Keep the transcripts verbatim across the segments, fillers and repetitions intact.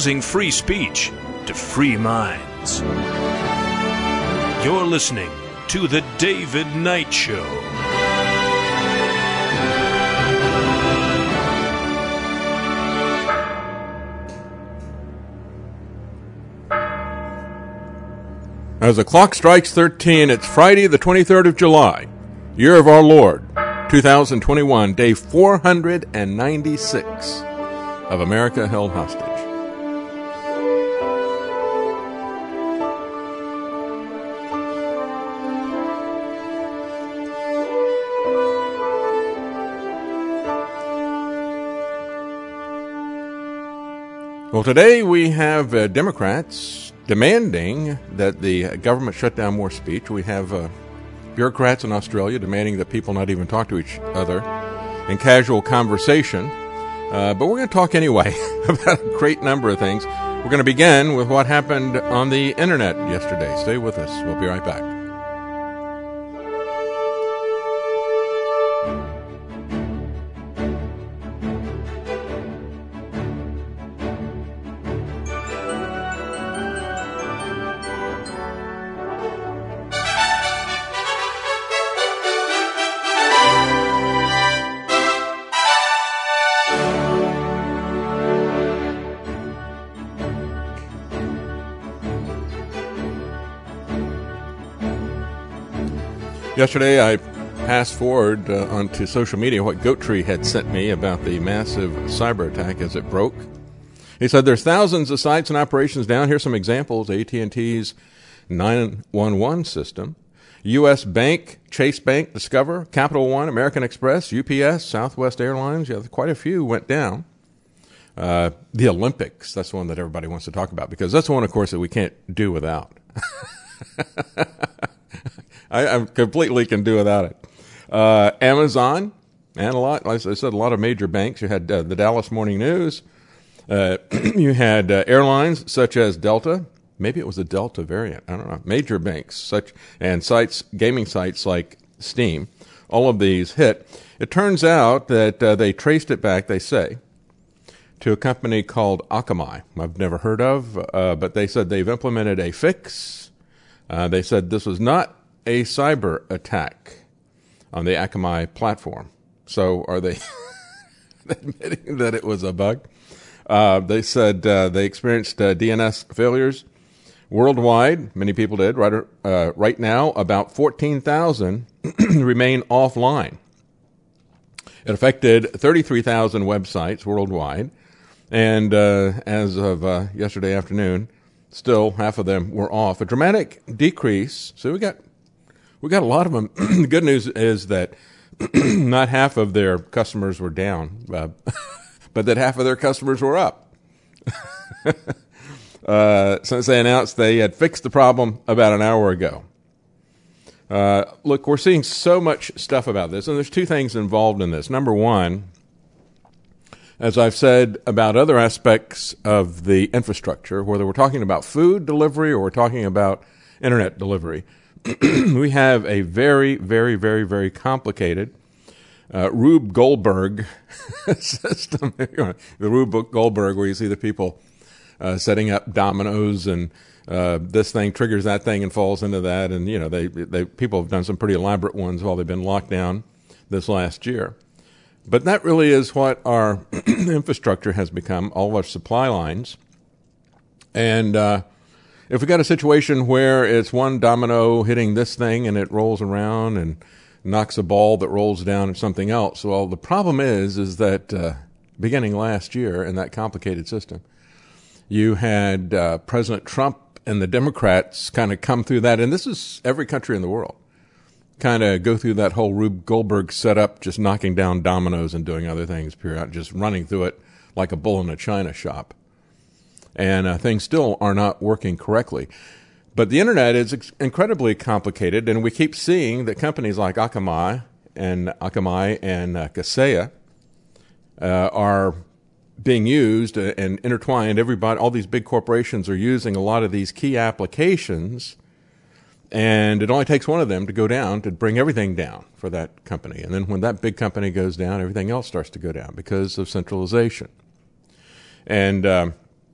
using free speech to free minds. You're listening to The David Knight Show. As the clock strikes thirteen, it's Friday, the twenty-third of July, year of our Lord, two thousand twenty-one, day four hundred ninety-six of America Held Hostage. Well, today we have uh, Democrats demanding that the government shut down more speech. We have uh, bureaucrats in Australia demanding that people not even talk to each other in casual conversation. Uh, but we're going to talk anyway about a great number of things. We're going to begin with what happened on the internet yesterday. Stay with us. We'll be right back. Yesterday, I passed forward uh, onto social media what Goattree had sent me about the massive cyber attack as it broke. He said there's thousands of sites and operations down. Here's some examples. A T and T's nine one one system, U S Bank, Chase Bank, Discover, Capital One, American Express, U P S, Southwest Airlines. Yeah, quite a few went down. Uh, the Olympics, that's the one that everybody wants to talk about because that's the one, of course, that we can't do without. I, I completely can do without it. Uh, Amazon, and a lot, like I said, a lot of major banks. You had uh, the Dallas Morning News. Uh, you had uh, airlines such as Delta. Maybe it was a Delta variant. I don't know. Major banks such and sites, gaming sites like Steam. All of these hit. It turns out that uh, they traced it back, they say, to a company called Akamai. I've never heard of, uh, but they said they've implemented a fix. Uh, they said this was not a cyber attack on the Akamai platform. So are they admitting that it was a bug? Uh, they said uh, they experienced uh, D N S failures worldwide. Many people did. Right, uh, right now, about fourteen thousand remain offline. It affected thirty-three thousand websites worldwide. And uh, as of uh, yesterday afternoon, still half of them were off. A dramatic decrease. So we got We got a lot of them. The good news is that not half of their customers were down, uh, but that half of their customers were up. uh, since they announced they had fixed the problem about an hour ago. Uh, look, we're seeing so much stuff about this, and there's two things involved in this. Number one, as I've said about other aspects of the infrastructure, whether we're talking about food delivery or we're talking about internet delivery, we have a very, very, very, very complicated uh, Rube Goldberg system. The Rube Goldberg, where you see the people uh, setting up dominoes, and uh, this thing triggers that thing and falls into that. And you know, they, they people have done some pretty elaborate ones while they've been locked down this last year. But that really is what our infrastructure has become. All of our supply lines, and uh, if we got a situation where it's one domino hitting this thing and it rolls around and knocks a ball that rolls down at something else, well, the problem is is that uh, beginning last year in that complicated system, you had uh, President Trump and the Democrats kind of come through that, and this is every country in the world, kind of go through that whole Rube Goldberg setup, just knocking down dominoes and doing other things, period, just running through it like a bull in a china shop. And uh, things still are not working correctly. But the internet is ex- incredibly complicated, and we keep seeing that companies like Akamai and Akamai and uh, Kaseya uh, are being used and intertwined. Everybody, all these big corporations are using a lot of these key applications, and it only takes one of them to go down to bring everything down for that company. And then when that big company goes down, everything else starts to go down because of centralization. And um,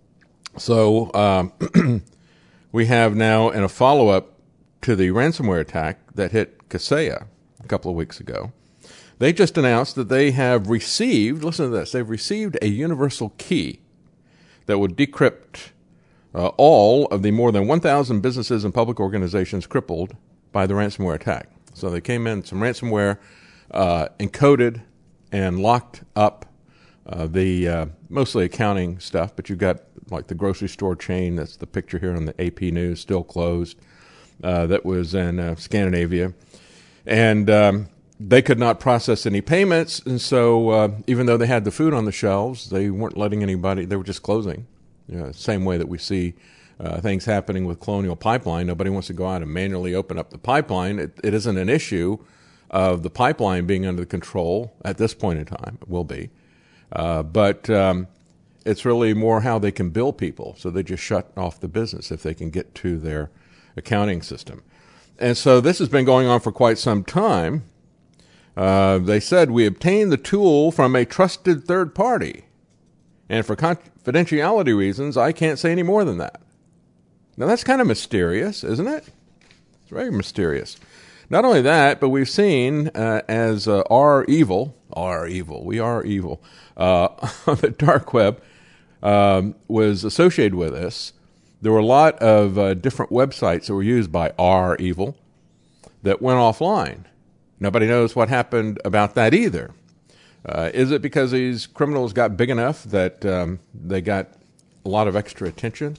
So um, we have now, in a follow-up to the ransomware attack that hit Kaseya a couple of weeks ago, they just announced that they have received, listen to this, they've received a universal key that would decrypt uh, all of the more than one thousand businesses and public organizations crippled by the ransomware attack. So they came in, some ransomware uh, encoded and locked up uh, the uh, mostly accounting stuff, but you've got like the grocery store chain, that's the picture here on the A P News, still closed, uh, that was in uh, Scandinavia. And um, they could not process any payments, and so uh, even though they had the food on the shelves, they weren't letting anybody, they were just closing. You know, same way that we see uh, things happening with Colonial Pipeline. Nobody wants to go out and manually open up the pipeline. It, it isn't an issue of the pipeline being under control at this point in time. It will be. Uh, but um, it's really more how they can bill people. So they just shut off the business if they can get to their accounting system. And so this has been going on for quite some time. Uh, they said, we obtained the tool from a trusted third party. And for confidentiality reasons, I can't say any more than that. Now, that's kind of mysterious, isn't it? It's very mysterious. Not only that, but we've seen uh, as uh, our evil, our evil, we are evil, uh, on the dark web um, was associated with this. There were a lot of uh, different websites that were used by our evil that went offline. Nobody knows what happened about that either. Uh, is it because these criminals got big enough that um, they got a lot of extra attention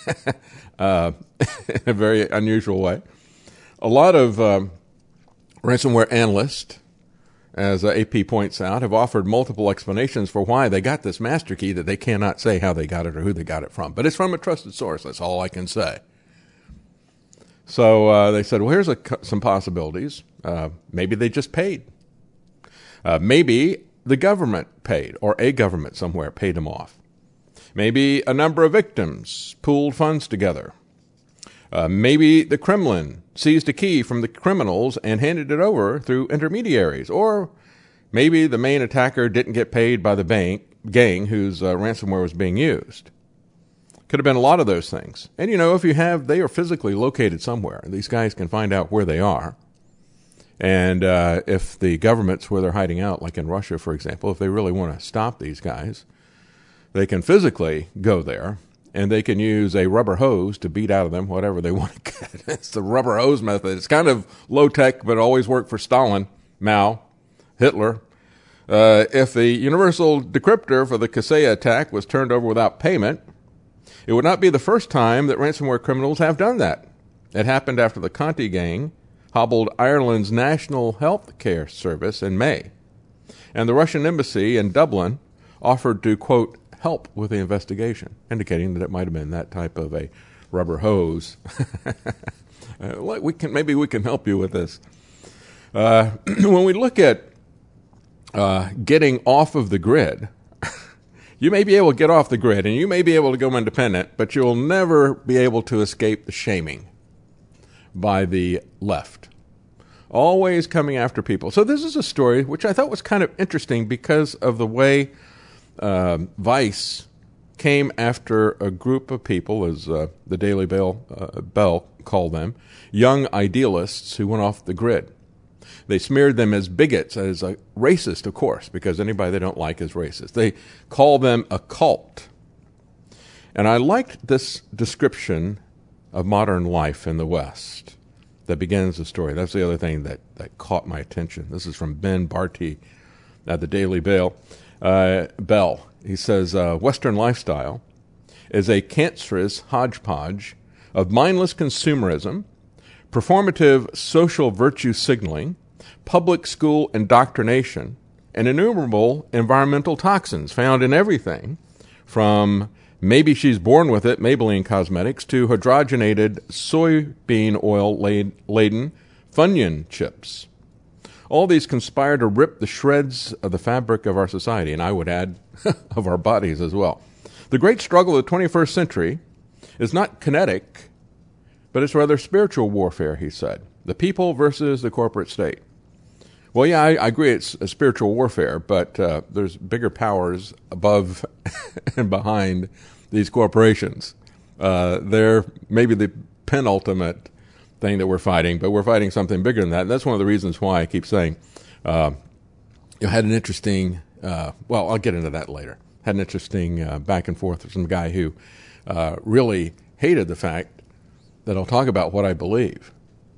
uh, in a very unusual way? A lot of um, ransomware analysts, as uh, A P points out, have offered multiple explanations for why they got this master key that they cannot say how they got it or who they got it from. But it's from a trusted source. That's all I can say. So uh, they said, well, here's a, some possibilities. Uh, maybe they just paid. Uh, maybe the government paid, or a government somewhere paid them off. Maybe a number of victims pooled funds together. Uh, maybe the Kremlin seized a key from the criminals and handed it over through intermediaries. Or maybe the main attacker didn't get paid by the bank, gang whose uh, ransomware was being used. Could have been a lot of those things. And, you know, if you have, they are physically located somewhere. These guys can find out where they are. And uh, if the governments where they're hiding out, like in Russia, for example, if they really want to stop these guys, they can physically go there, and they can use a rubber hose to beat out of them whatever they want to get. It's the rubber hose method. It's kind of low-tech, but it always worked for Stalin, Mao, Hitler. Uh, if the universal decryptor for the Kaseya attack was turned over without payment, it would not be the first time that ransomware criminals have done that. It happened after the Conti gang hobbled Ireland's National Health Care Service in May, and the Russian embassy in Dublin offered to, quote, help with the investigation, indicating that it might have been that type of a rubber hose. uh, we can, maybe we can help you with this. Uh, when we look at uh, getting off of the grid, you may be able to get off the grid, and you may be able to go independent, but you'll never be able to escape the shaming by the left. Always coming after people. So this is a story which I thought was kind of interesting because of the way um, Vice came after a group of people, as uh, the Daily Bell, uh, Bell called them, young idealists who went off the grid. They smeared them as bigots, as a racist, of course, because anybody they don't like is racist. They call them a cult. And I liked this description of modern life in the West that begins the story. That's the other thing that, that caught my attention. This is from Ben Barty at the Daily Bell. Uh, Bell. He says, uh, Western lifestyle is a cancerous hodgepodge of mindless consumerism, performative social virtue signaling, public school indoctrination, and innumerable environmental toxins found in everything from maybe she's born with it, Maybelline Cosmetics, to hydrogenated soybean oil-laden Funyun chips. All these conspire to rip the shreds of the fabric of our society, and I would add, of our bodies as well. The great struggle of the twenty-first century is not kinetic, but it's rather spiritual warfare, he said. The people versus the corporate state. Well, yeah, I, I agree it's a spiritual warfare, but uh, there's bigger powers above and behind these corporations. Uh, they're maybe the penultimate thing that we're fighting, but we're fighting something bigger than that. And that's one of the reasons why I keep saying, uh, you had an interesting, uh, well, I'll get into that later. Had an interesting uh, back and forth with some guy who uh, really hated the fact that I'll talk about what I believe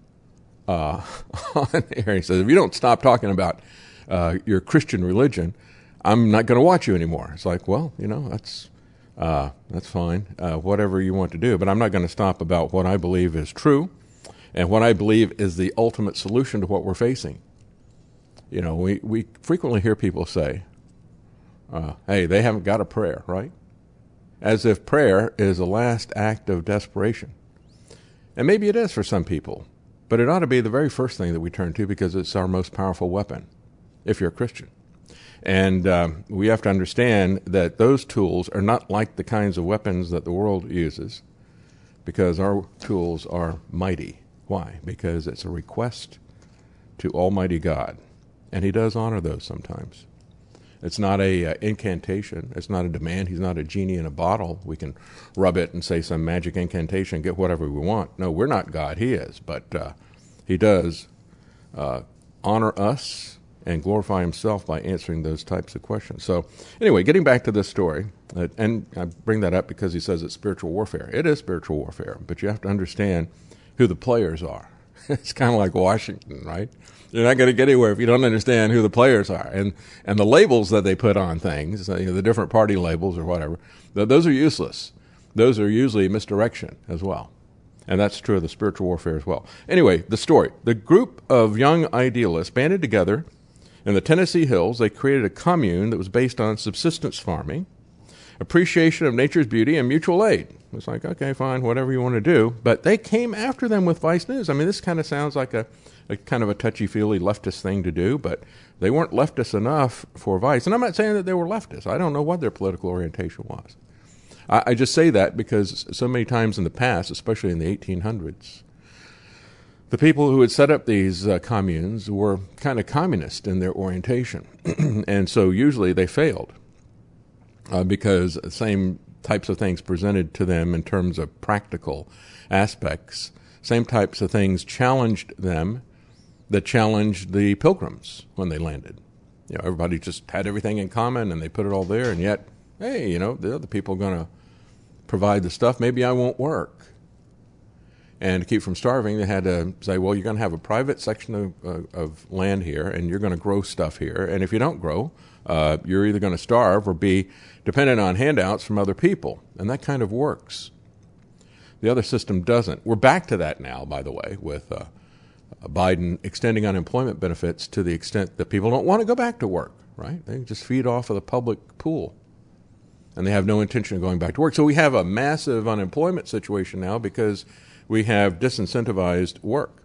uh, on air. He says, if you don't stop talking about uh, your Christian religion, I'm not going to watch you anymore. It's like, well, you know, that's uh, that's fine, uh, whatever you want to do, but I'm not going to stop about what I believe is true and what I believe is the ultimate solution to what we're facing. You know, we, we frequently hear people say, uh, hey, they haven't got a prayer, right? As if prayer is a last act of desperation. And maybe it is for some people, but it ought to be the very first thing that we turn to because it's our most powerful weapon, if you're a Christian. And um, we have to understand that those tools are not like the kinds of weapons that the world uses, because our tools are mighty. Why? Because it's a request to Almighty God, and He does honor those sometimes. It's not a uh, incantation. It's not a demand. He's not a genie in a bottle. We can rub it and say some magic incantation and get whatever we want. No, we're not God. He is. But uh, He does uh, honor us and glorify Himself by answering those types of questions. So anyway, getting back to this story, uh, and I bring that up because he says it's spiritual warfare. It is spiritual warfare, but you have to understand who the players are. It's kind of like Washington, right? You're not going to get anywhere if you don't understand who the players are. And and the labels that they put on things, uh, you know, the different party labels or whatever, th- those are useless. Those are usually misdirection as well. And that's true of the spiritual warfare as well. Anyway, the story. The group of young idealists banded together in the Tennessee hills. They created a commune that was based on subsistence farming, appreciation of nature's beauty, and mutual aid. It's like, okay, fine, whatever you want to do. But they came after them with Vice News. I mean, this kind of sounds like a, a kind of a touchy-feely leftist thing to do, but they weren't leftist enough for Vice. And I'm not saying that they were leftist. I don't know what their political orientation was. I, I just say that because so many times in the past, especially in the eighteen hundreds, the people who had set up these uh, communes were kind of communist in their orientation. And so usually they failed uh, because the same types of things presented to them in terms of practical aspects, same types of things challenged them that challenged the pilgrims when they landed. You know, everybody just had everything in common and they put it all there, and yet, hey, you know, the other people are going to provide the stuff. Maybe I won't work. And to keep from starving, they had to say, well, you're going to have a private section of, uh, of land here, and you're going to grow stuff here. And if you don't grow, uh, you're either going to starve or be dependent on handouts from other people. And that kind of works. The other system doesn't. We're back to that now, by the way, with uh, Biden extending unemployment benefits to the extent that people don't want to go back to work, right? They just feed off of the public pool. And they have no intention of going back to work. So we have a massive unemployment situation now because we have disincentivized work.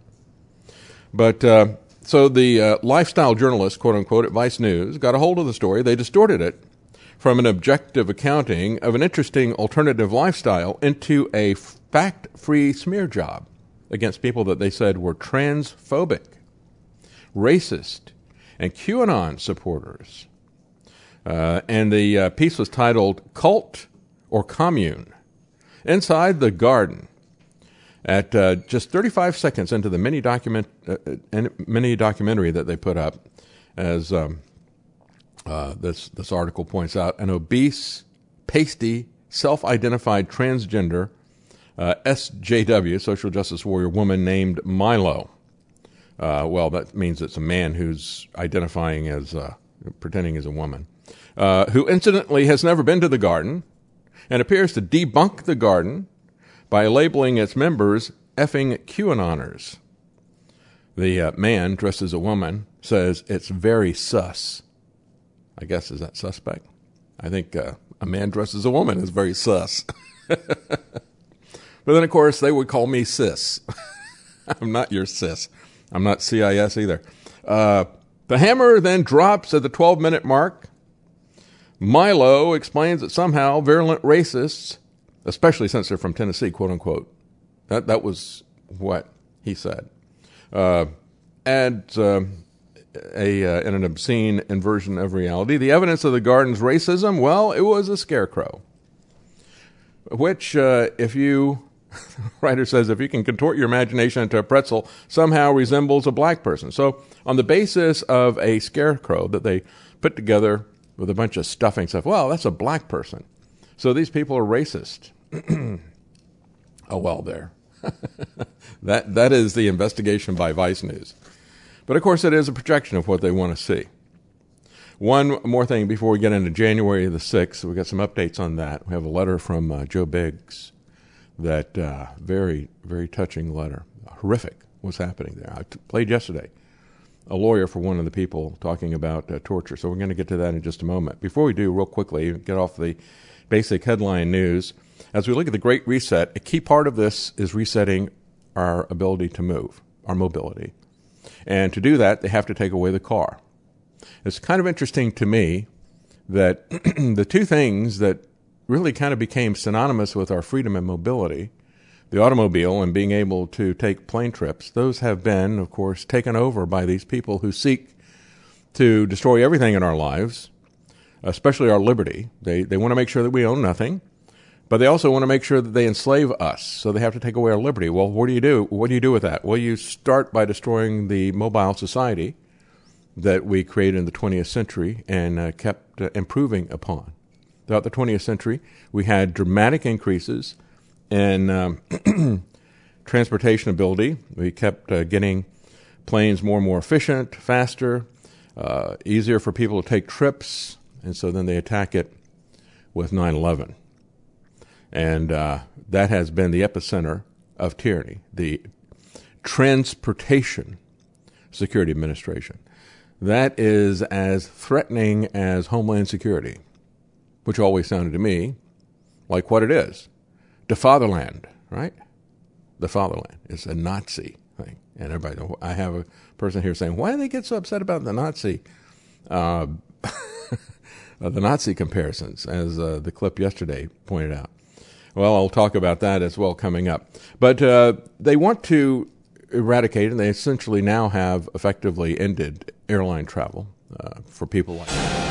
But uh, so the uh, lifestyle journalists, quote unquote, at Vice News got a hold of the story. They distorted it from an objective accounting of an interesting alternative lifestyle into a fact-free smear job against people that they said were transphobic, racist, and QAnon supporters. Uh, and the uh, piece was titled Cult or Commune. Inside the Garden. At uh, just thirty-five seconds into the mini document, uh, mini documentary that they put up, as um, uh, this this article points out, an obese, pasty, self-identified transgender uh, S J W, social justice warrior woman named Milo. Uh, well, that means it's a man who's identifying as, uh, pretending as a woman, uh, who incidentally has never been to the garden and appears to debunk the garden by labeling its members effing QAnoners. The uh, man, dressed as a woman, says it's very sus. I guess, is that suspect? I think uh, a man dressed as a woman is very sus. But then, of course, they would call me cis. I'm not your cis. I'm not C I S either. Uh, the hammer then drops at the twelve-minute mark. Milo explains that somehow virulent racists, especially since they're from Tennessee, quote unquote. That that was what he said. Uh, and uh, a uh, in an obscene inversion of reality, the evidence of the garden's racism, well, it was a scarecrow. which, uh, if you, writer says, if you can contort your imagination into a pretzel, somehow resembles a black person. So on the basis of a scarecrow that they put together with a bunch of stuffing stuff, well, that's a black person. So these people are racist. Oh, well, there. that that is the investigation by Vice News. But, of course, it is a projection of what they want to see. One more thing before we get into January the sixth. We've got some updates on that. We have a letter from uh, Joe Biggs. That uh, very, very touching letter. Horrific what's happening there. I t- played yesterday a lawyer for one of the people talking about uh, torture. So we're going to get to that in just a moment. Before we do, real quickly, get off the basic headline news. As we look at the Great Reset, a key part of this is resetting our ability to move, our mobility. And to do that, they have to take away the car. It's kind of interesting to me that the two things that really kind of became synonymous with our freedom and mobility, the automobile and being able to take plane trips, those have been, of course, taken over by these people who seek to destroy everything in our lives, especially our liberty. They they want to make sure that we own nothing, but they also want to make sure that they enslave us, so they have to take away our liberty. Well, what do you do? What do you do with that? Well, you start by destroying the mobile society that we created in the twentieth century and uh, kept uh, improving upon. Throughout the twentieth century, we had dramatic increases in um, transportation ability. We kept uh, getting planes more and more efficient, faster, uh, easier for people to take trips, and so then they attack it with nine eleven. And uh, that has been the epicenter of tyranny, the Transportation Security Administration. That is as threatening as Homeland Security, which always sounded to me like what it is. The fatherland, right? The fatherland is a Nazi thing. And everybody, I have a person here saying, why do they get so upset about the Nazi, uh, the Nazi comparisons, as uh, the clip yesterday pointed out? Well, I'll talk about that as well coming up. But uh, they want to eradicate, and they essentially now have effectively ended airline travel uh, for people like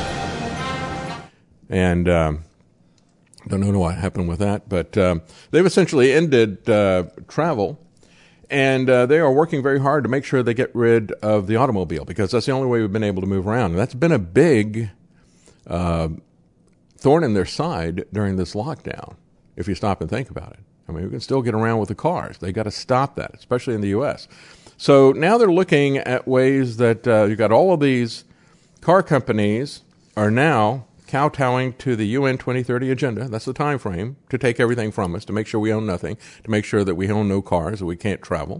that. And um, don't know what happened with that, but um, they've essentially ended uh, travel, and uh, they are working very hard to make sure they get rid of the automobile, because that's the only way we've been able to move around. And that's been a big uh, thorn in their side during this lockdown, if you stop and think about it. I mean, we can still get around with the cars. They got to stop that, especially in the U S. So now they're looking at ways that uh, you've got all of these car companies are now kowtowing to the U N twenty thirty agenda. That's the time frame to take everything from us, to make sure we own nothing, to make sure that we own no cars, that we can't travel.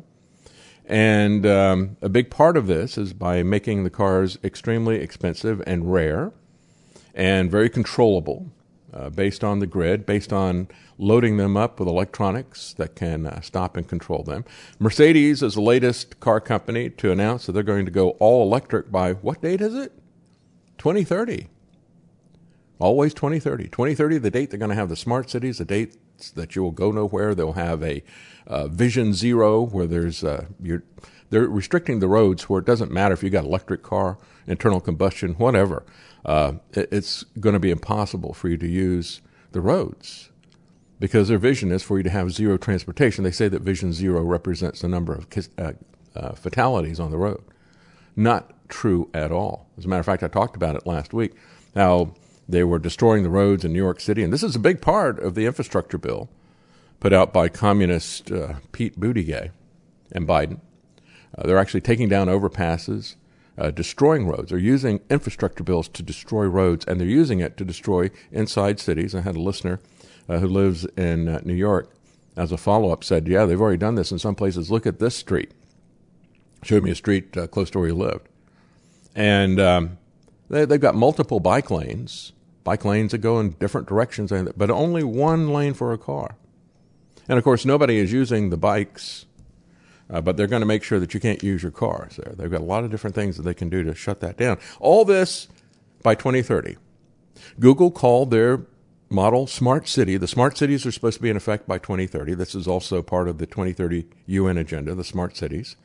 And um, a big part of this is by making the cars extremely expensive and rare and very controllable. Uh, based on the grid, based on loading them up with electronics that can uh, stop and control them. Mercedes is the latest car company to announce that they're going to go all electric by, what date is it? twenty thirty. Always twenty thirty. twenty thirty, the date they're going to have the smart cities, the date that you will go nowhere. They'll have a uh, Vision Zero where there's uh, you're, they're restricting the roads where it doesn't matter if you got an electric car, internal combustion, whatever. Uh, it, it's going to be impossible for you to use the roads because their vision is for you to have zero transportation. They say that Vision Zero represents the number of uh, uh, fatalities on the road. Not true at all. As a matter of fact, I talked about it last week, how they were destroying the roads in New York City. And this is a big part of the infrastructure bill put out by communist uh, Pete Buttigieg and Biden. Uh, they're actually taking down overpasses, Uh, destroying roads. They're using infrastructure bills to destroy roads, and they're using it to destroy inside cities. I had a listener uh, who lives in uh, New York, as a follow-up, said, yeah, they've already done this in some places. Look at this street. Showed me a street uh, close to where he lived. And um, they, they've got multiple bike lanes, bike lanes that go in different directions, but only one lane for a car. And, of course, nobody is using the bikes, Uh, but they're going to make sure that you can't use your cars there. They've got a lot of different things that they can do to shut that down. All this by twenty thirty. Google called their model Smart City. The smart cities are supposed to be in effect by twenty thirty. This is also part of the twenty thirty U N agenda, the smart cities.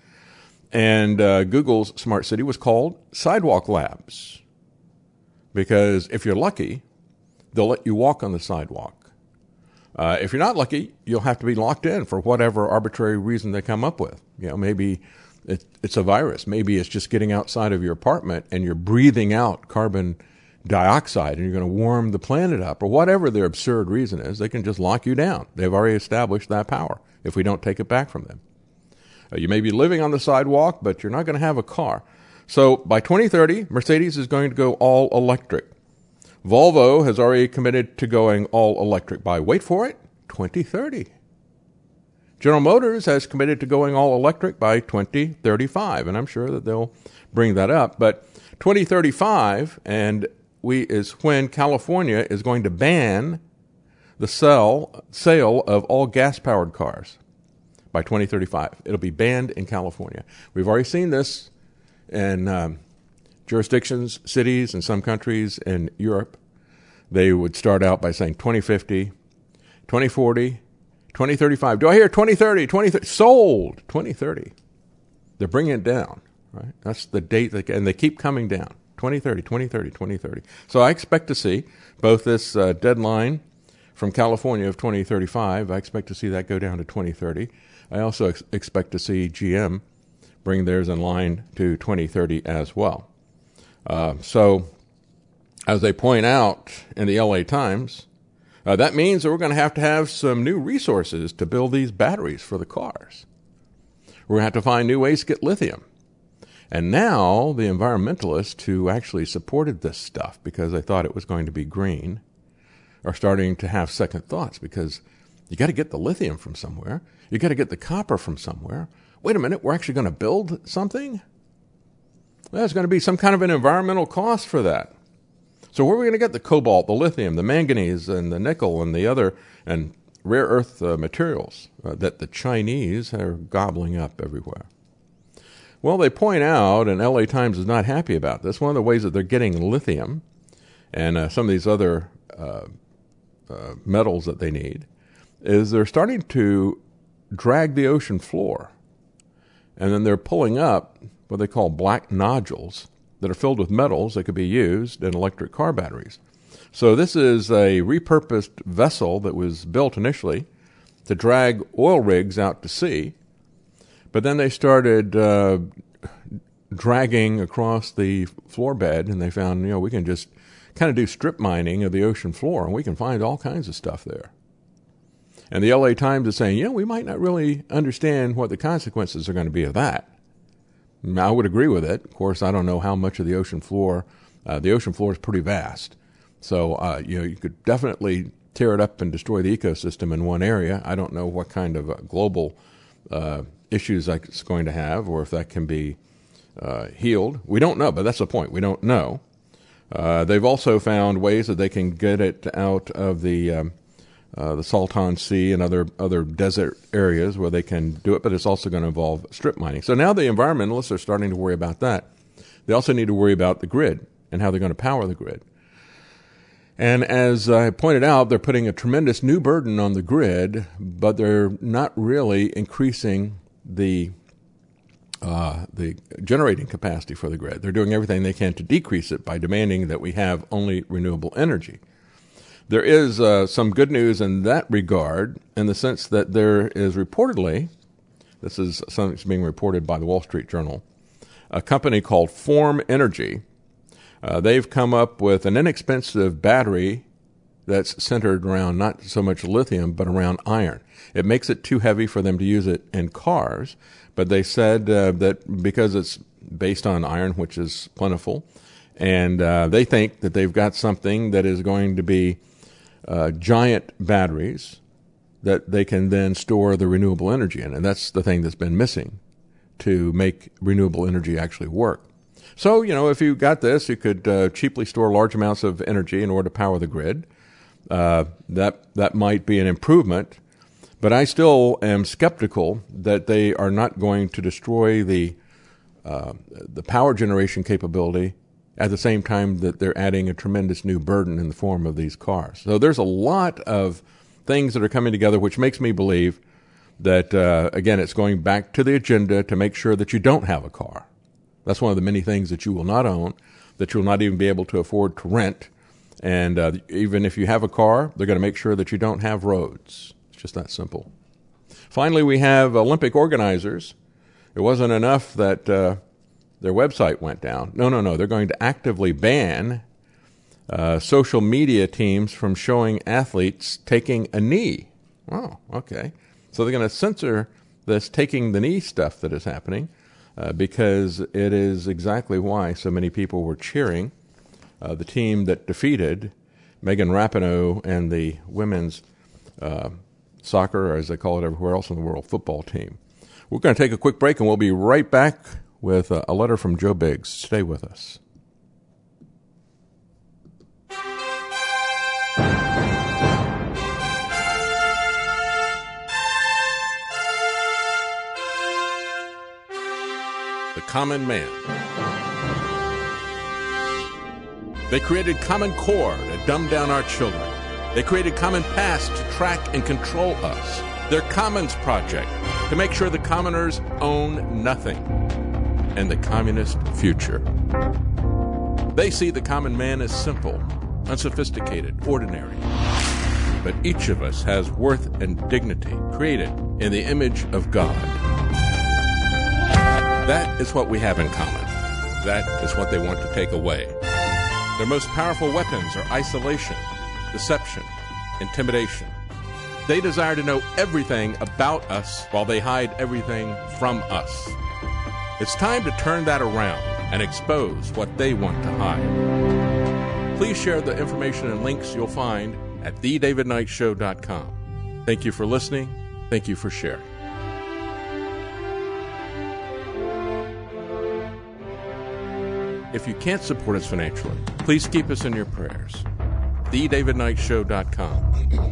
And uh, Google's Smart City was called Sidewalk Labs because if you're lucky, they'll let you walk on the sidewalk. Uh, if you're not lucky, you'll have to be locked in for whatever arbitrary reason they come up with. You know, maybe it, it's a virus. Maybe it's just getting outside of your apartment and you're breathing out carbon dioxide and you're going to warm the planet up, or whatever their absurd reason is. They can just lock you down. They've already established that power if we don't take it back from them. Uh, you may be living on the sidewalk, but you're not going to have a car. So by twenty thirty, Mercedes is going to go all electric. Volvo has already committed to going all electric by, wait for it, twenty thirty. General Motors has committed to going all electric by twenty thirty-five, and I'm sure that they'll bring that up. But twenty thirty-five, and we is when California is going to ban the sell, sale of all gas-powered cars by twenty thirty-five. It'll be banned in California. We've already seen this in um, jurisdictions, cities, and some countries in Europe. They would start out by saying twenty fifty, twenty forty, twenty thirty-five. Do I hear twenty thirty, twenty thirty? Sold twenty thirty. They're bringing it down, right? That's the date, that, and they keep coming down. twenty thirty, twenty thirty, twenty thirty. So I expect to see both this uh, deadline from California of twenty thirty-five, I expect to see that go down to twenty thirty. I also ex- expect to see G M bring theirs in line to twenty thirty as well. Uh, so, as they point out in the L A Times, uh, that means that we're going to have to have some new resources to build these batteries for the cars. We're going to have to find new ways to get lithium. And now the environmentalists who actually supported this stuff because they thought it was going to be green are starting to have second thoughts, because you got to get the lithium from somewhere. You got to get the copper from somewhere. Wait a minute, we're actually going to build something? There's going to be some kind of an environmental cost for that. So where are we going to get the cobalt, the lithium, the manganese, and the nickel, and the other and rare earth uh, materials uh, that the Chinese are gobbling up everywhere? Well, they point out, and L A Times is not happy about this, one of the ways that they're getting lithium and uh, some of these other uh, uh, metals that they need is they're starting to drag the ocean floor. And then they're pulling up what they call black nodules that are filled with metals that could be used in electric car batteries. So this is a repurposed vessel that was built initially to drag oil rigs out to sea, but then they started uh, dragging across the floor bed, and they found, you know, we can just kind of do strip mining of the ocean floor, and we can find all kinds of stuff there. And the L A Times is saying, yeah, we might not really understand what the consequences are going to be of that. I would agree with it. Of course, I don't know how much of the ocean floor. Uh, the ocean floor is pretty vast. So, uh, you know, you could definitely tear it up and destroy the ecosystem in one area. I don't know what kind of uh, global uh, issues it's going to have, or if that can be uh, healed. We don't know, but that's the point. We don't know. Uh, they've also found ways that they can get it out of the um, uh, the Salton Sea and other other desert areas where they can do it, but it's also going to involve strip mining. So now the environmentalists are starting to worry about that. They also need to worry about the grid and how they're going to power the grid. And as I pointed out, they're putting a tremendous new burden on the grid, but they're not really increasing the uh, the generating capacity for the grid. They're doing everything they can to decrease it by demanding that we have only renewable energy. There is uh, some good news in that regard, in the sense that there is reportedly, this is something that's being reported by the Wall Street Journal, a company called Form Energy. Uh, they've come up with an inexpensive battery that's centered around not so much lithium, but around iron. It makes it too heavy for them to use it in cars, but they said uh, that because it's based on iron, which is plentiful, and uh, they think that they've got something that is going to be uh, giant batteries that they can then store the renewable energy in, and that's the thing that's been missing to make renewable energy actually work. So, you know, if you got this, you could uh, cheaply store large amounts of energy in order to power the grid. Uh, that that might be an improvement, but I still am skeptical that they are not going to destroy the uh, the power generation capability at the same time that they're adding a tremendous new burden in the form of these cars. So there's a lot of things that are coming together, which makes me believe that, uh, again, it's going back to the agenda to make sure that you don't have a car. That's one of the many things that you will not own, that you'll not even be able to afford to rent, And uh, even if you have a car, they're going to make sure that you don't have roads. It's just that simple. Finally, we have Olympic organizers. It wasn't enough that uh, their website went down. No, no, no. They're going to actively ban uh, social media teams from showing athletes taking a knee. Oh, okay. So they're going to censor this taking the knee stuff that is happening uh, because it is exactly why so many people were cheering uh, the team that defeated Megan Rapinoe and the women's uh, soccer, or as they call it everywhere else in the world, football team. We're going to take a quick break, and we'll be right back with a letter from Joe Biggs. Stay with us. The Common Man. They created Common Core to dumb down our children. They created Common Pass to track and control us. Their Commons Project to make sure the commoners own nothing. And the communist future. They see the common man as simple, unsophisticated, ordinary. But each of us has worth and dignity created in the image of God. That is what we have in common. That is what they want to take away. Their most powerful weapons are isolation, deception, intimidation. They desire to know everything about us while they hide everything from us. It's time to turn that around and expose what they want to hide. Please share the information and links you'll find at the david knight show dot com. Thank you for listening. Thank you for sharing. If you can't support us financially, please keep us in your prayers. the david knight show dot com.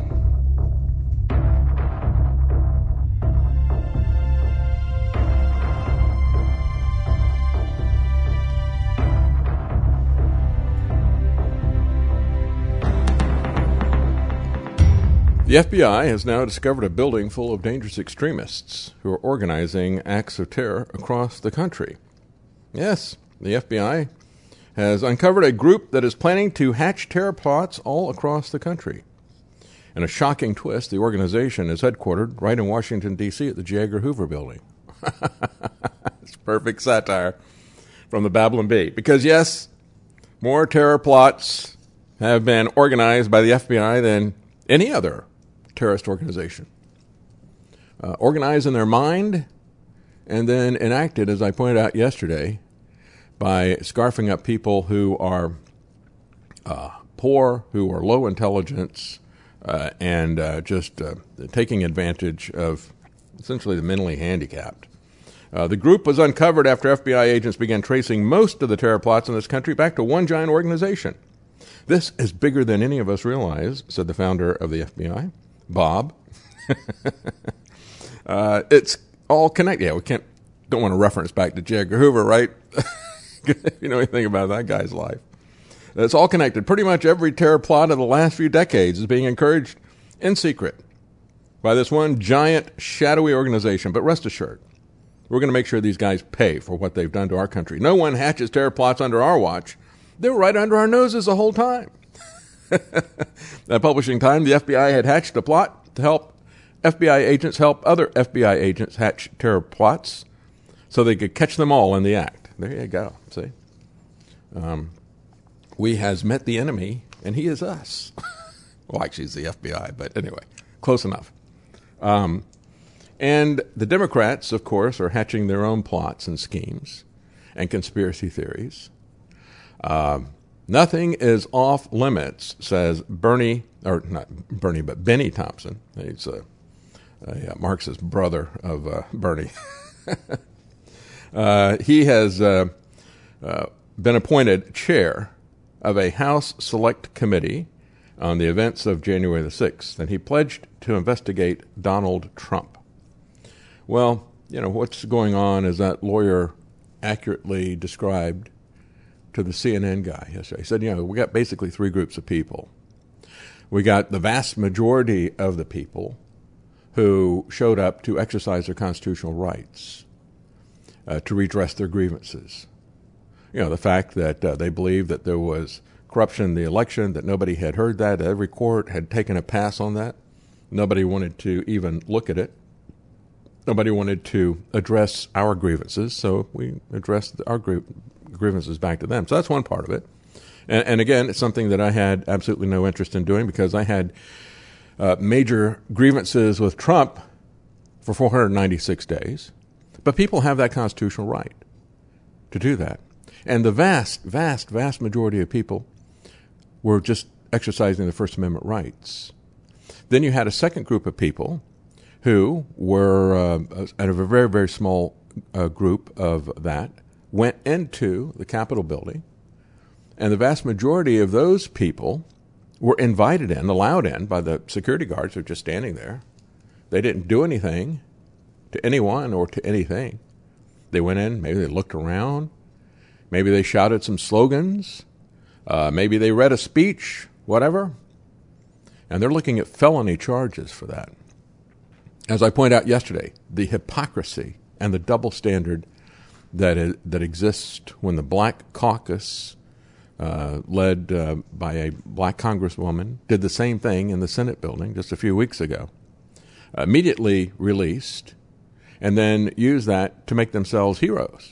The F B I has now discovered a building full of dangerous extremists who are organizing acts of terror across the country. Yes, the F B I has uncovered a group that is planning to hatch terror plots all across the country. In a shocking twist, the organization is headquartered right in Washington, D C at the J. Edgar Hoover Building. It's perfect satire from the Babylon Bee. Because, yes, more terror plots have been organized by the F B I than any other terrorist organization. Uh, organized in their mind and then enacted, as I pointed out yesterday, by scarfing up people who are uh, poor, who are low intelligence, uh, and uh, just uh, taking advantage of essentially the mentally handicapped. Uh, the group was uncovered after F B I agents began tracing most of the terror plots in this country back to one giant organization. This is bigger than any of us realize, said the founder of the F B I, Bob. uh, it's all connected. Yeah, we can't, don't want to reference back to J. Edgar Hoover, right? If you know anything about that guy's life. It's all connected. Pretty much every terror plot of the last few decades is being encouraged in secret by this one giant, shadowy organization. But rest assured, we're going to make sure these guys pay for what they've done to our country. No one hatches terror plots under our watch. They were right under our noses the whole time. That publishing time, the F B I had hatched a plot to help F B I agents help other F B I agents hatch terror plots so they could catch them all in the act. There you go. See? Um, we has met the enemy, and he is us. Well, actually, it's the F B I, but anyway, close enough. Um, and the Democrats, of course, are hatching their own plots and schemes and conspiracy theories. Uh, nothing is off limits, says Bernie, or not Bernie, but Benny Thompson. He's a, a Marxist brother of uh, Bernie. Uh, he has uh, uh, been appointed chair of a House Select Committee on the events of January the sixth, and he pledged to investigate Donald Trump. Well, you know, what's going on is that lawyer accurately described to the C N N guy yesterday. He said, you know, we got basically three groups of people. We got the vast majority of the people who showed up to exercise their constitutional rights. Uh, to redress their grievances. You know, the fact that uh, they believe that there was corruption in the election, that nobody had heard that, that every court had taken a pass on that. Nobody wanted to even look at it. Nobody wanted to address our grievances, so we addressed our gr- grievances back to them. So that's one part of it. And, and again, it's something that I had absolutely no interest in doing because I had uh, major grievances with Trump for four hundred ninety-six days. But people have that constitutional right to do that. And the vast, vast, vast majority of people were just exercising the First Amendment rights. Then you had a second group of people who were, uh, a very, very small uh, group of that, went into the Capitol building, and the vast majority of those people were invited in, allowed in by the security guards who were just standing there. They didn't do anything to anyone or to anything. They went in, maybe they looked around, maybe they shouted some slogans, uh, maybe they read a speech, whatever. And they're looking at felony charges for that. As I pointed out yesterday, the hypocrisy and the double standard that is, that exists when the Black Caucus, uh, led uh, by a black congresswoman, did the same thing in the Senate building just a few weeks ago, uh, immediately released, and then used that to make themselves heroes.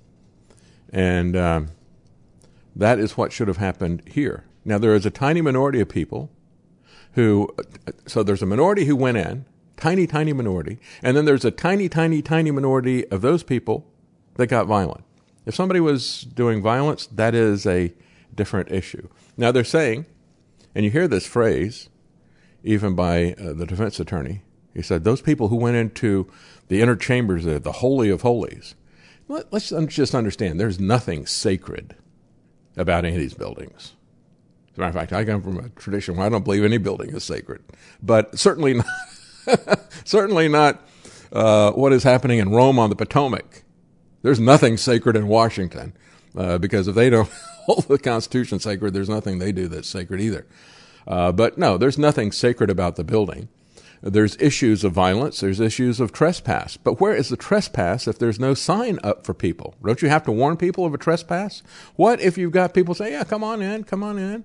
And um, that is what should have happened here. Now, there is a tiny minority of people who, so there's a minority who went in, tiny, tiny minority, and then there's a tiny, tiny, tiny minority of those people that got violent. If somebody was doing violence, that is a different issue. Now they're saying, and you hear this phrase even by uh, the defense attorney, he said, those people who went into the inner chambers, the, the Holy of Holies, let, let's un- just understand, there's nothing sacred about any of these buildings. As a matter of fact, I come from a tradition where I don't believe any building is sacred, but certainly not Certainly not uh, what is happening in Rome on the Potomac. There's nothing sacred in Washington uh, because if they don't hold the Constitution sacred, there's nothing they do that's sacred either. Uh, but no, there's nothing sacred about the building. There's issues of violence. There's issues of trespass. But where is the trespass if there's no sign up for people? Don't you have to warn people of a trespass? What if you've got people say, yeah, come on in, come on in.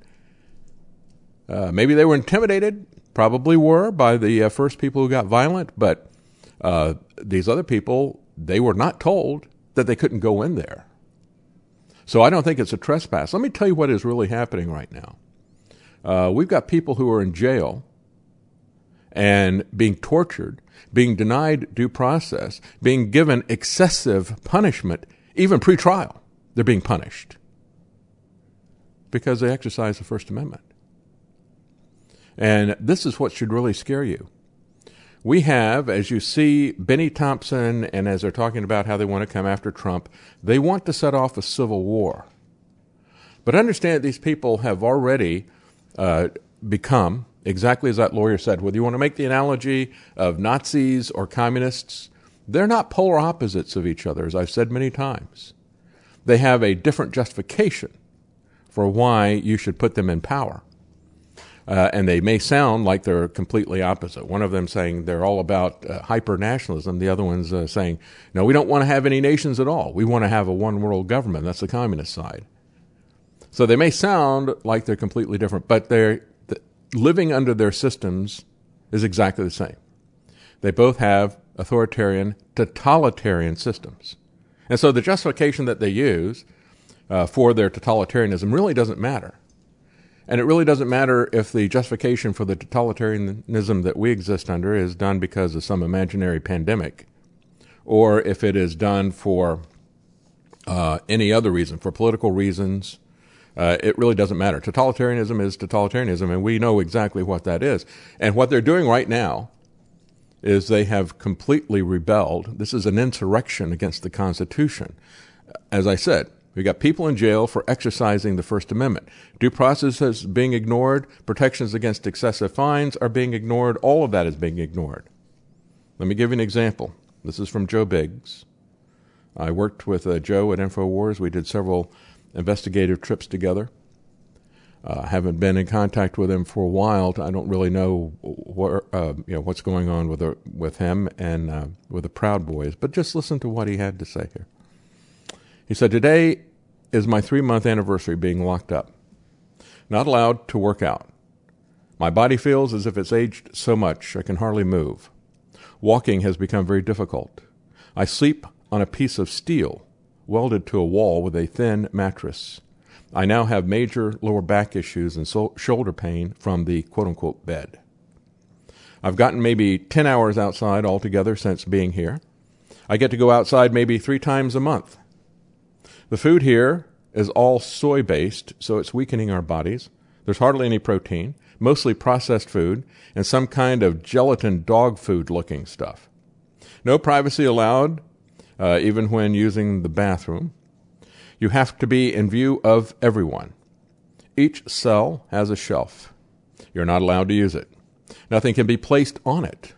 Uh, maybe they were intimidated. Probably were by the uh, first people who got violent, but uh, these other people, they were not told that they couldn't go in there. So I don't think it's a trespass. Let me tell you what is really happening right now. Uh, we've got people who are in jail and being tortured, being denied due process, being given excessive punishment, even pre-trial. They're being punished because they exercise the First Amendment. And this is what should really scare you. We have, as you see, Benny Thompson, and as they're talking about how they want to come after Trump, they want to set off a civil war. But understand these people have already uh, become, exactly as that lawyer said, whether you want to make the analogy of Nazis or communists, they're not polar opposites of each other, as I've said many times. They have a different justification for why you should put them in power. Uh, and they may sound like they're completely opposite. One of them saying they're all about uh, hyper-nationalism. The other one's uh, saying, no, we don't want to have any nations at all. We want to have a one-world government. That's the communist side. So they may sound like they're completely different, but they're the, living under their systems is exactly the same. They both have authoritarian, totalitarian systems. And so the justification that they use uh, for their totalitarianism really doesn't matter. And it really doesn't matter if the justification for the totalitarianism that we exist under is done because of some imaginary pandemic, or if it is done for uh, any other reason, for political reasons. Uh, it really doesn't matter. Totalitarianism is totalitarianism, and we know exactly what that is. And what they're doing right now is they have completely rebelled. This is an insurrection against the Constitution. As I said, we got people in jail for exercising the First Amendment. Due process is being ignored. Protections against excessive fines are being ignored. All of that is being ignored. Let me give you an example. This is from Joe Biggs. I worked with uh, Joe at InfoWars. We did several investigative trips together. I uh, haven't been in contact with him for a while. I don't really know where, uh, you know, what's going on with the, with him and uh, with the Proud Boys. But just listen to what he had to say here. He said, today is my three-month anniversary being locked up. Not allowed to work out. My body feels as if it's aged so much I can hardly move. Walking has become very difficult. I sleep on a piece of steel welded to a wall with a thin mattress. I now have major lower back issues and so- shoulder pain from the quote-unquote bed. I've gotten maybe ten hours outside altogether since being here. I get to go outside maybe three times a month. The food here is all soy-based, so it's weakening our bodies. There's hardly any protein, mostly processed food, and some kind of gelatin dog food-looking stuff. No privacy allowed, uh, even when using the bathroom. You have to be in view of everyone. Each cell has a shelf. You're not allowed to use it. Nothing can be placed on it.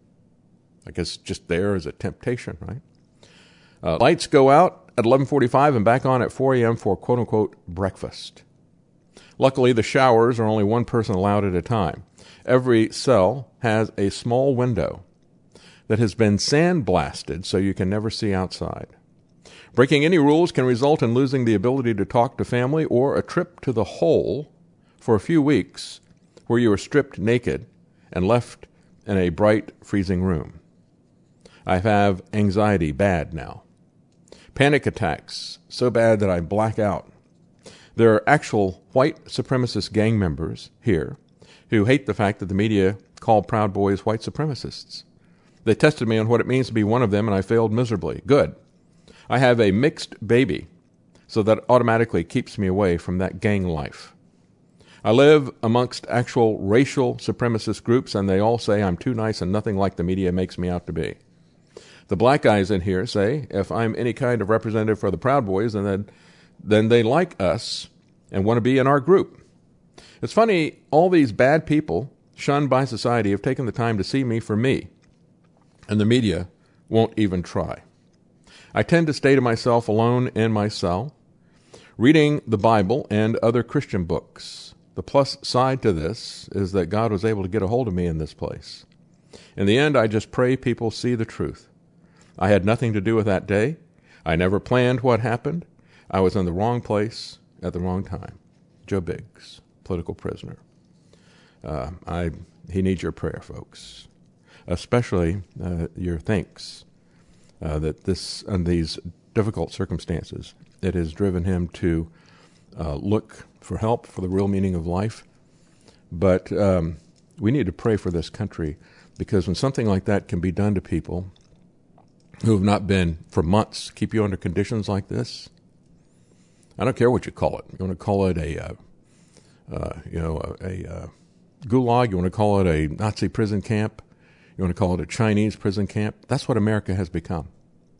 I guess just there is a temptation, right? Uh, lights go out at eleven forty-five and back on at four a.m. for quote-unquote breakfast. Luckily, the showers are only one person allowed at a time. Every cell has a small window that has been sandblasted so you can never see outside. Breaking any rules can result in losing the ability to talk to family or a trip to the hole for a few weeks where you are stripped naked and left in a bright, freezing room. I have anxiety bad now. Panic attacks so bad that I black out. There are actual white supremacist gang members here who hate the fact that the media call Proud Boys white supremacists. They tested me on what it means to be one of them, and I failed miserably. Good. I have a mixed baby, so that automatically keeps me away from that gang life. I live amongst actual racial supremacist groups, and they all say I'm too nice and nothing like the media makes me out to be. The black guys in here say if I'm any kind of representative for the Proud Boys, and then, then they like us and want to be in our group. It's funny, all these bad people shunned by society have taken the time to see me for me, and the media won't even try. I tend to stay to myself alone in my cell, reading the Bible and other Christian books. The plus side to this is that God was able to get a hold of me in this place. In the end, I just pray people see the truth. I had nothing to do with that day. I never planned what happened. I was in the wrong place at the wrong time. Joe Biggs, political prisoner. Uh, I he needs your prayer, folks, especially uh, your thanks uh, that this under these difficult circumstances, it has driven him to uh, look for help for the real meaning of life. But um, we need to pray for this country, because when something like that can be done to people who have not been for months, keep you under conditions like this, I don't care what you call it. You want to call it a, uh, uh, you know, a, a uh, gulag. You want to call it a Nazi prison camp. You want to call it a Chinese prison camp. That's what America has become.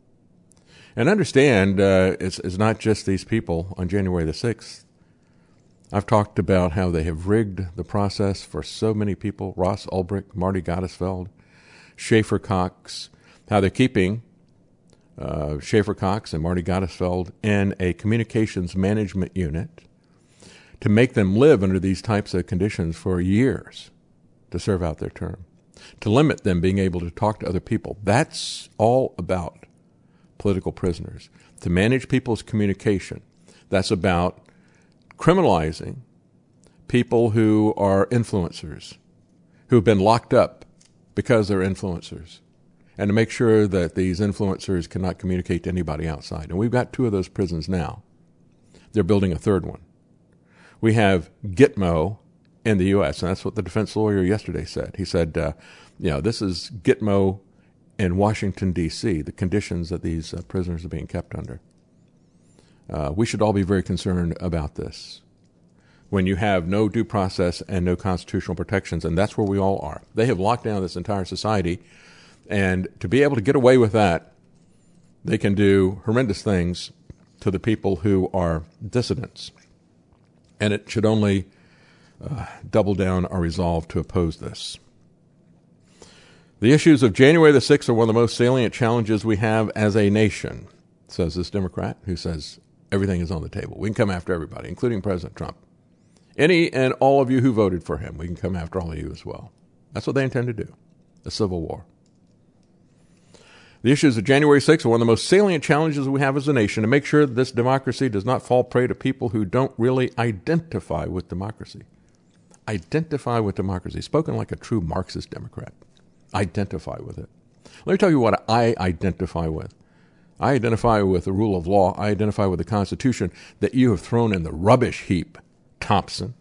And understand, uh, it's, it's not just these people on January the sixth. I've talked about how they have rigged the process for so many people. Ross Ulbricht, Marty Gottesfeld, Schaefer Cox, how they're keeping Uh, Schaefer Cox and Marty Gottesfeld in a communications management unit to make them live under these types of conditions for years to serve out their term, to limit them being able to talk to other people. That's all about political prisoners, to manage people's communication. That's about criminalizing people who are influencers, who've been locked up because they're influencers, and to make sure that these influencers cannot communicate to anybody outside. And we've got two of those prisons now. They're building a third one. We have Gitmo in the U S, and that's what the defense lawyer yesterday said. He said, uh, you know, this is Gitmo in Washington, D C, the conditions that these uh, prisoners are being kept under. Uh, we should all be very concerned about this. When you have no due process and no constitutional protections, and that's where we all are. They have locked down this entire society. And to be able to get away with that, they can do horrendous things to the people who are dissidents. And it should only uh, double down our resolve to oppose this. The issues of January the sixth are one of the most salient challenges we have as a nation, says this Democrat who says everything is on the table. We can come after everybody, including President Trump. Any and all of you who voted for him, we can come after all of you as well. That's what they intend to do, a civil war. The issues of January sixth are one of the most salient challenges we have as a nation to make sure that this democracy does not fall prey to people who don't really identify with democracy. Identify with democracy. Spoken like a true Marxist Democrat. Identify with it. Let me tell you what I identify with. I identify with the rule of law. I identify with the Constitution that you have thrown in the rubbish heap, Thompson.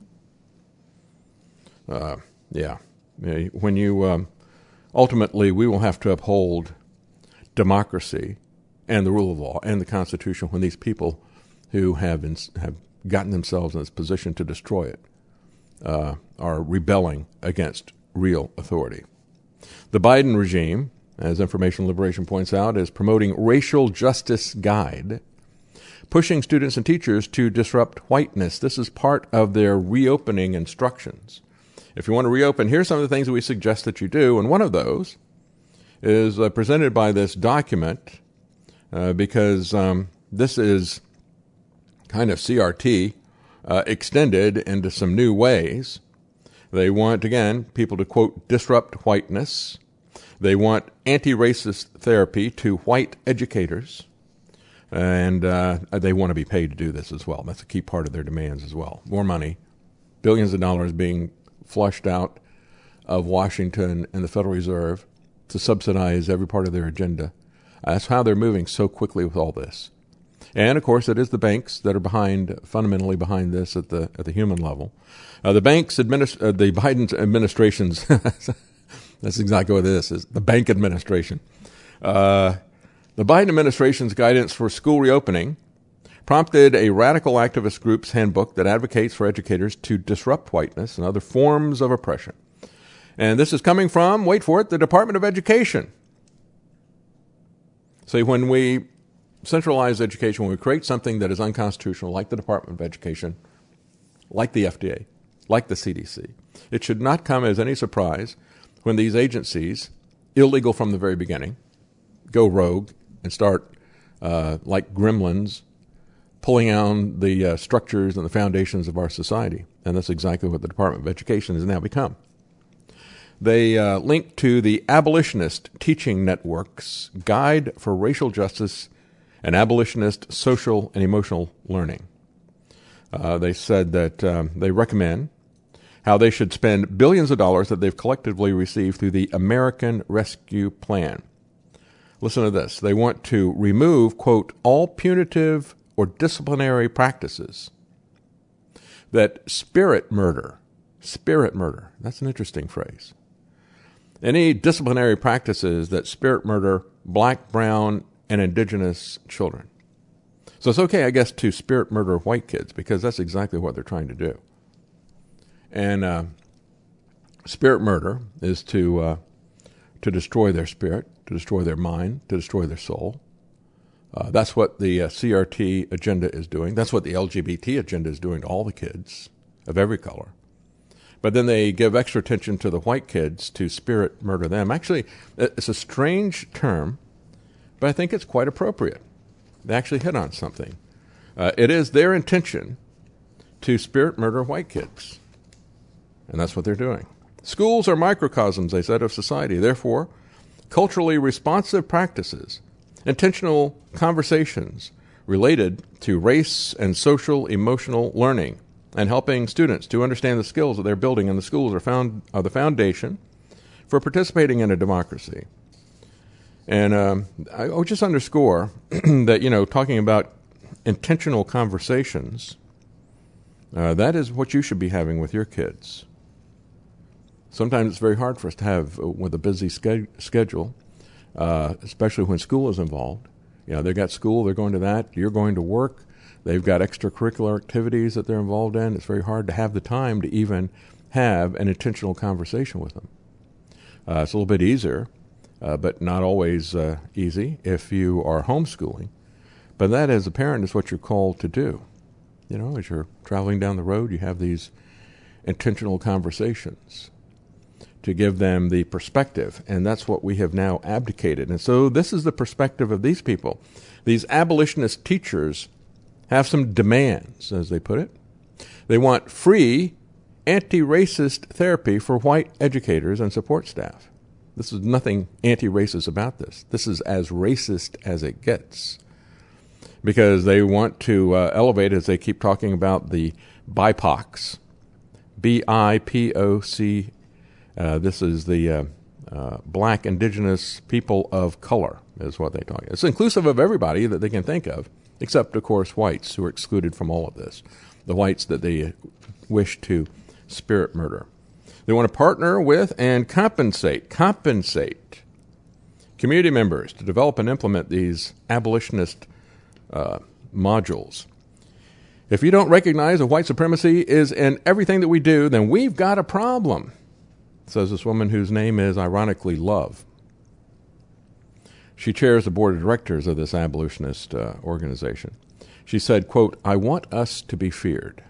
Uh, yeah. When you, um, ultimately, we will have to uphold democracy and the rule of law and the Constitution when these people who have been, have gotten themselves in this position to destroy it uh, are rebelling against real authority. The Biden regime, as Information Liberation points out, is promoting racial justice guide, pushing students and teachers to disrupt whiteness. This is part of their reopening instructions. If you want to reopen, here's some of the things that we suggest that you do, and one of those is uh, presented by this document uh, because um, this is kind of C R T uh, extended into some new ways. They want, again, people to, quote, disrupt whiteness. They want anti-racist therapy to white educators, and uh, they want to be paid to do this as well. That's a key part of their demands as well. More money, billions of dollars being flushed out of Washington and the Federal Reserve to subsidize every part of their agenda. That's how they're moving so quickly with all this. And, of course, it is the banks that are behind, fundamentally behind this at the at the human level. Uh, the banks, administ- uh, the Biden administration's, that's exactly what it is, is the bank administration. Uh, the Biden administration's guidance for school reopening prompted a radical activist group's handbook that advocates for educators to disrupt whiteness and other forms of oppression. And this is coming from, wait for it, the Department of Education. See, when we centralize education, when we create something that is unconstitutional, like the Department of Education, like the F D A, like the C D C, it should not come as any surprise when these agencies, illegal from the very beginning, go rogue and start, uh, like gremlins, pulling down the uh, structures and the foundations of our society. And that's exactly what the Department of Education has now become. They uh, link to the Abolitionist Teaching Network's Guide for Racial Justice and Abolitionist Social and Emotional Learning. Uh, they said that um, they recommend how they should spend billions of dollars that they've collectively received through the American Rescue Plan. Listen to this. They want to remove, quote, all punitive or disciplinary practices that spirit murder, spirit murder, that's an interesting phrase. Any disciplinary practices that spirit murder black, brown, and indigenous children. So it's okay, I guess, to spirit murder white kids because that's exactly what they're trying to do. And uh, spirit murder is to uh, to destroy their spirit, to destroy their mind, to destroy their soul. Uh, that's what the uh, C R T agenda is doing. That's what the L G B T agenda is doing to all the kids of every color. But then they give extra attention to the white kids to spirit murder them. Actually, it's a strange term, but I think it's quite appropriate. They actually hit on something. Uh, it is their intention to spirit murder white kids. And that's what they're doing. Schools are microcosms, they said, of society. Therefore, culturally responsive practices, intentional conversations related to race and social emotional learning, and helping students to understand the skills that they're building in the schools are, found, are the foundation for participating in a democracy. And um, I would just underscore that, you know, talking about intentional conversations, uh, that is what you should be having with your kids. Sometimes it's very hard for us to have uh, with a busy ske- schedule, uh, especially when school is involved. You know, they've got school, they're going to that, you're going to work. They've got extracurricular activities that they're involved in. It's very hard to have the time to even have an intentional conversation with them. Uh, it's a little bit easier, uh, but not always uh, easy if you are homeschooling. But that, as a parent, is what you're called to do. You know, as you're traveling down the road, you have these intentional conversations to give them the perspective, and that's what we have now abdicated. And so this is the perspective of these people. These abolitionist teachers have some demands, as they put it. They want free anti-racist therapy for white educators and support staff. This is nothing anti-racist about this. This is as racist as it gets, because they want to uh, elevate, as they keep talking about, the B I P O Cs, B I P O C. Uh, this is the uh, uh, Black Indigenous People of Color, is what they talk. It's inclusive of everybody that they can think of, except, of course, whites, who are excluded from all of this. The whites that they wish to spirit murder. They want to partner with and compensate, compensate community members to develop and implement these abolitionist uh, modules. If you don't recognize that white supremacy is in everything that we do, then we've got a problem, says this woman whose name is, ironically, Love. She chairs the board of directors of this abolitionist uh, organization. She said, quote, "I want us to be feared.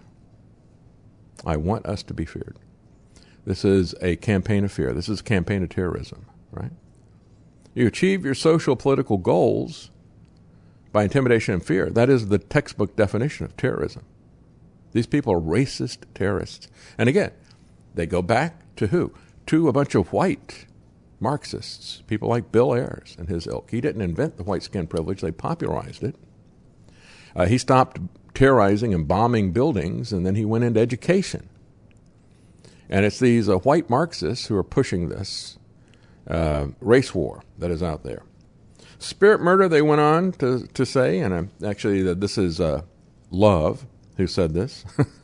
I want us to be feared." This is a campaign of fear. This is a campaign of terrorism, right? You achieve your social political goals by intimidation and fear. That is the textbook definition of terrorism. These people are racist terrorists. And again, they go back to who? To a bunch of white Marxists, people like Bill Ayers and his ilk. He didn't invent the white skin privilege. They popularized it. Uh, he stopped terrorizing and bombing buildings, and then he went into education. And it's these uh, white Marxists who are pushing this uh, race war that is out there. Spirit murder, they went on to, to say, and uh, actually uh, this is uh, Love who said this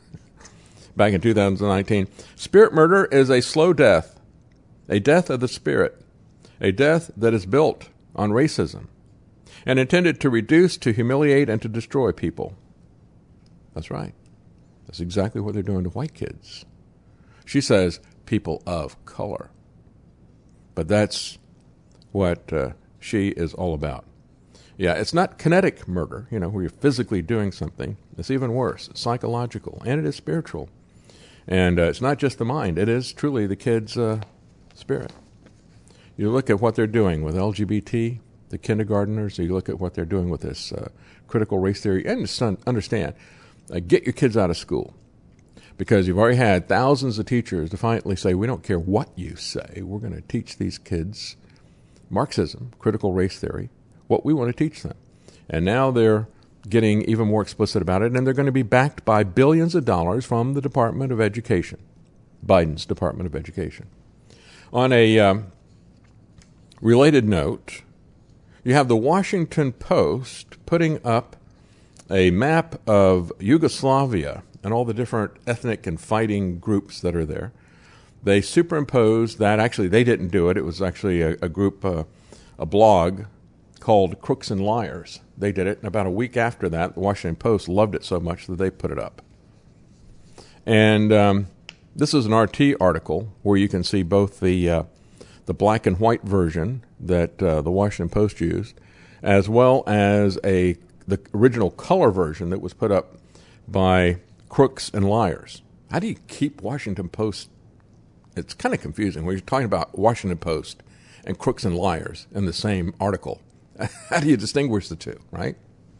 back in two thousand nineteen. Spirit murder is a slow death, a death of the spirit, a death that is built on racism and intended to reduce, to humiliate, and to destroy people. That's right. That's exactly what they're doing to white kids. She says people of color. But that's what uh, she is all about. Yeah, it's not kinetic murder, you know, where you're physically doing something. It's even worse. It's psychological, and it is spiritual. And uh, it's not just the mind. It is truly the kid's uh, spirit. You look at what they're doing with L G B T, the kindergartners, you look at what they're doing with this uh, critical race theory, and just understand, uh, get your kids out of school. Because you've already had thousands of teachers defiantly say, we don't care what you say. We're going to teach these kids Marxism, critical race theory, what we want to teach them. And now they're getting even more explicit about it, and they're going to be backed by billions of dollars from the Department of Education, Biden's Department of Education. On a um, related note, you have the Washington Post putting up a map of Yugoslavia and all the different ethnic and fighting groups that are there. They superimposed that. Actually, they didn't do it. It was actually a, a group, uh, a blog called Crooks and Liars. They did it. And about a week after that, the Washington Post loved it so much that they put it up. And um, this is an R T article where you can see both the uh, the black and white version that uh, the Washington Post used, as well as a the original color version that was put up by Crooks and Liars. How do you keep Washington Post? It's kind of confusing when you're talking about Washington Post and Crooks and Liars in the same article. How do you distinguish the two, right?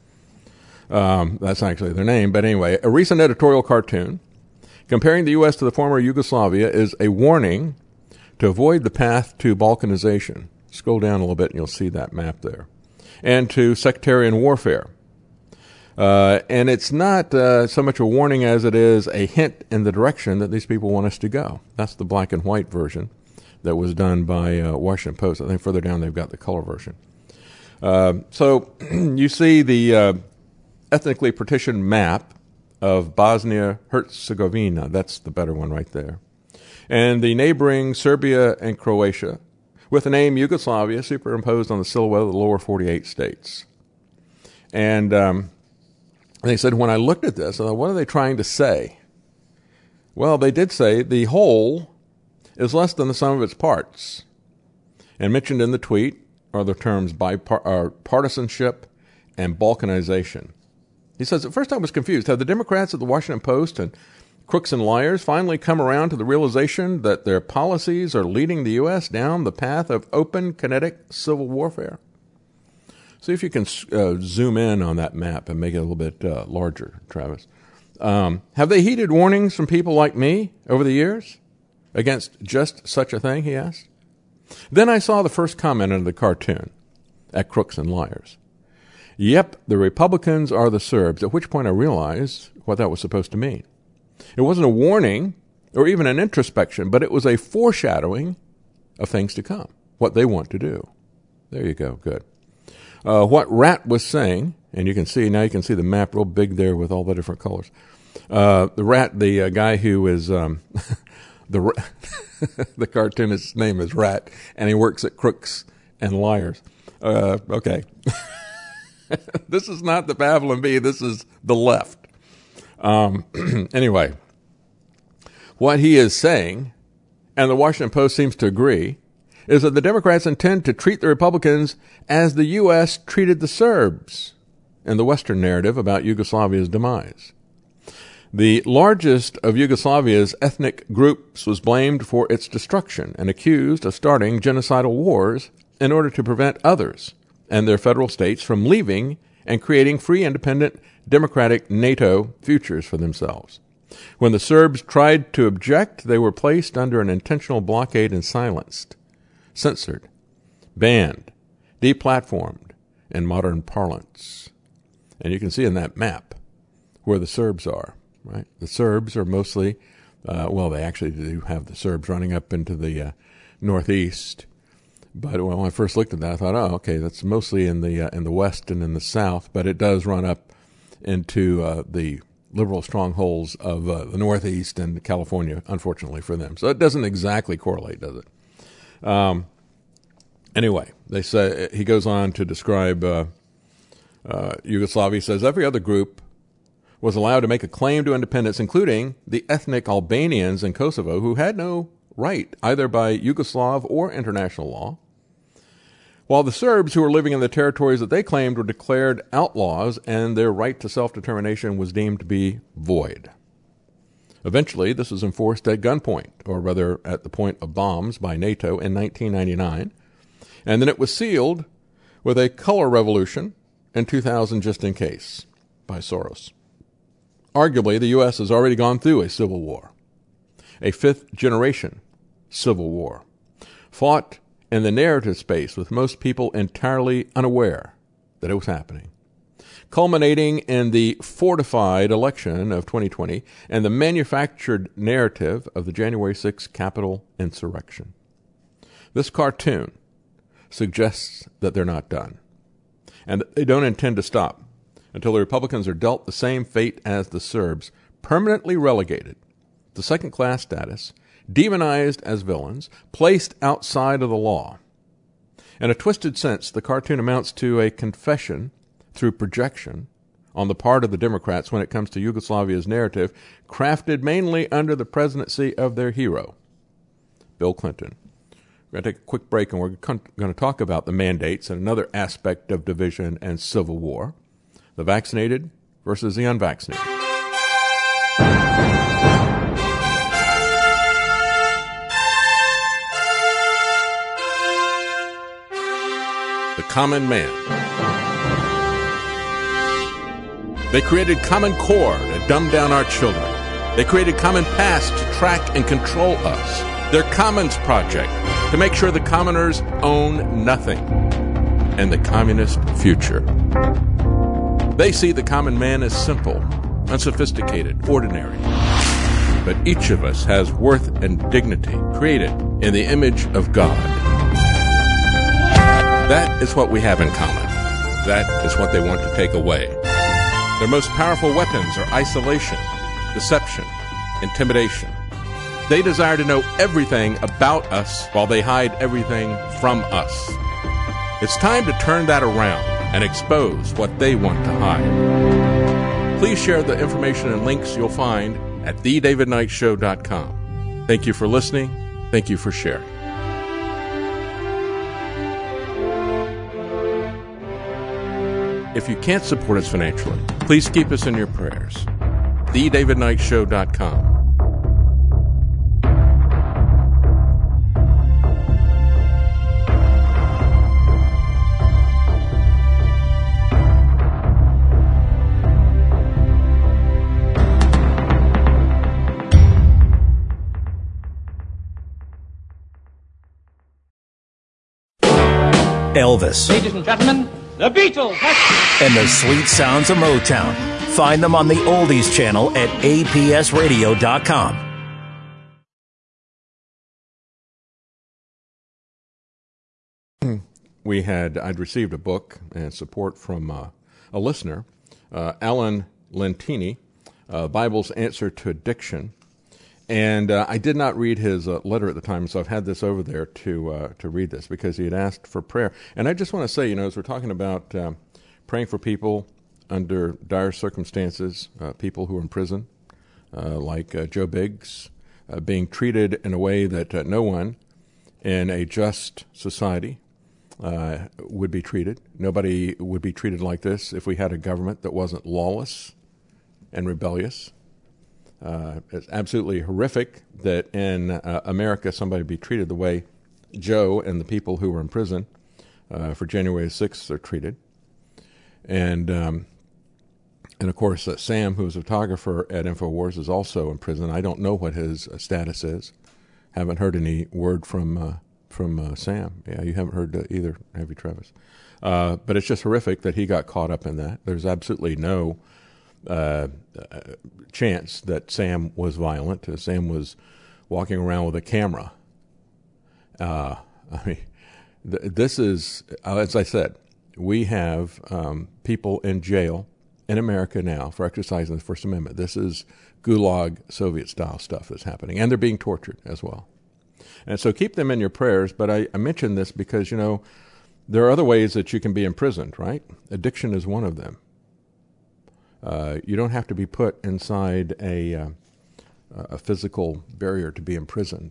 Um, that's actually their name. But anyway, a recent editorial cartoon comparing the U S to the former Yugoslavia is a warning to avoid the path to balkanization. Scroll down a little bit and you'll see that map there. And to sectarian warfare. Uh, and it's not uh, so much a warning as it is a hint in the direction that these people want us to go. That's the black and white version that was done by uh, Washington Post. I think further down they've got the color version. Uh, so you see the uh, ethnically partitioned map of Bosnia-Herzegovina. That's the better one right there. And the neighboring Serbia and Croatia, with the name Yugoslavia superimposed on the silhouette of the lower forty-eight states. And um, they said, when I looked at this, I thought, what are they trying to say? Well, they did say the whole is less than the sum of its parts. And mentioned in the tweet are the terms bipartisanship and balkanization. He says, at first I was confused. Have the Democrats at the Washington Post and Crooks and Liars finally come around to the realization that their policies are leading the U S down the path of open, kinetic civil warfare? See if you can uh, zoom in on that map and make it a little bit uh, larger, Travis. Um, have they heeded warnings from people like me over the years against just such a thing, he asked? Then I saw the first comment in the cartoon at Crooks and Liars. Yep, the Republicans are the Serbs, at which point I realized what that was supposed to mean. It wasn't a warning or even an introspection, but it was a foreshadowing of things to come, what they want to do. There you go, good. Uh, what Rat was saying, and you can see, now you can see the map real big there with all the different colors. Uh, the Rat, the uh, guy who is, um, the the cartoonist's name is Rat, and he works at Crooks and Liars. Uh, okay. This is not the Babylon Bee, this is the left. Um, anyway, what he is saying, and the Washington Post seems to agree, is that the Democrats intend to treat the Republicans as the U S treated the Serbs in the Western narrative about Yugoslavia's demise. The largest of Yugoslavia's ethnic groups was blamed for its destruction and accused of starting genocidal wars in order to prevent others and their federal states from leaving and creating free, independent, democratic NATO futures for themselves. When the Serbs tried to object, they were placed under an intentional blockade and silenced, censored, banned, deplatformed, in modern parlance. And you can see in that map where the Serbs are, right? The Serbs are mostly, uh, well, they actually do have the Serbs running up into the uh, northeast. But when I first looked at that, I thought, oh, okay, that's mostly in the uh, in the west and in the south, but it does run up into uh, the liberal strongholds of uh, the northeast and California, unfortunately for them. So it doesn't exactly correlate, does it? Um, anyway, they say he goes on to describe uh, uh, Yugoslavia. He says every other group was allowed to make a claim to independence, including the ethnic Albanians in Kosovo, who had no right either by Yugoslav or international law, while the Serbs who were living in the territories that they claimed were declared outlaws and their right to self-determination was deemed to be void. Eventually, this was enforced at gunpoint, or rather at the point of bombs, by NATO in nineteen ninety-nine, and then it was sealed with a color revolution in two thousand just in case by Soros. Arguably, the U S has already gone through a civil war, a fifth-generation civil war, fought in the narrative space with most people entirely unaware that it was happening, culminating in the fortified election of twenty twenty and the manufactured narrative of the January sixth Capitol insurrection. This cartoon suggests that they're not done, and that they don't intend to stop until the Republicans are dealt the same fate as the Serbs, permanently relegated to second-class status, demonized as villains, placed outside of the law. In a twisted sense, the cartoon amounts to a confession through projection on the part of the Democrats when it comes to Yugoslavia's narrative, crafted mainly under the presidency of their hero, Bill Clinton. We're going to take a quick break, and we're going to talk about the mandates and another aspect of division and civil war, the vaccinated versus the unvaccinated. The common man. They created Common Core to dumb down our children. They created Common Pass to track and control us. Their Commons Project to make sure the commoners own nothing. And the communist future. They see the common man as simple, unsophisticated, ordinary. But each of us has worth and dignity created in the image of God. That is what we have in common. That is what they want to take away. Their most powerful weapons are isolation, deception, intimidation. They desire to know everything about us while they hide everything from us. It's time to turn that around and expose what they want to hide. Please share the information and links you'll find at the david knight show dot com. Thank you for listening. Thank you for sharing. If you can't support us financially, please keep us in your prayers. the david knight show dot com. Elvis. Ladies and gentlemen, the Beatles. And the sweet sounds of Motown. Find them on the Oldies channel at A P S radio dot com. We had, I'd received a book and support from uh, a listener, uh, Alan Lentini, uh, Bible's Answer to Addiction. And uh, I did not read his uh, letter at the time, so I've had this over there to uh, to read this because he had asked for prayer. And I just want to say, you know, as we're talking about uh, praying for people under dire circumstances, uh, people who are in prison, uh, like uh, Joe Biggs, uh, being treated in a way that uh, no one in a just society uh, would be treated. Nobody would be treated like this if we had a government that wasn't lawless and rebellious. Uh, it's absolutely horrific that in uh, America somebody be treated the way Joe and the people who were in prison uh, for January sixth are treated. And, um, and of course, uh, Sam, who was a photographer at InfoWars, is also in prison. I don't know what his uh, status is. Haven't heard any word from uh, from uh, Sam. Yeah, you haven't heard uh, either, have you, Travis? Uh, but it's just horrific that he got caught up in that. There's absolutely no uh, uh, chance that Sam was violent. Uh, Sam was walking around with a camera. Uh, I mean, th- this is, uh, as I said, we have um, people in jail in America now for exercising the First Amendment. This is Gulag Soviet-style stuff that's happening, and they're being tortured as well. And so keep them in your prayers, but I, I mention this because, you know, there are other ways that you can be imprisoned, right? Addiction is one of them. Uh, you don't have to be put inside a, uh, a physical barrier to be imprisoned.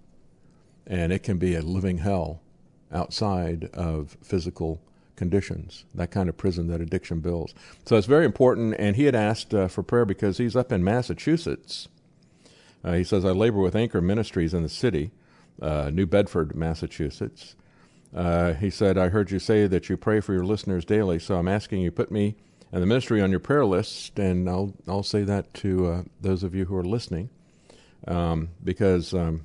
And it can be a living hell outside of physical conditions, that kind of prison that addiction builds. So it's very important, and he had asked uh, for prayer because he's up in Massachusetts. Uh, he says, I labor with Anchor Ministries in the city, uh, New Bedford, Massachusetts. Uh, he said, I heard you say that you pray for your listeners daily, so I'm asking you put me and the ministry on your prayer list, and I'll I'll say that to uh, those of you who are listening, um, because, um,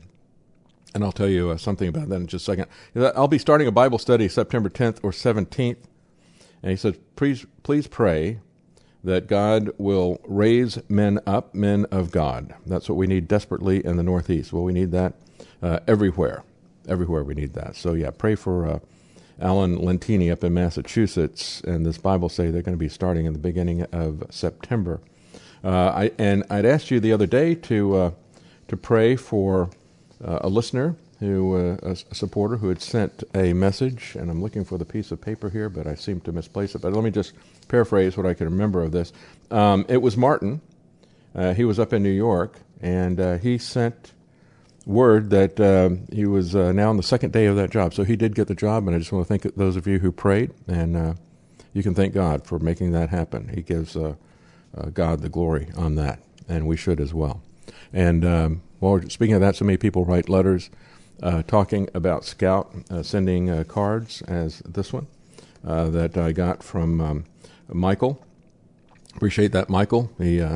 and I'll tell you uh, something about that in just a second. I'll be starting a Bible study September tenth or seventeenth, and he said, please, please pray that God will raise men up, men of God. That's what we need desperately in the Northeast. Well, we need that uh, everywhere. Everywhere we need that. So, yeah, pray for uh, Alan Lentini up in Massachusetts, and this Bible study they're going to be starting in the beginning of September. Uh, I, and I'd asked you the other day to uh, to pray for uh, a listener, who uh, a, a supporter who had sent a message, and I'm looking for the piece of paper here, but I seem to misplace it. But let me just paraphrase what I can remember of this. Um, it was Martin. Uh, he was up in New York, and uh, he sent word that uh, he was uh, now on the second day of that job. So he did get the job, and I just want to thank those of you who prayed, and uh, you can thank God for making that happen. He gives uh, uh, God the glory on that, and we should as well. And um, while we're speaking of that, so many people write letters uh, talking about Scout, uh, sending uh, cards, as this one uh, that I got from um, Michael. Appreciate that, Michael. He uh,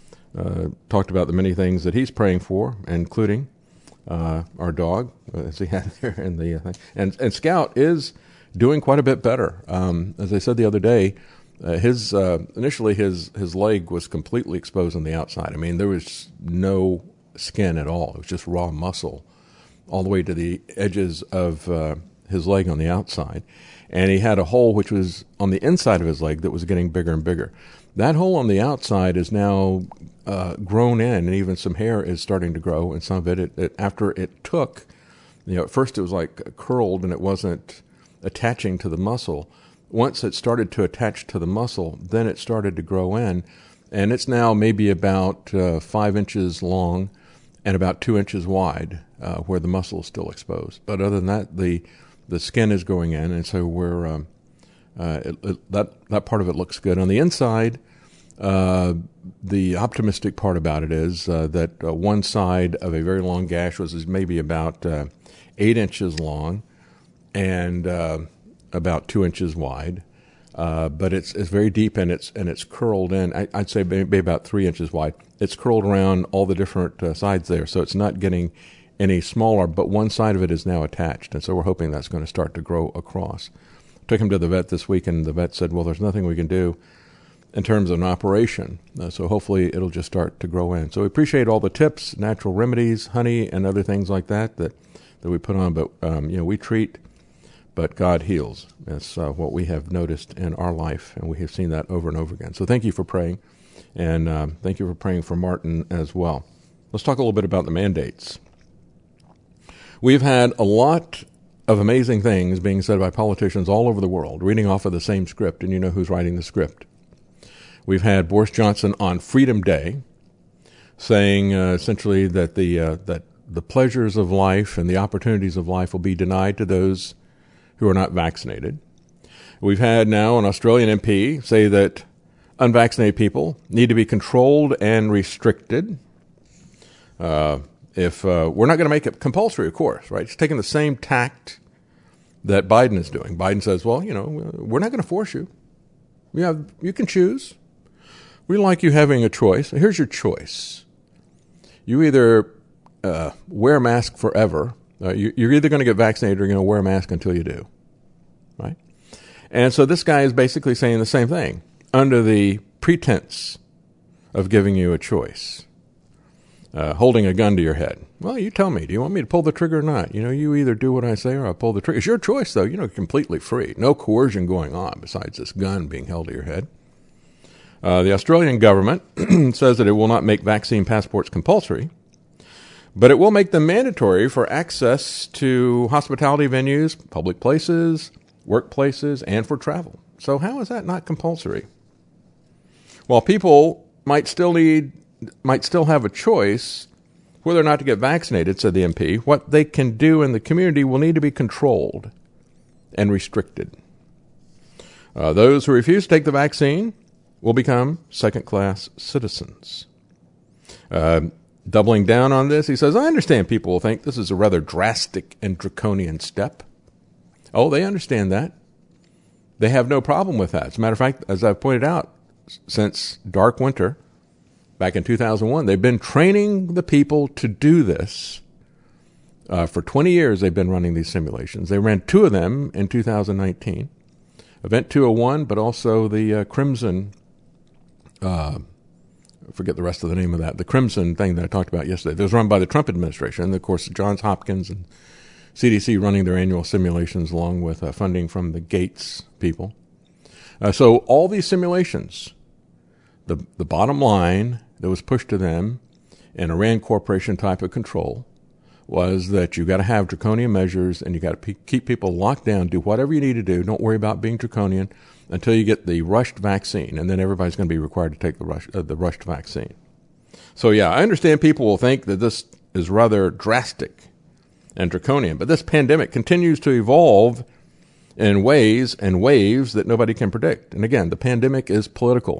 uh, talked about the many things that he's praying for, including Uh, our dog, as he had there in the uh, thing. And, and Scout is doing quite a bit better. Um, as I said the other day, uh, his uh, initially his, his leg was completely exposed on the outside. I mean, there was no skin at all. It was just raw muscle all the way to the edges of uh, his leg on the outside. And he had a hole which was on the inside of his leg that was getting bigger and bigger. That hole on the outside is now uh, grown in, and even some hair is starting to grow, and some of it, it, it, after it took, you know, at first it was like curled and it wasn't attaching to the muscle. Once it started to attach to the muscle, then it started to grow in, and it's now maybe about uh, five inches long and about two inches wide, uh, where the muscle is still exposed. But other than that, the the skin is going in, and so we're um, uh, it, it, that that part of it looks good. On the inside, uh, the optimistic part about it is uh, that uh, one side of a very long gash was is maybe about uh, eight inches long and uh, about two inches wide, uh, but it's it's very deep and it's and it's curled in. I, I'd say maybe about three inches wide. It's curled around all the different uh, sides there, so it's not getting any smaller, but one side of it is now attached. And so we're hoping that's going to start to grow across. Took him to the vet this week, and the vet said, well, there's nothing we can do in terms of an operation. Uh, so hopefully it'll just start to grow in. So we appreciate all the tips, natural remedies, honey, and other things like that that, that we put on. But, um, you know, we treat, but God heals. That's uh, what we have noticed in our life, and we have seen that over and over again. So thank you for praying, and um, thank you for praying for Martin as well. Let's talk a little bit about the mandates. We've had a lot of amazing things being said by politicians all over the world, reading off of the same script, and you know who's writing the script. We've had Boris Johnson on Freedom Day saying uh, essentially that the uh, that the pleasures of life and the opportunities of life will be denied to those who are not vaccinated. We've had now an Australian M P say that unvaccinated people need to be controlled and restricted. Uh, if uh, we're not going to make it compulsory, of course, right? It's taking the same tact that Biden is doing. Biden says, well, you know, we're not going to force you. You have, you can choose. We like you having a choice. Here's your choice. You either uh, wear a mask forever. Uh, you, you're either going to get vaccinated or you're going to wear a mask until you do, right? And so this guy is basically saying the same thing under the pretense of giving you a choice. Uh, holding a gun to your head. Well, you tell me, do you want me to pull the trigger or not? You know, you either do what I say or I pull the trigger. It's your choice, though. You know, completely free. No coercion going on besides this gun being held to your head. Uh, the Australian government says that it will not make vaccine passports compulsory, but it will make them mandatory for access to hospitality venues, public places, workplaces, and for travel. So how is that not compulsory? While people might still need might still have a choice whether or not to get vaccinated, said the M P, what they can do in the community will need to be controlled and restricted. Uh, those who refuse to take the vaccine will become second-class citizens. Uh, doubling down on this, he says, I understand people will think this is a rather drastic and draconian step. Oh, they understand that. They have no problem with that. As a matter of fact, as I've pointed out, since Dark Winter, back in two thousand one, they've been training the people to do this. Uh, for twenty years, they've been running these simulations. They ran two of them in two thousand nineteen. Event two oh one, but also the uh, Crimson, uh, I forget the rest of the name of that, the Crimson thing that I talked about yesterday. It was run by the Trump administration. And, of course, Johns Hopkins and C D C running their annual simulations along with uh, funding from the Gates people. Uh, so all these simulations, the the bottom line that was pushed to them in a Rand Corporation type of control was that you got to have draconian measures and you got to pe- keep people locked down, do whatever you need to do. Don't worry about being draconian until you get the rushed vaccine, and then everybody's going to be required to take the rush, uh, the rushed vaccine. So, yeah, I understand people will think that this is rather drastic and draconian, but this pandemic continues to evolve in ways and waves that nobody can predict. And again, the pandemic is political.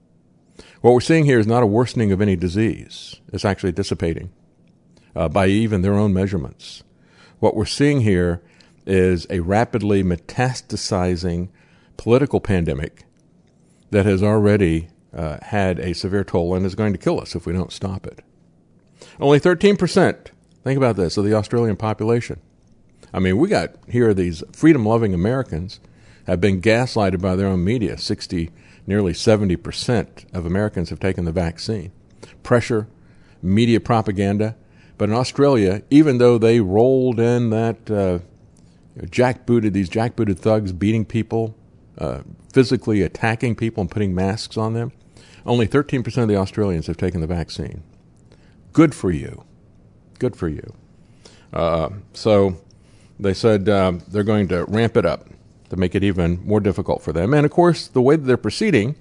What we're seeing here is not a worsening of any disease. It's actually dissipating uh, by even their own measurements. What we're seeing here is a rapidly metastasizing political pandemic that has already uh, had a severe toll and is going to kill us if we don't stop it. Only thirteen percent, think about this, of the Australian population. I mean, we got here these freedom-loving Americans have been gaslighted by their own media. sixty Nearly seventy percent of Americans have taken the vaccine. Pressure, media propaganda. But in Australia, even though they rolled in that uh, jackbooted, these jackbooted thugs beating people, uh, physically attacking people and putting masks on them, only thirteen percent of the Australians have taken the vaccine. Good for you. Good for you. Uh, so they said um, they're going to ramp it up to make it even more difficult for them. And, of course, the way that they're proceeding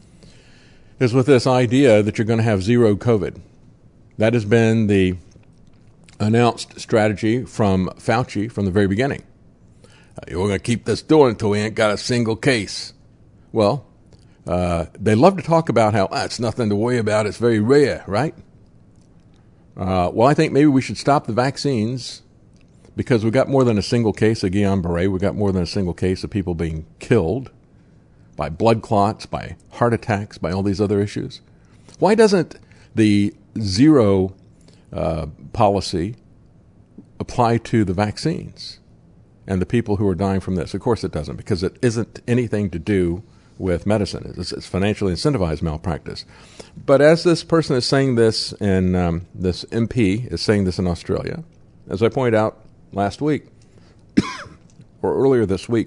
is with this idea that you're going to have zero COVID. That has been the announced strategy from Fauci from the very beginning. Uh, we're going to keep this doing until we ain't got a single case. Well, uh, they love to talk about how ah, it's nothing to worry about, it's very rare, right? Uh, well, I think maybe we should stop the vaccines because we got more than a single case of Guillain-Barré. We got more than a single case of people being killed by blood clots, by heart attacks, by all these other issues. Why doesn't the zero uh, policy apply to the vaccines and the people who are dying from this? Of course it doesn't, because it isn't anything to do with medicine. It's, it's financially incentivized malpractice. But as this person is saying this, and um, this M P is saying this in Australia, as I pointed out last week, or earlier this week,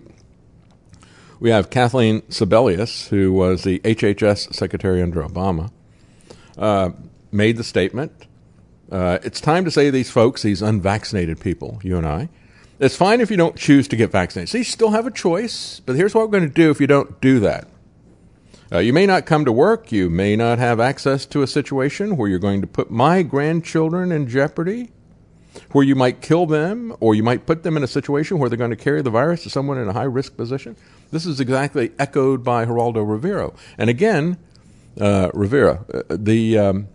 we have Kathleen Sebelius, who was the H H S secretary under Obama, uh, made the statement, uh, it's time to say to these folks, these unvaccinated people, you and I, it's fine if you don't choose to get vaccinated. So you still have a choice, but here's what we're going to do if you don't do that. Uh, you may not come to work. You may not have access to a situation where you're going to put my grandchildren in jeopardy, where you might kill them, or you might put them in a situation where they're going to carry the virus to someone in a high-risk position. This is exactly echoed by Geraldo Rivera. And again, uh, Rivera, uh, the um,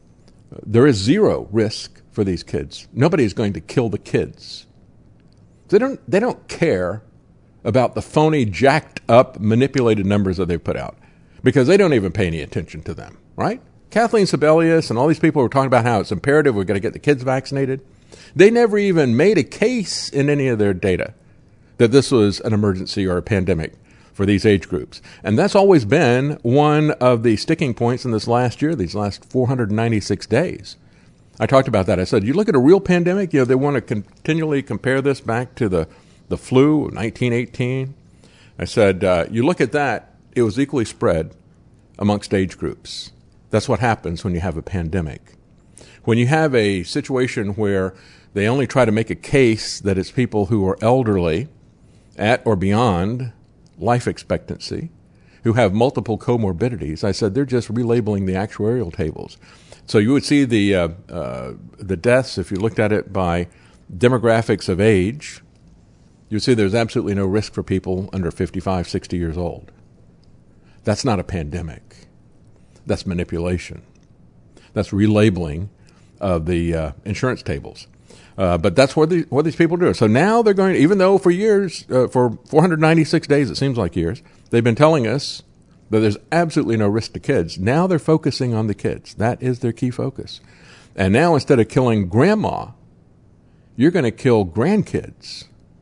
there is zero risk for these kids. Nobody is going to kill the kids. They don't, they don't care about the phony, jacked-up, manipulated numbers that they put out, because they don't even pay any attention to them, right? Kathleen Sebelius and all these people were talking about how it's imperative we're going to get the kids vaccinated. They never even made a case in any of their data that this was an emergency or a pandemic for these age groups. And that's always been one of the sticking points in this last year, these last four hundred ninety-six days. I talked about that. I said, you look at a real pandemic, you know, they want to continually compare this back to the, the flu of nineteen eighteen. I said, uh, you look at that, it was equally spread amongst age groups. That's what happens when you have a pandemic. When you have a situation where they only try to make a case that it's people who are elderly, at or beyond life expectancy, who have multiple comorbidities, I said they're just relabeling the actuarial tables. So you would see the uh, uh, the deaths, if you looked at it by demographics of age, you'd see there's absolutely no risk for people under fifty-five, sixty years old. That's not a pandemic. That's manipulation. That's relabeling of the uh, insurance tables. Uh, but that's what, the, what these people do. So now they're going to, even though for years, uh, for four hundred ninety-six days, it seems like years, they've been telling us that there's absolutely no risk to kids. Now they're focusing on the kids. That is their key focus. And now instead of killing grandma, you're going to kill grandkids.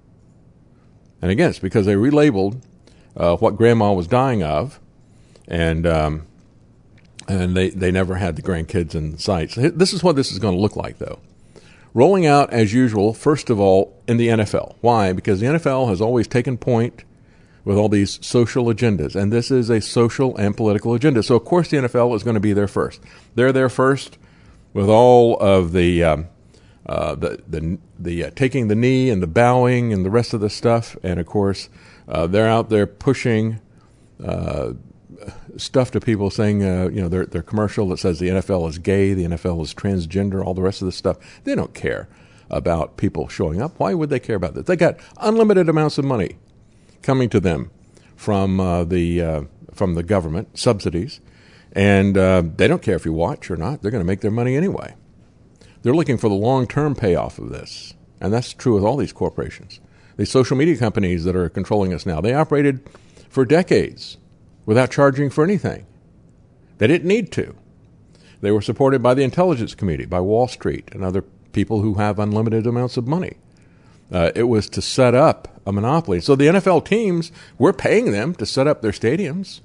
And again, it's because they relabeled uh, what grandma was dying of, and um, and they, they never had the grandkids in sight. So this is what this is going to look like, though. Rolling out, as usual, first of all, in the N F L. Why? Because the N F L has always taken point with all these social agendas, and this is a social and political agenda. So, of course, the N F L is going to be there first. They're there first with all of the um, uh, the the, the uh, taking the knee and the bowing and the rest of the stuff, and of course, uh, they're out there pushing uh, stuff to people, saying, uh, you know, their their commercial that says the N F L is gay, the N F L is transgender, all the rest of this stuff. They don't care about people showing up. Why would they care about this? They got unlimited amounts of money coming to them from uh, the uh, from the government, subsidies, and uh, they don't care if you watch or not. They're going to make their money anyway. They're looking for the long-term payoff of this, and that's true with all these corporations. These social media companies that are controlling us now, they operated for decades without charging for anything. They didn't need to. They were supported by the intelligence community, by Wall Street, and other people who have unlimited amounts of money. Uh, it was to set up a monopoly. So the N F L teams, we're paying them to set up their stadiums.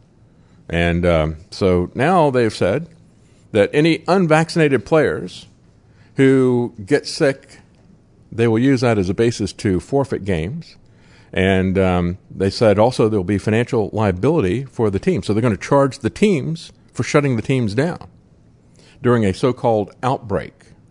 And um, so now they've said that any unvaccinated players who get sick, they will use that as a basis to forfeit games. And um, they said also there will be financial liability for the team. So they're going to charge the teams for shutting the teams down during a so-called outbreak.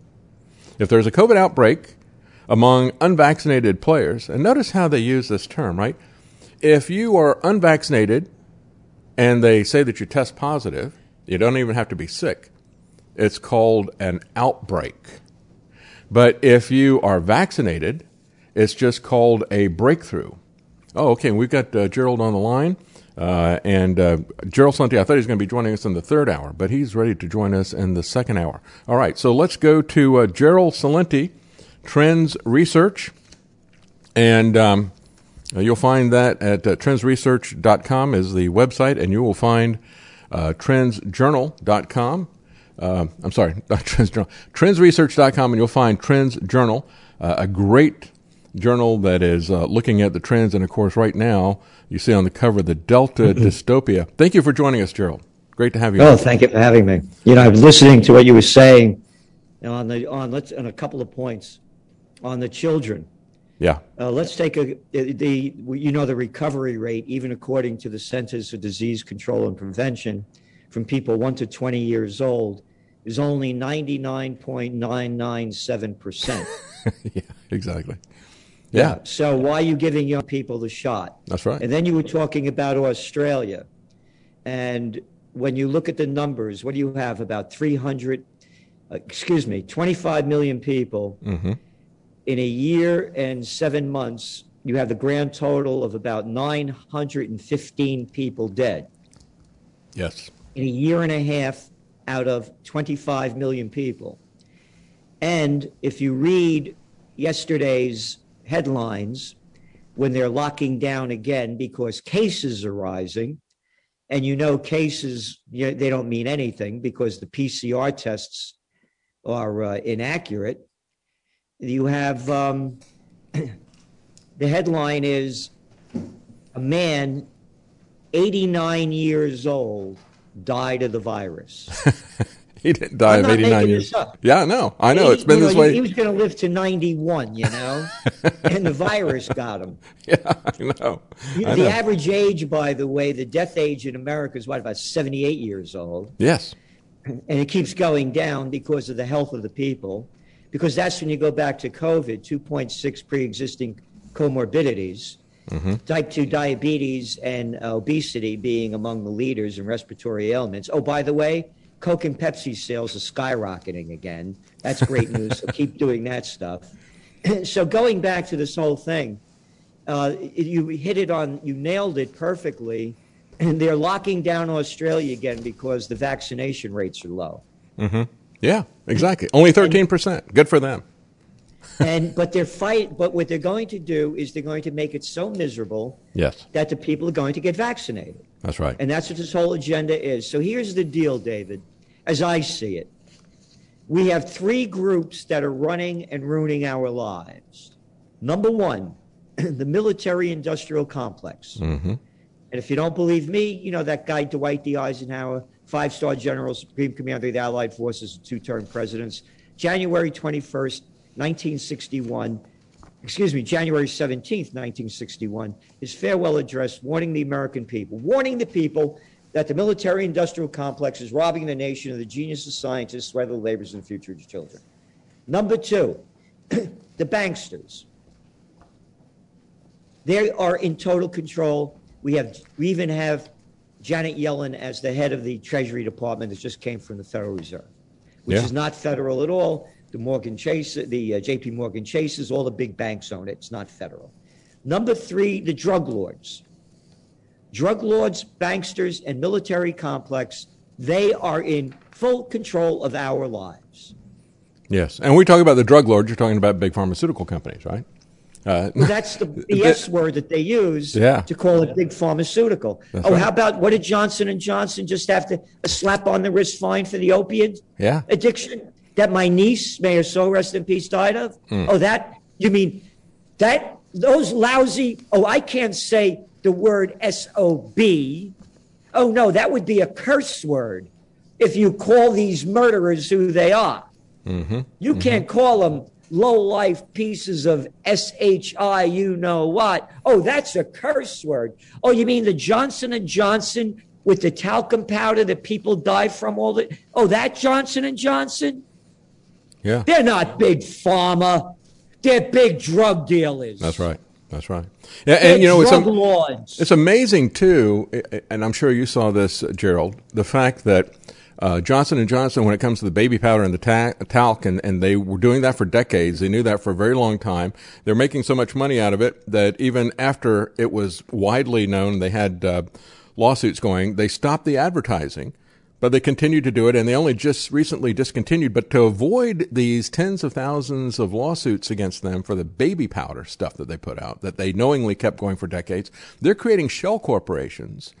If there's a COVID outbreak among unvaccinated players, and notice how they use this term, right? If you are unvaccinated and they say that you test positive, you don't even have to be sick. It's called an outbreak. But if you are vaccinated, it's just called a breakthrough. Oh, okay, we've got uh, Gerald on the line. Uh, and uh, Gerald Salenti, I thought he was going to be joining us in the third hour, but he's ready to join us in the second hour. All right, so let's go to uh, Gerald Salenti, Trends Research. And um, you'll find that at uh, trends research dot com is the website, and you will find uh, trends journal dot com. uh, I'm sorry, not Trends Journal, trends research dot com, and you'll find Trends Journal, uh, a great journal that is uh, looking at the trends. And, of course, right now, you see on the cover the Delta mm-hmm. dystopia. Thank you for joining us, Gerald. Great to have you. Oh, thank you for having me. You know, I was listening to what you were saying on the on let's on a couple of points on the children. Yeah. Uh, let's take a the you know the recovery rate, even according to the Centers for Disease Control and Prevention, from people one to twenty years old, is only ninety-nine point nine nine seven percent. Yeah, exactly. Yeah. Yeah. So why are you giving young people the shot? That's right. And then you were talking about Australia, and when you look at the numbers, what do you have? About three hundred, uh, excuse me, twenty-five million people. Mm-hmm. In a year and seven months, you have the grand total of about nine hundred fifteen people dead. Yes. In a year and a half out of twenty-five million people. And if you read yesterday's headlines, when they're locking down again because cases are rising, and you know cases, you know, they don't mean anything because the P C R tests are uh, inaccurate. You have, um, the headline is, a man, eighty-nine years old, died of the virus. He didn't die I'm of not eighty-nine making years. this up. Yeah, no, I know. He- It's been you this know, way. He, he was going to live to ninety-one, you know, and the virus got him. Yeah, I know. You I know, the know. average age, by the way, the death age in America is what, about seventy-eight years old. Yes. And it keeps going down because of the health of the people, because that's when you go back to COVID, two point six pre-existing comorbidities, Mm-hmm. type two diabetes and obesity being among the leaders in respiratory ailments. Oh, by the way, Coke and Pepsi sales are skyrocketing again. That's great news. So keep doing that stuff. So going back to this whole thing, uh, you hit it on, you nailed it perfectly. And they're locking down Australia again because the vaccination rates are low. Mm-hmm. Yeah, exactly. Only thirteen percent. Good for them. And but they're fight. But what they're going to do is they're going to make it so miserable Yes. that the people are going to get vaccinated. That's right. And that's what this whole agenda is. So here's the deal, David, as I see it. We have three groups that are running and ruining our lives. Number one, the military-industrial complex. Mm-hmm. And if you don't believe me, you know that guy Dwight D. Eisenhower, five-star general, supreme commander of the Allied forces, two-term presidents, January twenty-first, nineteen sixty-one, excuse me, January seventeenth, nineteen sixty-one, his farewell address warning the American people, warning the people that the military-industrial complex is robbing the nation of the genius of scientists, weather laborers, and future children. Number two, the banksters. They are in total control. We have, we even have Janet Yellen as the head of the Treasury Department that just came from the Federal Reserve, which Yeah. is not federal at all. The Morgan Chase, the uh, J P Morgan Chases, all the big banks own it. It's not federal. Number three, the drug lords. Drug lords, banksters, and military complex, they are in full control of our lives. Yes. And we talk about the drug lords, you're talking about big pharmaceutical companies, right? Uh, Well, that's the B S word that they use Yeah. to call it big pharmaceutical. That's oh, right. how about, what did Johnson and Johnson just have to, a slap on the wrist fine for the opiate Yeah. addiction that my niece, may her soul rest in peace, died of? Mm. Oh, that, you mean, that, those lousy, oh, I can't say the word S O B. Oh, no, that would be a curse word if you call these murderers who they are. Mm-hmm. You Mm-hmm. can't call them low-life pieces of S H I, you know what. Oh, that's a curse word. Oh, you mean the Johnson and Johnson with the talcum powder that people die from all the, oh, that Johnson and Johnson? Yeah. They're not big pharma. They're big drug dealers. That's right. That's right. Yeah, They're and you know it's drug am- lords. it's amazing too, and I'm sure you saw this, Gerald. The fact that uh, Johnson and Johnson, when it comes to the baby powder and the ta- talc, and, and they were doing that for decades. They knew that for a very long time. They're making so much money out of it that even after it was widely known, they had uh, lawsuits going. They stopped the advertising. But they continued to do it, and they only just recently discontinued. But to avoid these tens of thousands of lawsuits against them for the baby powder stuff that they put out, that they knowingly kept going for decades, they're creating shell corporations.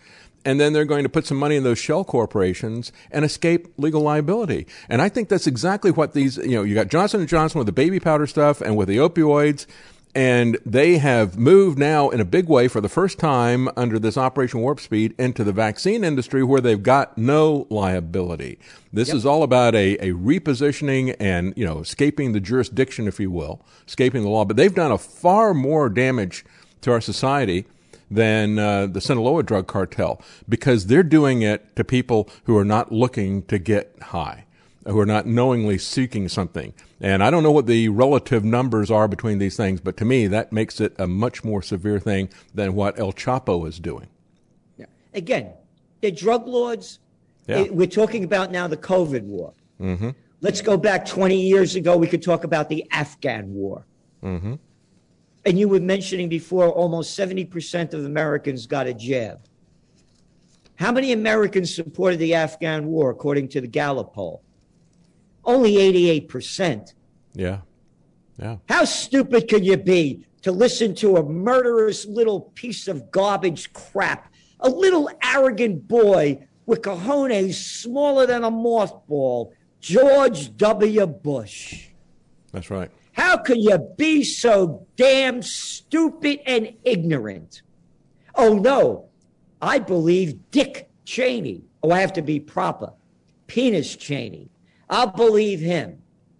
and then they're going to put some money in those shell corporations and escape legal liability. And I think that's exactly what these, you know, you got Johnson and Johnson with the baby powder stuff and with the opioids, and they have moved now in a big way for the first time under this Operation Warp Speed into the vaccine industry where they've got no liability. This yep. is all about a, a repositioning and, you know, escaping the jurisdiction, if you will, escaping the law. But they've done a far more damage to our society than uh, the Sinaloa drug cartel, because they're doing it to people who are not looking to get high, who are not knowingly seeking something. And I don't know what the relative numbers are between these things, but to me, that makes it a much more severe thing than what El Chapo is doing. Yeah. Again, they're drug lords. Yeah. We're talking about now the COVID war. Mm-hmm. Let's go back twenty years ago. We could talk about the Afghan war. Mm-hmm. And you were mentioning before, almost seventy percent of Americans got a jab. How many Americans supported the Afghan war, according to the Gallup poll? Only eighty-eight percent. Yeah. Yeah. How stupid could you be to listen to a murderous little piece of garbage crap, a little arrogant boy with cojones smaller than a mothball, George W. Bush? That's right. How can you be so damn stupid and ignorant? Oh, no, I believe Dick Cheney. Oh, I have to be proper. Penis Cheney. I'll believe him.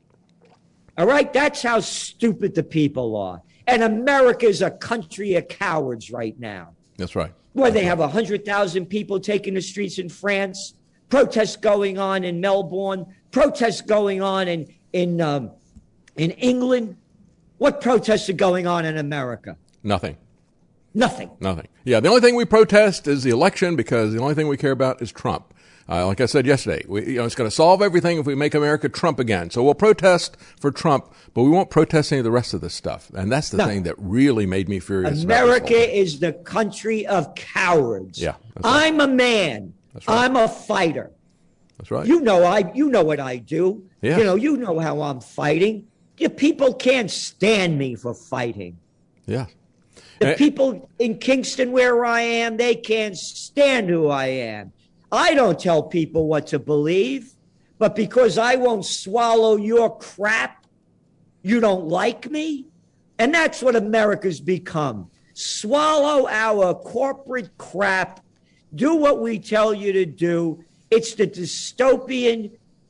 All right? That's how stupid the people are. And America's a country of cowards right now. That's right. Where they have one hundred thousand people taking the streets in France, protests going on in Melbourne, protests going on in, in, um, in England. What protests are going on in America? Nothing. Nothing. Nothing. Yeah, the only thing we protest is the election, because the only thing we care about is Trump. Uh, like I said yesterday, we, you know, it's going to solve everything if we make America Trump again. So we'll protest for Trump, but we won't protest any of the rest of this stuff. And that's the no. thing that really made me furious. America is the country of cowards. Yeah, that's right. I'm a man. That's right. I'm a fighter. That's right. You know, I. You know what I do. Yeah. You know, you know how I'm fighting. You people can't stand me for fighting. Yeah. The and, people in Kingston, where I am, they can't stand who I am. I don't tell people what to believe, but because I won't swallow your crap, you don't like me? And that's what America's become. Swallow our corporate crap. Do what we tell you to do. It's the dystopian,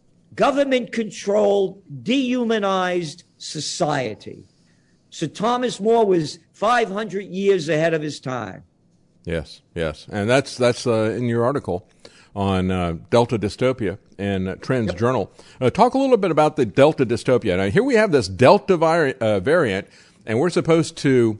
government-controlled, dehumanized society. Sir Thomas More was five hundred years ahead of his time. Yes, yes. And that's that's uh, in your article on uh, Delta Dystopia and uh, Trends yep. Journal. Uh, talk a little bit about the Delta Dystopia. Now, here we have this Delta vari- uh, variant, and we're supposed to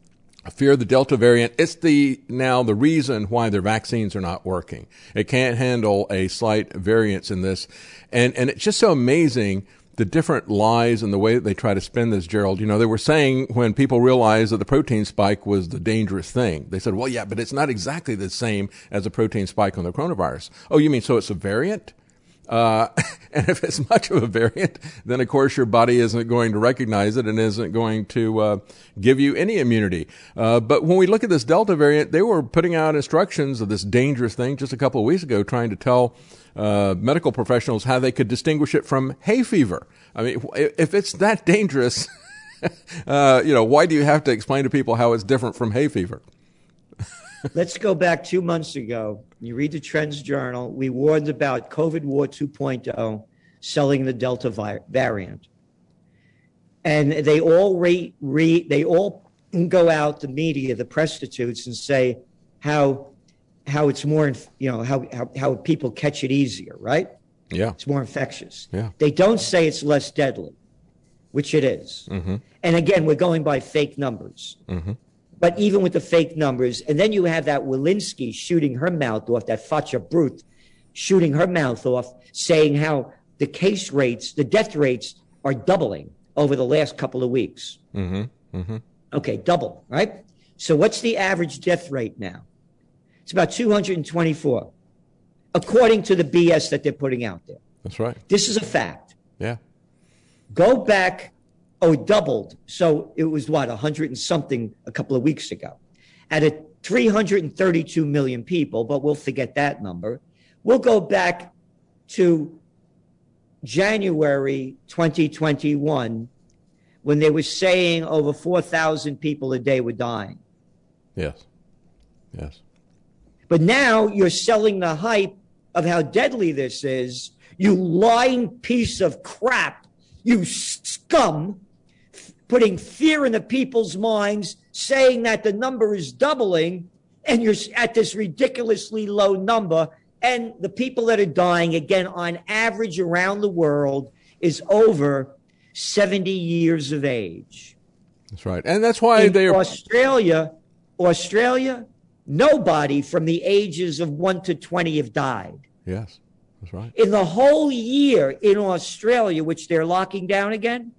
fear the Delta variant. It's the now the reason why their vaccines are not working. It can't handle a slight variance in this. And, and it's just so amazing the different lies and the way that they try to spin this, Gerald. You know, they were saying when people realized that the protein spike was the dangerous thing, they said, well, yeah, but it's not exactly the same as a protein spike on the coronavirus. Oh, you mean so it's a variant? Uh, and if it's much of a variant, then of course your body isn't going to recognize it and isn't going to uh, give you any immunity. Uh, but when we look at this Delta variant, they were putting out instructions of this dangerous thing just a couple of weeks ago, trying to tell uh, medical professionals how they could distinguish it from hay fever. I mean, if it's that dangerous, uh, you know, why do you have to explain to people how it's different from hay fever? Let's go back two months ago. You read the Trends Journal. We warned about COVID War two point oh selling the Delta vi- variant. And they all re, re, they all go out, the media, the prostitutes, and say how how it's more, you know, how, how, how people catch it easier, right? Yeah. It's more infectious. Yeah. They don't say it's less deadly, which it is. Mm-hmm. And again, we're going by fake numbers. Mm-hmm. But even with the fake numbers, and then you have that Walensky shooting her mouth off, that Facha Brute shooting her mouth off, saying how the case rates, the death rates are doubling over the last couple of weeks. Mm-hmm. Mm-hmm. Okay, double, right? So what's the average death rate now? It's about two hundred twenty-four, according to the B S that they're putting out there. That's right. This is a fact. Yeah. Go back. Oh, it doubled. So it was what, one hundred and something a couple of weeks ago. At a three hundred thirty-two million people, but we'll forget that number. We'll go back to January twenty twenty-one, when they were saying over four thousand people a day were dying. Yes. Yes. But now you're selling the hype of how deadly this is. You lying piece of crap. You scum, putting fear in the people's minds, saying that the number is doubling, and you're at this ridiculously low number. And the people that are dying, again, on average around the world, is over seventy years of age. That's right. And that's why in they are... Australia, Australia, nobody from the ages of one to twenty have died. Yes, that's right. In the whole year in Australia, which they're locking down again,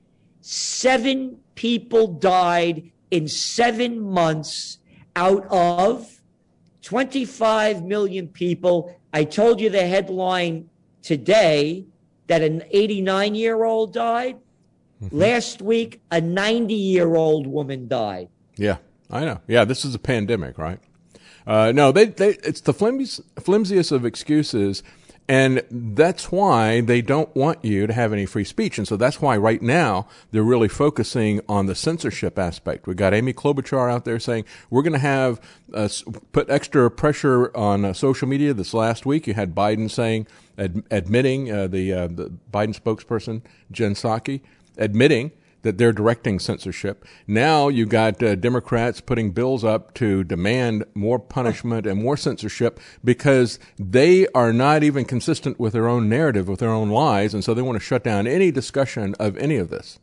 seven people died in seven months out of twenty-five million people. I told you the headline today that an eighty-nine-year-old died. Mm-hmm. Last week, a ninety-year-old woman died. Yeah, I know. Yeah, this is a pandemic, right? Uh, no, they, they, it's the flimsiest, flimsiest of excuses, and that's why they don't want you to have any free speech. And so that's why right now they're really focusing on the censorship aspect. We got Amy Klobuchar out there saying we're going to have uh, put extra pressure on uh, social media. This last week, you had Biden saying, ad- admitting uh, the uh, the Biden spokesperson Jen Psaki admitting that they're directing censorship. Now you've got uh, Democrats putting bills up to demand more punishment and more censorship because they are not even consistent with their own narrative, with their own lies, and so they want to shut down any discussion of any of this.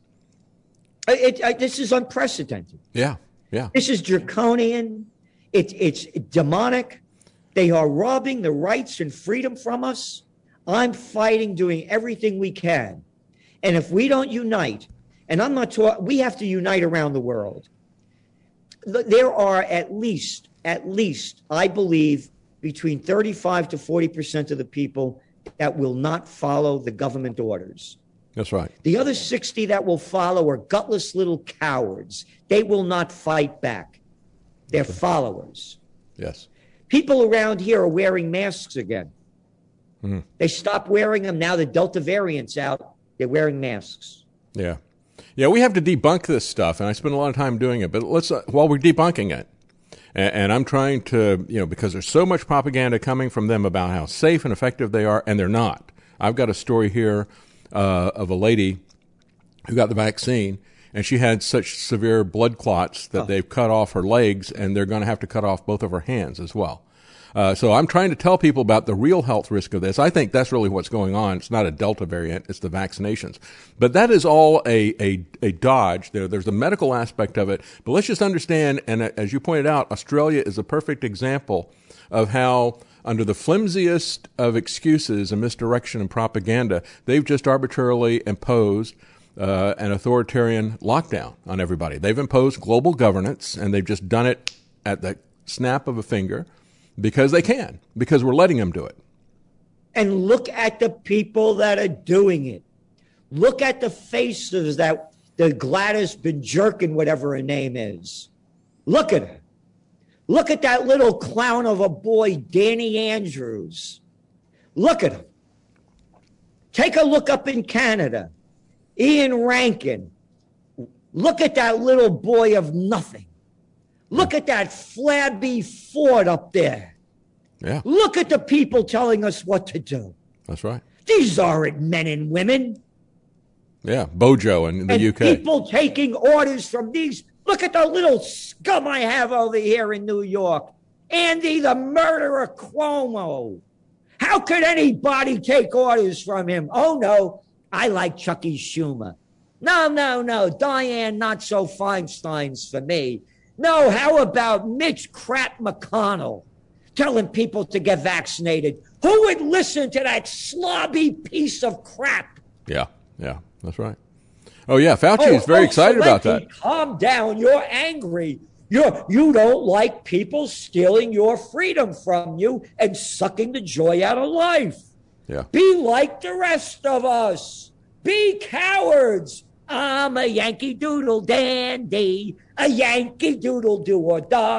It, it, this is unprecedented. Yeah, yeah. This is draconian. It, it's demonic. They are robbing the rights and freedom from us. I'm fighting, doing everything we can. And if we don't unite, and I'm not talking, we have to unite around the world. There are at least, at least, I believe, between thirty-five to forty percent of the people that will not follow the government orders. That's right. The other sixty that will follow are gutless little cowards. They will not fight back. They're okay. Followers. Yes. People around here are wearing masks again. Mm-hmm. They stopped wearing them. Now the Delta variant's out. They're wearing masks. Yeah. Yeah, we have to debunk this stuff, and I spend a lot of time doing it. But let's uh, while we're debunking it, and, and I'm trying to, you know, because there's so much propaganda coming from them about how safe and effective they are, and they're not. I've got a story here uh, of a lady who got the vaccine, and she had such severe blood clots that oh. they've cut off her legs, and they're going to have to cut off both of her hands as well. Uh, so I'm trying to tell people about the real health risk of this. I think that's really what's going on. It's not a Delta variant. It's the vaccinations. But that is all a, a, a dodge. There, there's a medical aspect of it. But let's just understand, and as you pointed out, Australia is a perfect example of how, under the flimsiest of excuses and misdirection and propaganda, they've just arbitrarily imposed uh, an authoritarian lockdown on everybody. They've imposed global governance, and they've just done it at the snap of a finger. Because they can, because we're letting them do it. And look at the people that are doing it. Look at the faces that the Gladys Bjorkin, whatever her name is. Look at her. Look at that little clown of a boy, Danny Andrews. Look at him. Take a look up in Canada. Ian Rankin. Look at that little boy of nothing. Look at that flabby Ford up there. Yeah. Look at the people telling us what to do. That's right. These aren't men and women. Yeah, Bojo in the and U K. People taking orders from these. Look at the little scum I have over here in New York. Andy the murderer Cuomo. How could anybody take orders from him? Oh, no, I like Chucky Schumer. No, no, no, Diane Not-So-Feinstein's for me. No, how about Mitch Crap McConnell telling people to get vaccinated? Who would listen to that slobby piece of crap? Yeah, yeah, that's right. Oh, yeah, Fauci oh, is very oh, excited Zelensky, about that. Calm down. You're angry. You're, you don't like people stealing your freedom from you and sucking the joy out of life. Yeah. Be like the rest of us. Be cowards. I'm a Yankee Doodle dandy, a Yankee Doodle do or die.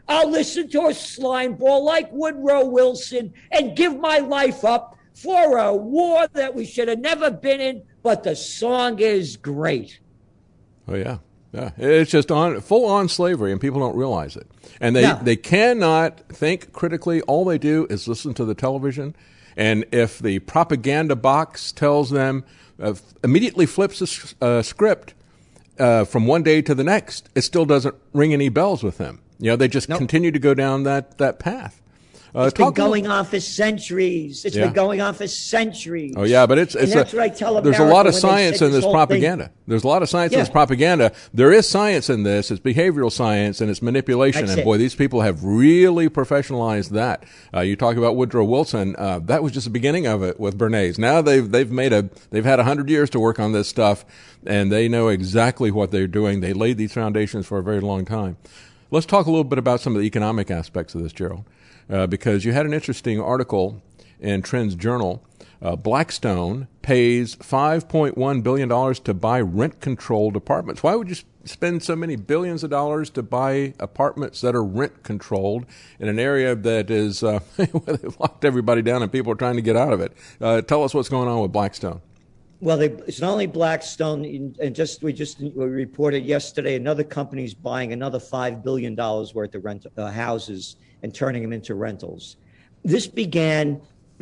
I'll listen to a slime ball like Woodrow Wilson and give my life up for a war that we should have never been in, but the song is great. Oh, yeah. Yeah, it's just on full on slavery, and people don't realize it. And they, No. they cannot think critically. All they do is listen to the television. And if the propaganda box tells them, uh, immediately flips a uh, script uh, from one day to the next, it still doesn't ring any bells with them. You know, they just Nope. continue to go down that, that path. Uh, It's been talk a going little- on for centuries. It's Yeah. been going on for centuries. Oh yeah, but it's And it's that's a, what I tell there's a America lot of when they science say in this whole thing- propaganda. There's a lot of science in Yeah. this propaganda. There is science in this. It's behavioral science and it's manipulation. That's and it. boy, these people have really professionalized that. Uh, you talk about Woodrow Wilson. Uh, that was just the beginning of it with Bernays. Now they've they've made a they've had a hundred years to work on this stuff, and they know exactly what they're doing. They laid these foundations for a very long time. Let's talk a little bit about some of the economic aspects of this, Gerald. Uh, because you had an interesting article in Trends Journal. Uh, Blackstone pays five point one billion dollars to buy rent-controlled apartments. Why would you spend so many billions of dollars to buy apartments that are rent-controlled in an area that is uh, where they've locked everybody down and people are trying to get out of it? Uh, tell us what's going on with Blackstone. Well, they, it's not only Blackstone, and just we just we reported yesterday another company's buying another five billion dollars worth of rent uh, houses and turning them into rentals. This began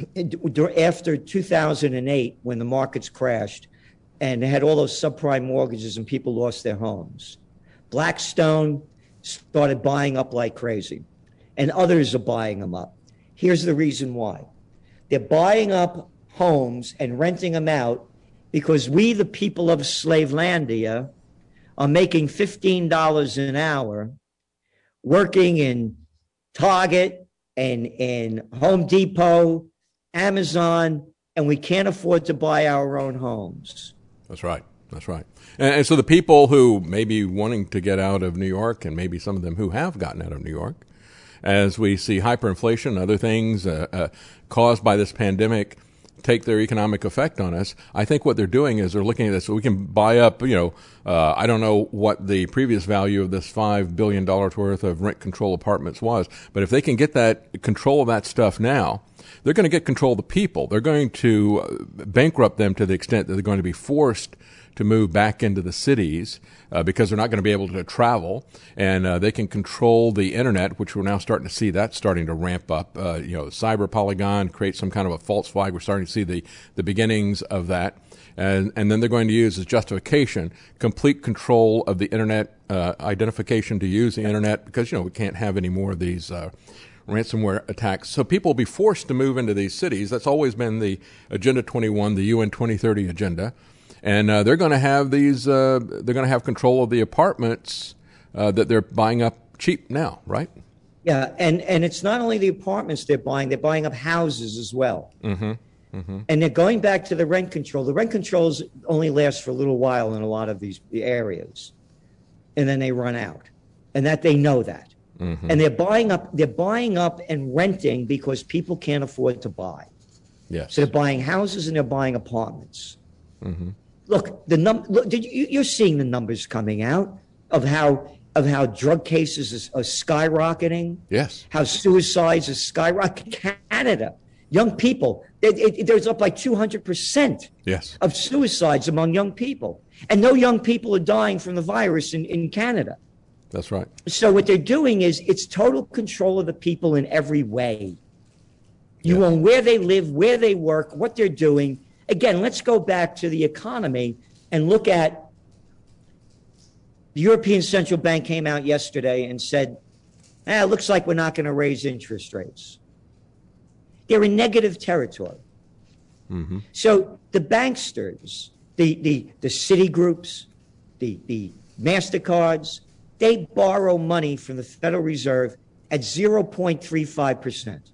after two thousand eight when the markets crashed and they had all those subprime mortgages and people lost their homes. Blackstone started buying up like crazy, and others are buying them up. Here's the reason why. They're buying up homes and renting them out because we, the people of Slavelandia, are making fifteen dollars an hour working in Target and in Home Depot, Amazon, and we can't afford to buy our own homes. That's right. That's right. And, and so the people who may be wanting to get out of New York, and maybe some of them who have gotten out of New York, as we see hyperinflation and other things uh, uh, caused by this pandemic take their economic effect on us, I think what they're doing is they're looking at this. So we can buy up, you know, uh, I don't know what the previous value of this five billion dollars worth of rent control apartments was, but if they can get that control of that stuff now, they're going to get control of the people. They're going to bankrupt them to the extent that they're going to be forced to move back into the cities uh, because they're not going to be able to travel, and uh, they can control the internet, which we're now starting to see that starting to ramp up. Uh, you know, Cyber Polygon creates some kind of a false flag. We're starting to see the, the beginnings of that, and and then they're going to use as justification complete control of the internet, uh, identification to use the internet, because you know we can't have any more of these Uh, ransomware attacks. So people will be forced to move into these cities. That's always been the Agenda twenty-one, the U N twenty thirty agenda. And uh, they're going to have these, uh, they're going to have control of the apartments uh, that they're buying up cheap now, right? Yeah, and, and it's not only the apartments they're buying, they're buying up houses as well. Mm-hmm. Mm-hmm. And they're going back to the rent control. The rent controls only last for a little while in a lot of these areas. And then they run out. And that they know that. Mm-hmm. And they're buying up they're buying up and renting because people can't afford to buy. Yes. So they're buying houses and they're buying apartments. Mm-hmm. Look, the num look, did you, you're seeing the numbers coming out of how of how drug cases is, are skyrocketing. Yes. How suicides are skyrocketing. Canada, young people, it, it, there's up like two hundred percent Yes. of suicides among young people. And no young people are dying from the virus in, in Canada. That's right. So what they're doing is it's total control of the people in every way. You Yes. own where they live, where they work, what they're doing. Again, let's go back to the economy and look at the European Central Bank came out yesterday and said, eh, it looks like we're not going to raise interest rates. They're in negative territory. Mm-hmm. So the banksters, the, the, the Citigroups, the, the MasterCards, they borrow money from the Federal Reserve at zero point three five percent.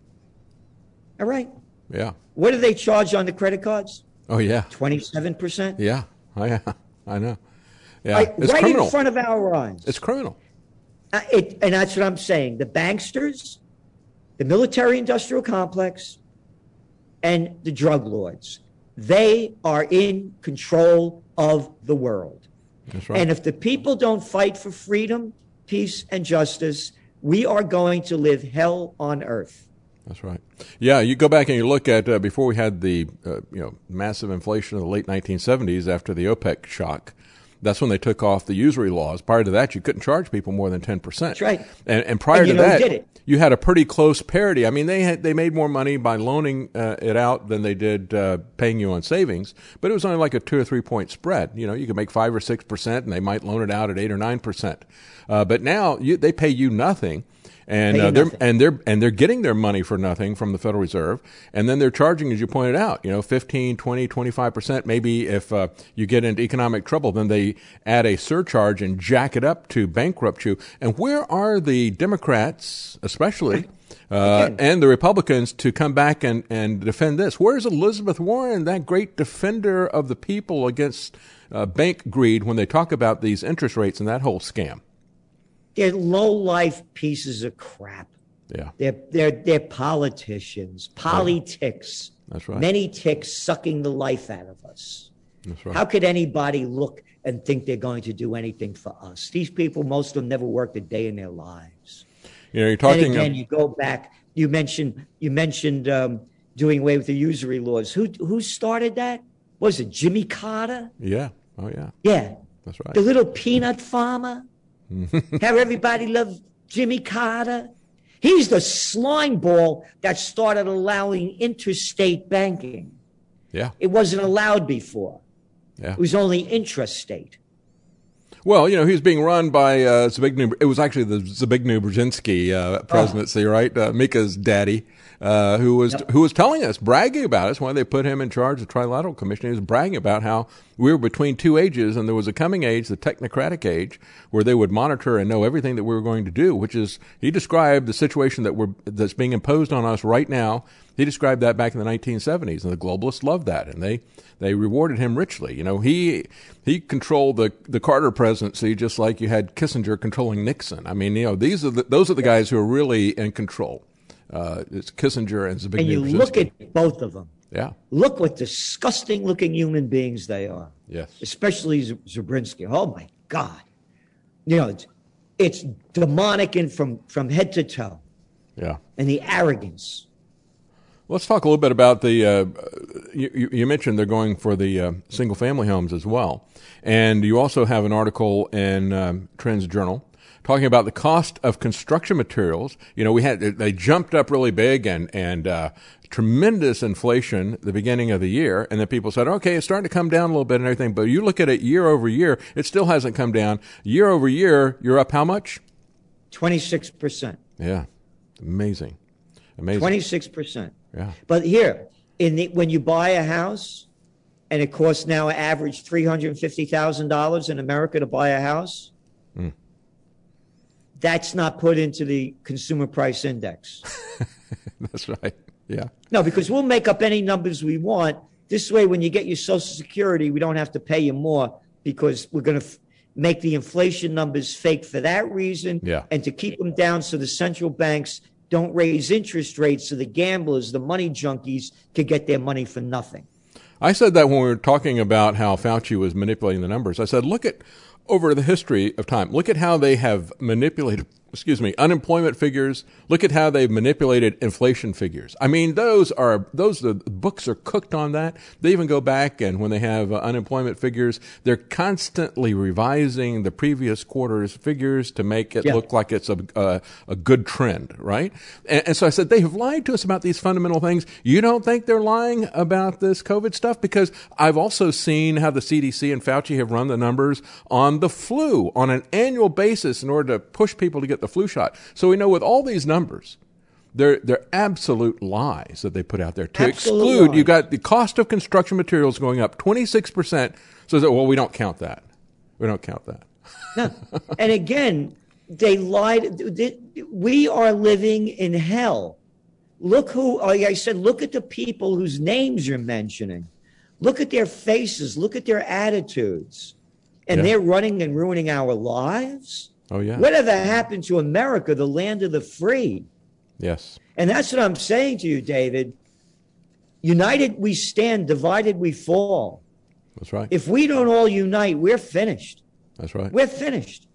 All right. Yeah. What do they charge on the credit cards? Oh, yeah. twenty-seven percent? Yeah. Oh, yeah. I know. Yeah. Right, It's right criminal. in front of our eyes. It's criminal. Uh, it, and that's what I'm saying. The banksters, the military-industrial complex, and the drug lords, they are in control of the world. That's right. And if the people don't fight for freedom, peace, and justice, We are going to live hell on earth. That's right. Yeah, you go back and you look at uh, before we had the uh, you know massive inflation of the late nineteen seventies after the OPEC shock. That's when they took off the usury laws. Prior to that, you couldn't charge people more than ten percent. That's right. And, and prior and you to know that, who did it? You had a pretty close parity. I mean, they had they made more money by loaning uh, it out than they did uh, paying you on savings, but it was only like a two or three point spread. You know, you could make five or six percent, and they might loan it out at eight or nine percent. Uh, but now you, they pay you nothing. And uh, they're and they're and they're getting their money for nothing from the Federal Reserve, and then they're charging, as you pointed out, you know, fifteen, twenty, twenty-five percent. Maybe if uh, you get into economic trouble, then they add a surcharge and jack it up to bankrupt you. And where are the Democrats, especially, uh, and the Republicans, to come back and, and defend this? Where's Elizabeth Warren, that great defender of the people against uh, bank greed, when they talk about these interest rates and that whole scam? They're low-life pieces of crap. Yeah. They're, they're, they're politicians, politics. That's right. Many ticks sucking the life out of us. That's right. How could anybody look and think they're going to do anything for us? These people, most of them never worked a day in their lives. You know, you're talking. And again, you go back. You mentioned you mentioned um, doing away with the usury laws. Who who started that? Was it Jimmy Carter? Yeah. Oh, yeah. Yeah. That's right. The little peanut farmer. How everybody loved Jimmy Carter. He's the slime ball that started allowing interstate banking. Yeah. It wasn't allowed before. Yeah. It was only intrastate. Well, you know, he was being run by uh, Zbigniew. It was actually the Zbigniew Brzezinski uh, presidency, oh. right? Uh, Mika's daddy, uh, who was yep. who was telling us, bragging about us when they put him in charge of the Trilateral Commission. He was bragging about how we were between two ages, and there was a coming age, the technocratic age, where they would monitor and know everything that we were going to do. Which is, he described the situation that we're that's being imposed on us right now. He described that back in the nineteen seventies, and the globalists loved that, and they, they rewarded him richly. You know, he he controlled the, the Carter presidency just like you had Kissinger controlling Nixon. I mean, you know, these are the, those are the guys who are really in control. Uh, it's Kissinger and Zbigniew And you Brzezinski. look at both of them. Yeah. Look what disgusting-looking human beings they are. Yes. Especially Z- Zabriskie. Oh, my God. You know, it's, it's demonic and from, from head to toe. Yeah. And the arrogance. Let's talk a little bit about the, uh, you, you mentioned they're going for the uh, single-family homes as well. And you also have an article in um, Trends Journal talking about the cost of construction materials. You know, we had, they jumped up really big and, and uh, tremendous inflation at the beginning of the year. And then people said, okay, it's starting to come down a little bit and everything. But you look at it year over year, it still hasn't come down. Year over year, you're up how much? twenty-six percent. Yeah. Amazing. Amazing. twenty-six percent. Yeah. But here, in the, when you buy a house, and it costs now average three hundred fifty thousand dollars in America to buy a house, mm. that's not put into the consumer price index. That's right. Yeah. No, because we'll make up any numbers we want. This way, when you get your Social Security, we don't have to pay you more because we're going to f- make the inflation numbers fake for that reason, yeah. and to keep them down so the central banks don't raise interest rates so the gamblers, the money junkies, could get their money for nothing. I said that when we were talking about how Fauci was manipulating the numbers. I said, look at, over the history of time, look at how they have manipulated, excuse me, unemployment figures. Look at how they've manipulated inflation figures. I mean, those are, those, the books are cooked on that. They even go back, and when they have uh, unemployment figures, they're constantly revising the previous quarter's figures to make it yeah. look like it's a, a, a good trend, right? And, and so I said, they have lied to us about these fundamental things. You don't think they're lying about this COVID stuff? Because I've also seen how the C D C and Fauci have run the numbers on the flu on an annual basis in order to push people to get the flu shot. So we know with all these numbers, they're they're absolute lies that they put out there. To absolute exclude, lies. You got the cost of construction materials going up twenty-six percent. So that, well, we don't count that. We don't count that. No. And again, they lied. We are living in hell. Look who, like I said, look at the people whose names you're mentioning. Look at their faces. Look at their attitudes. And yeah. they're running and ruining our lives? Oh, yeah. Whatever happened to America, the land of the free? Yes. And that's what I'm saying to you, David. United we stand, divided we fall. That's right. If we don't all unite, we're finished. That's right. We're finished.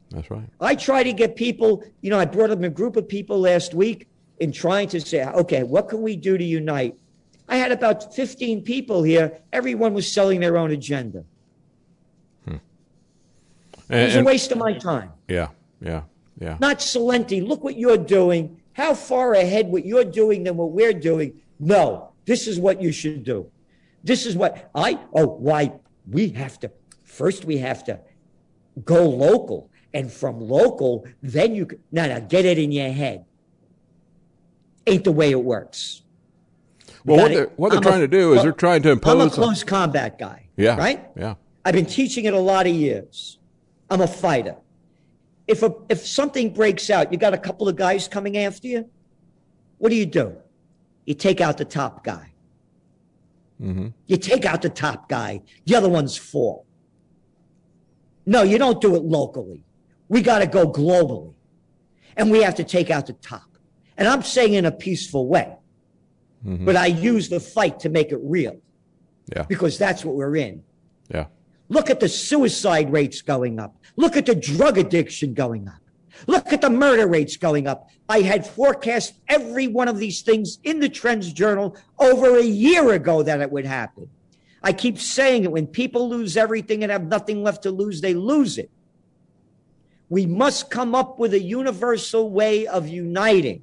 That's right. I try to get people, you know, I brought up a group of people last week in trying to say, okay, what can we do to unite? I had about fifteen people here. Everyone was selling their own agenda. Hmm. And, it was and, a waste of my time. Yeah, yeah, yeah. Not Celente, look what you're doing. How far ahead what you're doing than what we're doing? No, this is what you should do. This is what I, oh, why we have to, first we have to go local. And from local, then you can, no, no, get it in your head. Ain't the way it works. Well, what gotta, they're, what they're I'm trying a, to do is well, they're trying to impose. I'm a close combat guy. Yeah. Right? Yeah. I've been teaching it a lot of years. I'm a fighter. If a, if something breaks out, you got a couple of guys coming after you, what do you do? You take out the top guy. Mm-hmm. You take out the top guy. The other ones fall. No, you don't do it locally. We got to go globally. And we have to take out the top. And I'm saying in a peaceful way. Mm-hmm. But I use the fight to make it real. Yeah. Because that's what we're in. Yeah. Look at the suicide rates going up. Look at the drug addiction going up. Look at the murder rates going up. I had forecast every one of these things in the Trends Journal over a year ago that it would happen. I keep saying it. When people lose everything and have nothing left to lose, they lose it. We must come up with a universal way of uniting,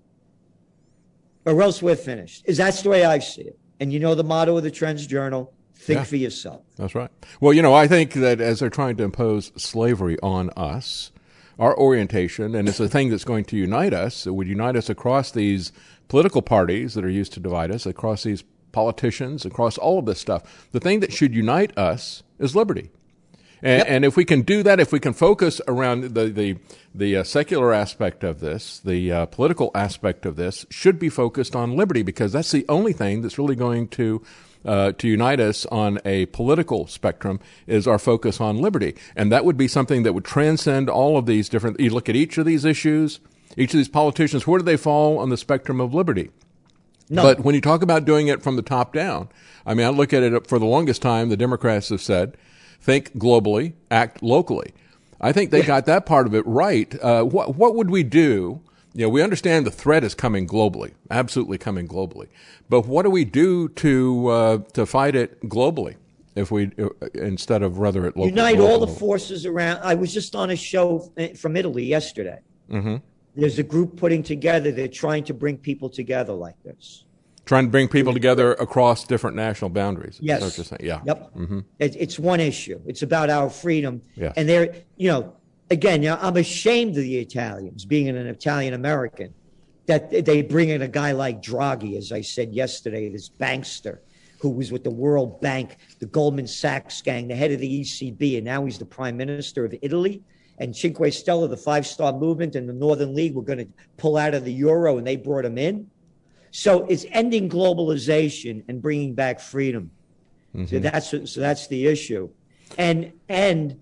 or else we're finished. Is that's the way I see it. And you know the motto of the Trends Journal, think yeah. for yourself. That's right. Well, you know, I think that as they're trying to impose slavery on us, our orientation, and it's a thing that's going to unite us, it would unite us across these political parties that are used to divide us, across these politicians, across all of this stuff. The thing that should unite us is liberty. And, yep. and if we can do that, if we can focus around the the, the uh, secular aspect of this, the uh, political aspect of this should be focused on liberty, because that's the only thing that's really going to uh, to unite us on a political spectrum, is our focus on liberty. And that would be something that would transcend all of these different, you look at each of these issues, each of these politicians, where do they fall on the spectrum of liberty? No. But when you talk about doing it from the top down, I mean, I look at it for the longest time, the Democrats have said, think globally, act locally. I think they got that part of it right. Uh, what, what would we do? You know, we understand the threat is coming globally, absolutely coming globally. But what do we do to uh, to fight it globally if we uh, instead of rather it locally? Unite local, all the local. forces around. I was just on a show from Italy yesterday. Mm-hmm. There's a group putting together. They're trying to bring people together like this. Trying to bring people together across different national boundaries. Yes. That's what you're saying. Yeah. Yep. Mm-hmm. It, it's one issue. It's about our freedom. Yes. And they're, you know, again, you know, I'm ashamed of the Italians, being an Italian American, that they bring in a guy like Draghi, as I said yesterday, this bankster who was with the World Bank, the Goldman Sachs gang, the head of the E C B, and now he's the prime minister of Italy. And Cinque Stelle, the five-star movement, and the Northern League were going to pull out of the euro, and they brought him in. So it's ending globalization and bringing back freedom. Mm-hmm. So that's so that's the issue, and and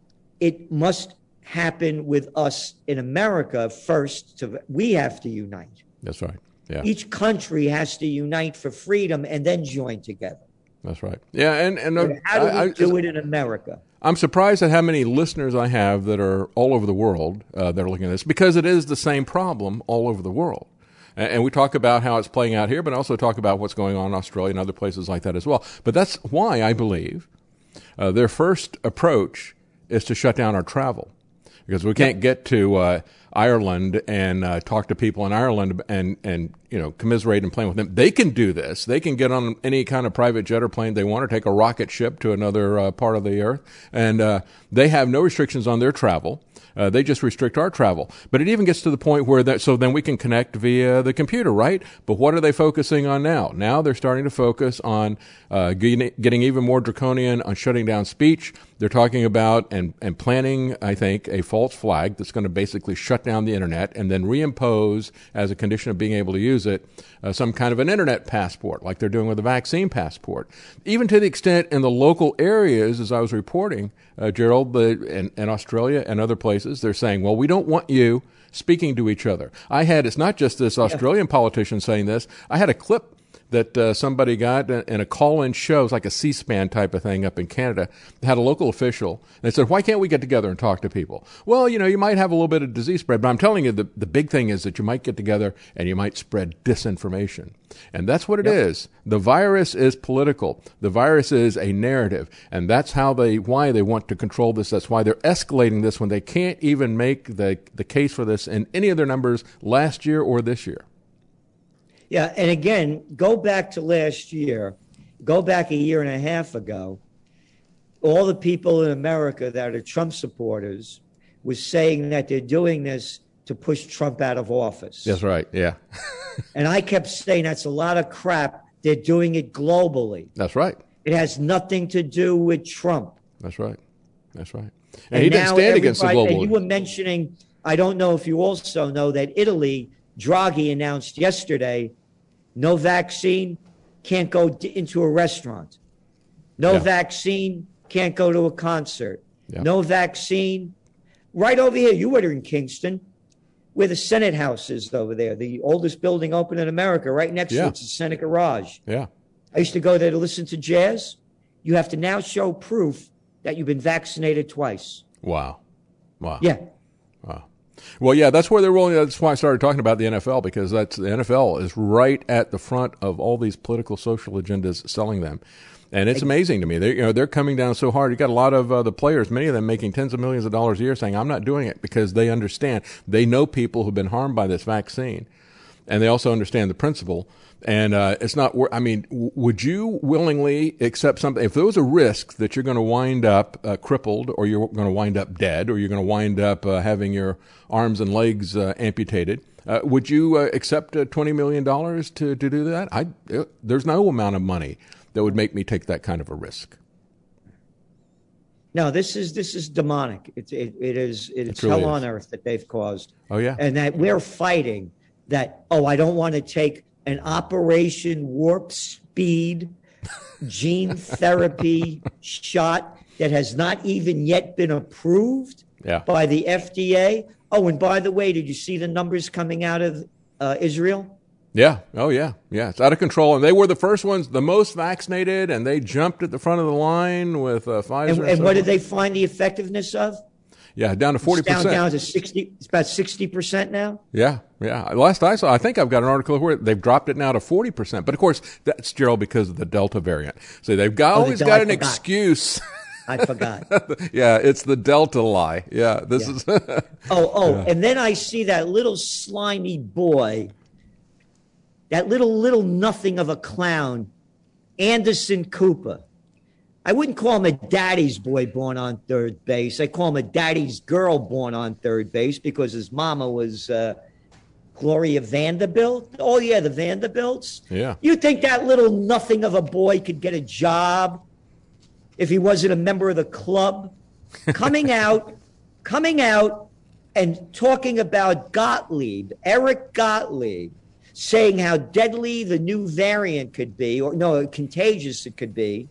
it must happen with us in America first. To we have to unite. That's right. Yeah. Each country has to unite for freedom and then join together. That's right. Yeah, and and uh, how do we I, I, do it in America? I'm surprised at how many listeners I have that are all over the world uh, that are looking at this, because it is the same problem all over the world. And we talk about how it's playing out here, but also talk about what's going on in Australia and other places like that as well. But that's why I believe uh, their first approach is to shut down our travel, because we can't get to uh, Ireland and uh, talk to people in Ireland and, and you know commiserate and plan with them. They can do this. They can get on any kind of private jet or plane they want, or take a rocket ship to another uh, part of the earth, and uh, they have no restrictions on their travel. Uh, they just restrict our travel. But it even gets to the point where that, so then we can connect via the computer, right? But what are they focusing on now? Now they're starting to focus on uh, getting, getting even more draconian on shutting down speech. They're talking about and, and planning, I think, a false flag that's going to basically shut down the internet and then reimpose, as a condition of being able to use it, uh, some kind of an internet passport, like they're doing with the vaccine passport. Even to the extent in the local areas, as I was reporting, uh, Gerald, the, in, in Australia and other places, they're saying, well, we don't want you speaking to each other. I had, it's not just this Australian politician saying this. I had a clip that uh, somebody got in a call-in show. It was like a C-SPAN type of thing up in Canada. They had a local official. They said, why can't we get together and talk to people? Well, you know, you might have a little bit of disease spread, but I'm telling you, the, the big thing is that you might get together and you might spread disinformation. And that's what it yep. is. The virus is political. The virus is a narrative. And that's how they, why they want to control this. That's why they're escalating this when they can't even make the, the case for this in any of their numbers last year or this year. Yeah. And again, go back to last year, go back a year and a half ago. All the people in America that are Trump supporters was saying that they're doing this to push Trump out of office. That's right. Yeah. And I kept saying that's a lot of crap. They're doing it globally. That's right. It has nothing to do with Trump. That's right. That's right. And, and he didn't stand against the global. And you were mentioning, I don't know if you also know that Italy, Draghi announced yesterday, no vaccine, can't go d- into a restaurant. No yeah. vaccine, can't go to a concert. Yeah. No vaccine. Right over here, you were in Kingston, where the Senate House is over there, the oldest building open in America. Right next yeah. to it's the Senate Garage. Yeah. I used to go there to listen to jazz. You have to now show proof that you've been vaccinated twice. Wow. Wow. Yeah. Wow. Well, yeah, that's where they're rolling. That's why I started talking about the N F L, because that's the N F L is right at the front of all these political social agendas selling them. And it's amazing to me. They, you know, they're coming down so hard. You got a lot of uh, the players, many of them making tens of millions of dollars a year, saying, "I'm not doing it," because they understand. They know people who've been harmed by this vaccine, and they also understand the principle. And uh, it's not. I mean, w- would you willingly accept something if there was a risk that you're going to wind up uh, crippled, or you're going to wind up dead, or you're going to wind up uh, having your arms and legs uh, amputated? Uh, would you uh, accept uh, twenty million dollars to to do that? I uh, there's no amount of money that would make me take that kind of a risk. No, this is this is demonic. It's it, it is it's it really hell is. on earth that they've caused. Oh yeah, and that we're fighting that. Oh, I don't want to take an Operation Warp Speed gene therapy shot that has not even yet been approved yeah. by the F D A. Oh, and by the way, did you see the numbers coming out of uh, Israel? Yeah. Oh, yeah. Yeah. It's out of control. And they were the first ones, the most vaccinated, and they jumped at the front of the line with uh, Pfizer. And, and, and so what on. did they find the effectiveness of? Yeah, down to forty percent. It's down, down to sixty. It's about sixty percent now. Yeah, yeah. Last I saw, I think I've got an article where they've dropped it now to forty percent. But of course, that's, Gerald, because of the Delta variant. So they've got, Oh, always the, got I an forgot. excuse. I forgot. Yeah, it's the Delta lie. Yeah, this Yeah. is. Oh, oh, Yeah. and then I see that little slimy boy, that little, little nothing of a clown, Anderson Cooper. I wouldn't call him a daddy's boy born on third base. I call him a daddy's girl born on third base because his mama was uh, Gloria Vanderbilt. Oh, yeah, the Vanderbilts. Yeah. You think that little nothing of a boy could get a job if he wasn't a member of the club? Coming out, coming out and talking about Gottlieb, Eric Gottlieb, saying how deadly the new variant could be, or no, contagious it could be.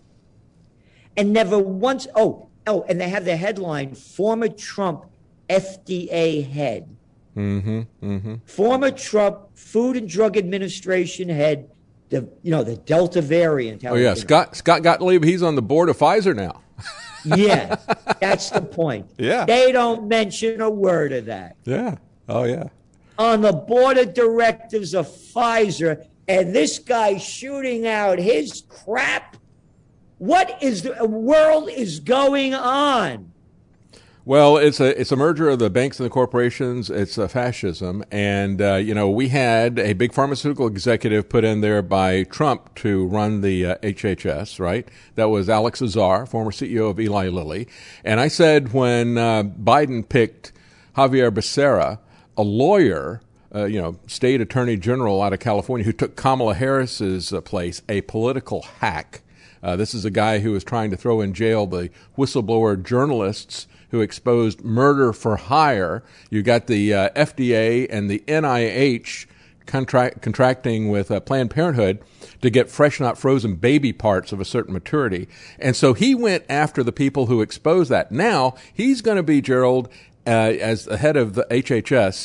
And never once, oh, oh, and they have the headline, former Trump F D A head. Mm-hmm, mm-hmm. Former Trump Food and Drug Administration head, the you know, the Delta variant. Oh, yeah, Scott Scott Gottlieb, he's on the board of Pfizer now. Yeah, that's the point. Yeah. They don't mention a word of that. Yeah. Oh, yeah. On the board of directors of Pfizer, and this guy shooting out his crap. What is the world is going on? Well, it's a it's a merger of the banks and the corporations. It's a fascism, and uh, you know we had a big pharmaceutical executive put in there by Trump to run the uh, H H S. Right, that was Alex Azar, former C E O of Eli Lilly. And I said when uh, Biden picked Javier Becerra, a lawyer, uh, you know, state attorney general out of California, who took Kamala Harris's uh, place, a political hack. Uh, this is a guy who was trying to throw in jail the whistleblower journalists who exposed murder for hire. You got the uh, F D A and the N I H contract, contracting with uh, Planned Parenthood to get fresh, not frozen baby parts of a certain maturity. And so he went after the people who exposed that. Now he's going to be, Gerald, uh, as the head of the H H S,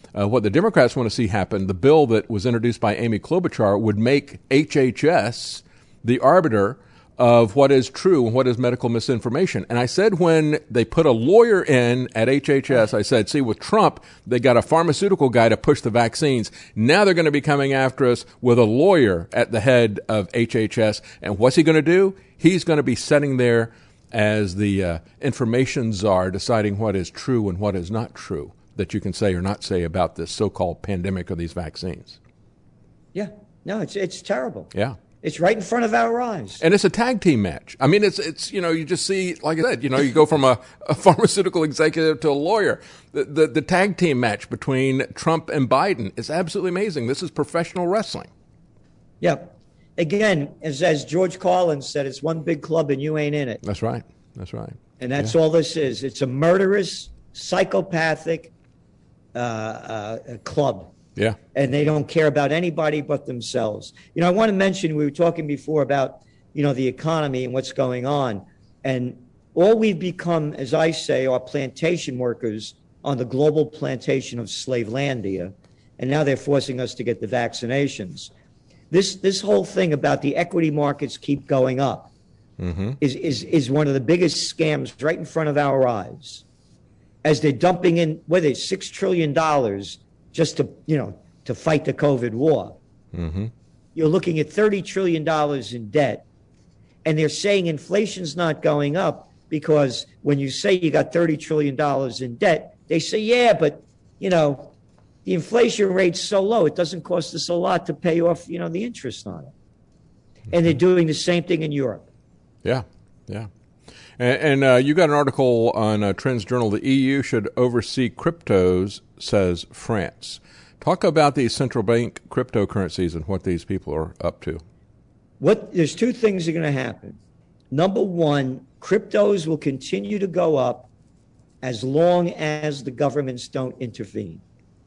Uh, what the Democrats want to see happen, the bill that was introduced by Amy Klobuchar would make H H S the arbiter of what is true and what is medical misinformation. And I said when they put a lawyer in at H H S, I said, see, with Trump, they got a pharmaceutical guy to push the vaccines. Now they're going to be coming after us with a lawyer at the head of H H S. And what's he going to do? He's going to be sitting there as the uh, information czar, deciding what is true and what is not true that you can say or not say about this so-called pandemic or these vaccines. Yeah. No, it's it's terrible. Yeah. It's right in front of our eyes. And it's a tag team match. I mean, it's, it's you know, you just see, like I said, you know, you go from a, a pharmaceutical executive to a lawyer. The, the, the tag team match between Trump and Biden is absolutely amazing. This is professional wrestling. Yeah. Again, as, as George Carlin said, it's one big club and you ain't in it. That's right. That's right. And that's yeah. all this is. It's a murderous, psychopathic uh, uh, club. Yeah. And they don't care about anybody but themselves. You know, I want to mention, we were talking before about, you know, the economy and what's going on. And all we've become, as I say, are plantation workers on the global plantation of Slavelandia. And now they're forcing us to get the vaccinations. This this whole thing about the equity markets keep going up mm-hmm. is, is, is one of the biggest scams right in front of our eyes. As they're dumping in, what is it, six trillion dollars just to, you know, to fight the COVID war. Mm-hmm. You're looking at thirty trillion dollars in debt. And they're saying inflation's not going up because when you say you got thirty trillion dollars in debt, they say, yeah, but, you know, the inflation rate's so low, it doesn't cost us a lot to pay off, you know, the interest on it. Mm-hmm. And they're doing the same thing in Europe. Yeah, yeah. And, and uh, you got an article on uh, Trends Journal. The E U should oversee cryptos, says France. Talk about these central bank cryptocurrencies and what these people are up to. What there's two things that are going to happen. Number one, cryptos will continue to go up as long as the governments don't intervene.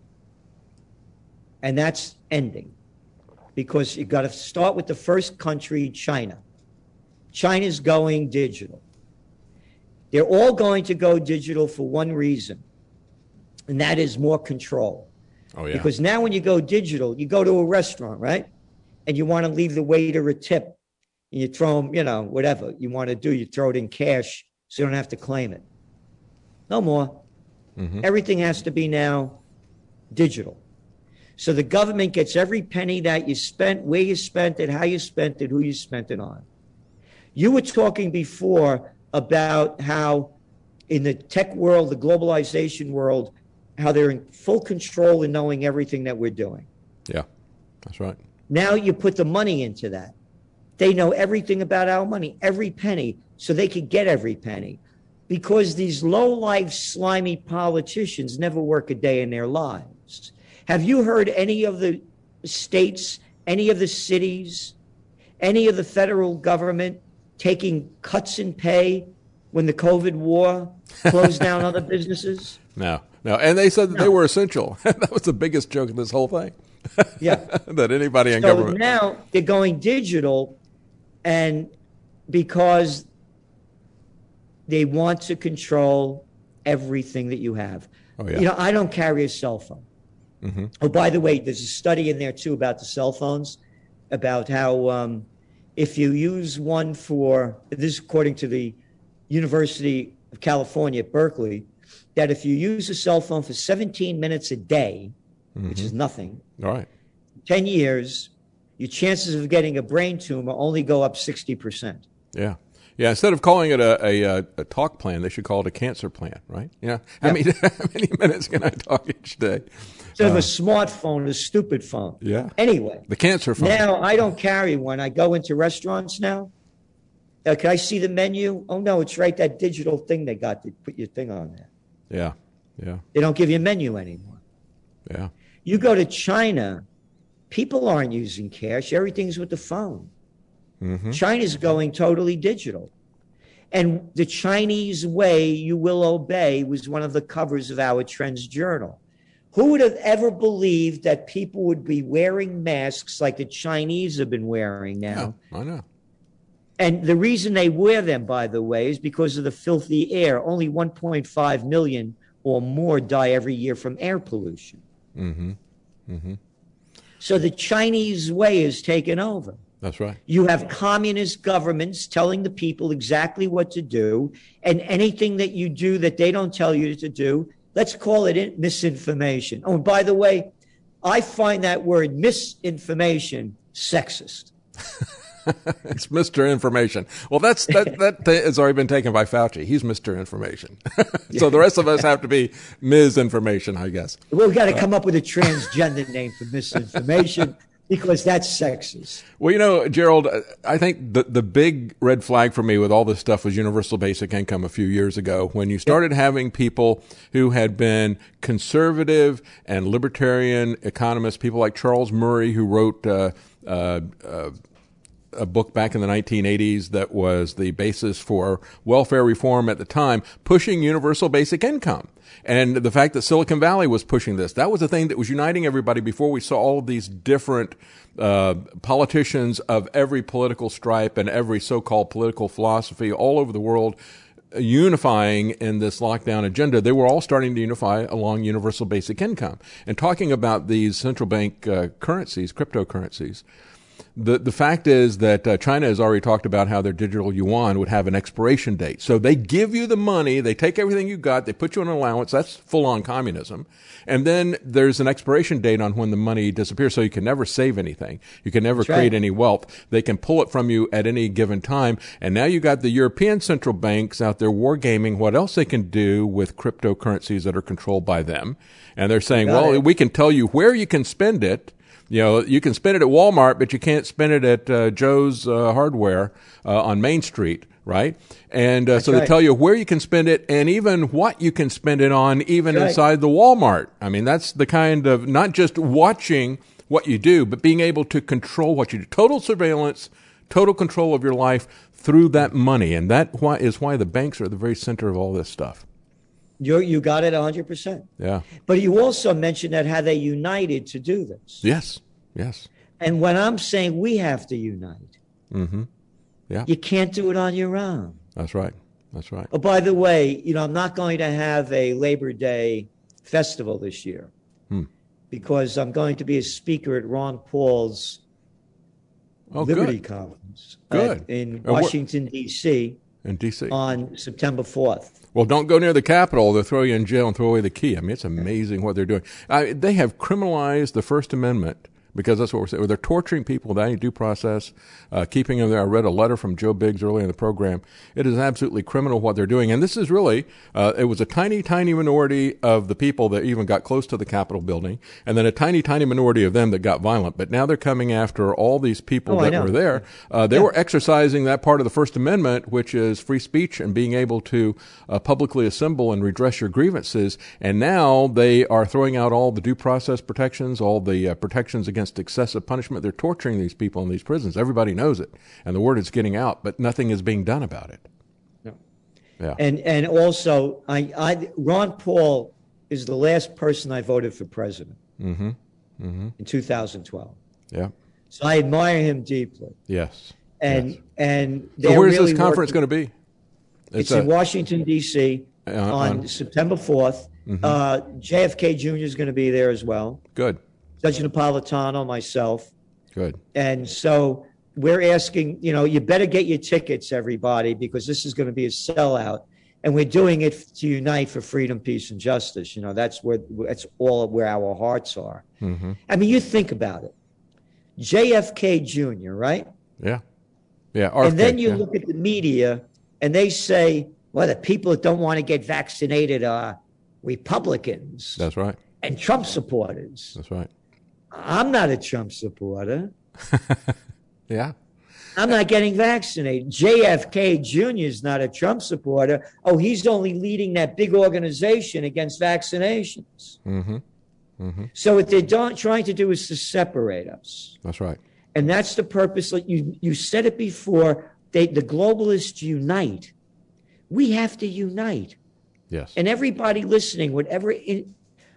And that's ending because you've got to start with the first country, China. China's going digital. They're all going to go digital for one reason, and that is more control. Oh, yeah. Because now when you go digital, you go to a restaurant, right? And you want to leave the waiter a tip. And you throw them, you know, whatever you want to do, you throw it in cash so you don't have to claim it. No more. Mm-hmm. Everything has to be now digital. So the government gets every penny that you spent, where you spent it, how you spent it, who you spent it on. You were talking before about how in the tech world, the globalization world, how they're in full control in knowing everything that we're doing. Yeah, that's right. Now you put the money into that. They know everything about our money, every penny, so they could get every penny. Because these low-life, slimy politicians never work a day in their lives. Have you heard any of the states, any of the cities, any of the federal government taking cuts in pay when the COVID war closed down other businesses? No, no. And they said that no. they were essential. That was the biggest joke of this whole thing. Yeah. That anybody in so government. Now they're going digital, and because they want to control everything that you have. Oh, yeah. You know, I don't carry a cell phone. Mm-hmm. Oh, by the way, there's a study in there, too, about the cell phones, about how um, if you use one for, this is according to the University of California at Berkeley, that if you use a cell phone for seventeen minutes a day, mm-hmm. which is nothing, all right, ten years, your chances of getting a brain tumor only go up sixty percent. Yeah. Yeah, instead of calling it a, a, a talk plan, they should call it a cancer plan, right? Yeah. How yeah. many, how many minutes can I talk each day? Instead uh, of a smartphone, a stupid phone. Yeah. Anyway. The cancer phone. Now, I don't carry one. I go into restaurants now. Uh, can I see the menu? Oh, no, it's right, that digital thing they got to put your thing on there. Yeah, yeah. They don't give you a menu anymore. Yeah. You go to China, people aren't using cash. Everything's with the phone. Mm-hmm. China's going totally digital. And the Chinese way you will obey was one of the covers of our Trends Journal. Who would have ever believed that people would be wearing masks like the Chinese have been wearing now? Yeah, I know. And the reason they wear them, by the way, is because of the filthy air. Only one point five million or more die every year from air pollution. Mm-hmm. Mm-hmm. So the Chinese way is taken over. That's right. You have communist governments telling the people exactly what to do, and anything that you do that they don't tell you to do, let's call it misinformation. Oh, and by the way, I find that word misinformation sexist. It's Mister Information. Well, that's that that has already been taken by Fauci. He's Mister Information. So the rest of us have to be Miz Information, I guess. We've got to come up with a transgender name for misinformation because that's sexist. Well, you know, Gerald, I think the the big red flag for me with all this stuff was universal basic income a few years ago, when you started having people who had been conservative and libertarian economists, people like Charles Murray, who wrote uh, uh, uh, a book back in the nineteen eighties that was the basis for welfare reform at the time, pushing universal basic income. And the fact that Silicon Valley was pushing this, that was the thing that was uniting everybody before we saw all of these different uh, politicians of every political stripe and every so-called political philosophy all over the world unifying in this lockdown agenda. They were all starting to unify along universal basic income and talking about these central bank uh, currencies, cryptocurrencies. The the fact is that uh, China has already talked about how their digital yuan would have an expiration date. So they give you the money, they take everything you got, they put you on an allowance. That's full-on communism. And then there's an expiration date on when the money disappears, so you can never save anything. You can never That's create right. any wealth. They can pull it from you at any given time. And now you got the European central banks out there wargaming what else they can do with cryptocurrencies that are controlled by them. And they're saying, Got well, it. we can tell you where you can spend it. You know, you can spend it at Walmart, but you can't spend it at uh, Joe's uh, Hardware uh, on Main Street, right? And uh, so right. they tell you where you can spend it and even what you can spend it on, even That's right. inside the Walmart. I mean, that's the kind of not just watching what you do, but being able to control what you do. Total surveillance, total control of your life through that money. And that why, is why the banks are at the very center of all this stuff. You you got it one hundred percent. Yeah. But you also mentioned that how they united to do this. Yes. Yes. And when I'm saying we have to unite, Mm-hmm. Yeah. you can't do it on your own. That's right. That's right. Oh, by the way, you know, I'm not going to have a Labor Day festival this year Hmm. because I'm going to be a speaker at Ron Paul's Oh, Liberty good. Conference Good. at- in Uh, wh- Washington, D C In D C on September fourth. Well, don't go near the Capitol. They'll throw you in jail and throw away the key. I mean, it's amazing what they're doing. I, they have criminalized the First Amendment because that's what we're saying. They're torturing people without any due process, uh, keeping them there. I read a letter from Joe Biggs earlier in the program. It is absolutely criminal what they're doing. And this is really, uh, it was a tiny, tiny minority of the people that even got close to the Capitol building, and then a tiny, tiny minority of them that got violent. But now they're coming after all these people Oh, I that know. were there. Uh, they Yeah. were exercising that part of the First Amendment, which is free speech and being able to uh, publicly assemble and redress your grievances. And now they are throwing out all the due process protections, all the uh, protections against excessive punishment. They're torturing these people in these prisons. Everybody knows it, and the word is getting out, but nothing is being done about it. No. Yeah. And and also, I, I Ron Paul is the last person I voted for president Mm-hmm. Mm-hmm. in two thousand twelve. Yeah. So I admire him deeply. Yes. And Yes. and So they're where's really this conference working- going to be? It's, a- in Washington, D C Uh, on, on- September fourth. Mhm. Uh, J F K Junior is going to be there as well. Good. Judge Napolitano, myself. Good. And so we're asking, you know, you better get your tickets, everybody, because this is going to be a sellout. And we're doing it to unite for freedom, peace, and justice. You know, that's where that's all where our hearts are. Mm-hmm. I mean, you think about it. J F K Junior, right? Yeah. Yeah. And then R F K, you yeah. look at the media and they say, well, the people that don't want to get vaccinated are Republicans That's right. and Trump supporters. That's right. I'm not a Trump supporter. Yeah. I'm not getting vaccinated. J F K Junior is not a Trump supporter. Oh, he's only leading that big organization against vaccinations. Mm-hmm. Mm-hmm. So what they're do- trying to do is to separate us. That's right. And that's the purpose. Like you, you said it before, they, the globalists unite. We have to unite. Yes. And everybody listening, whatever in,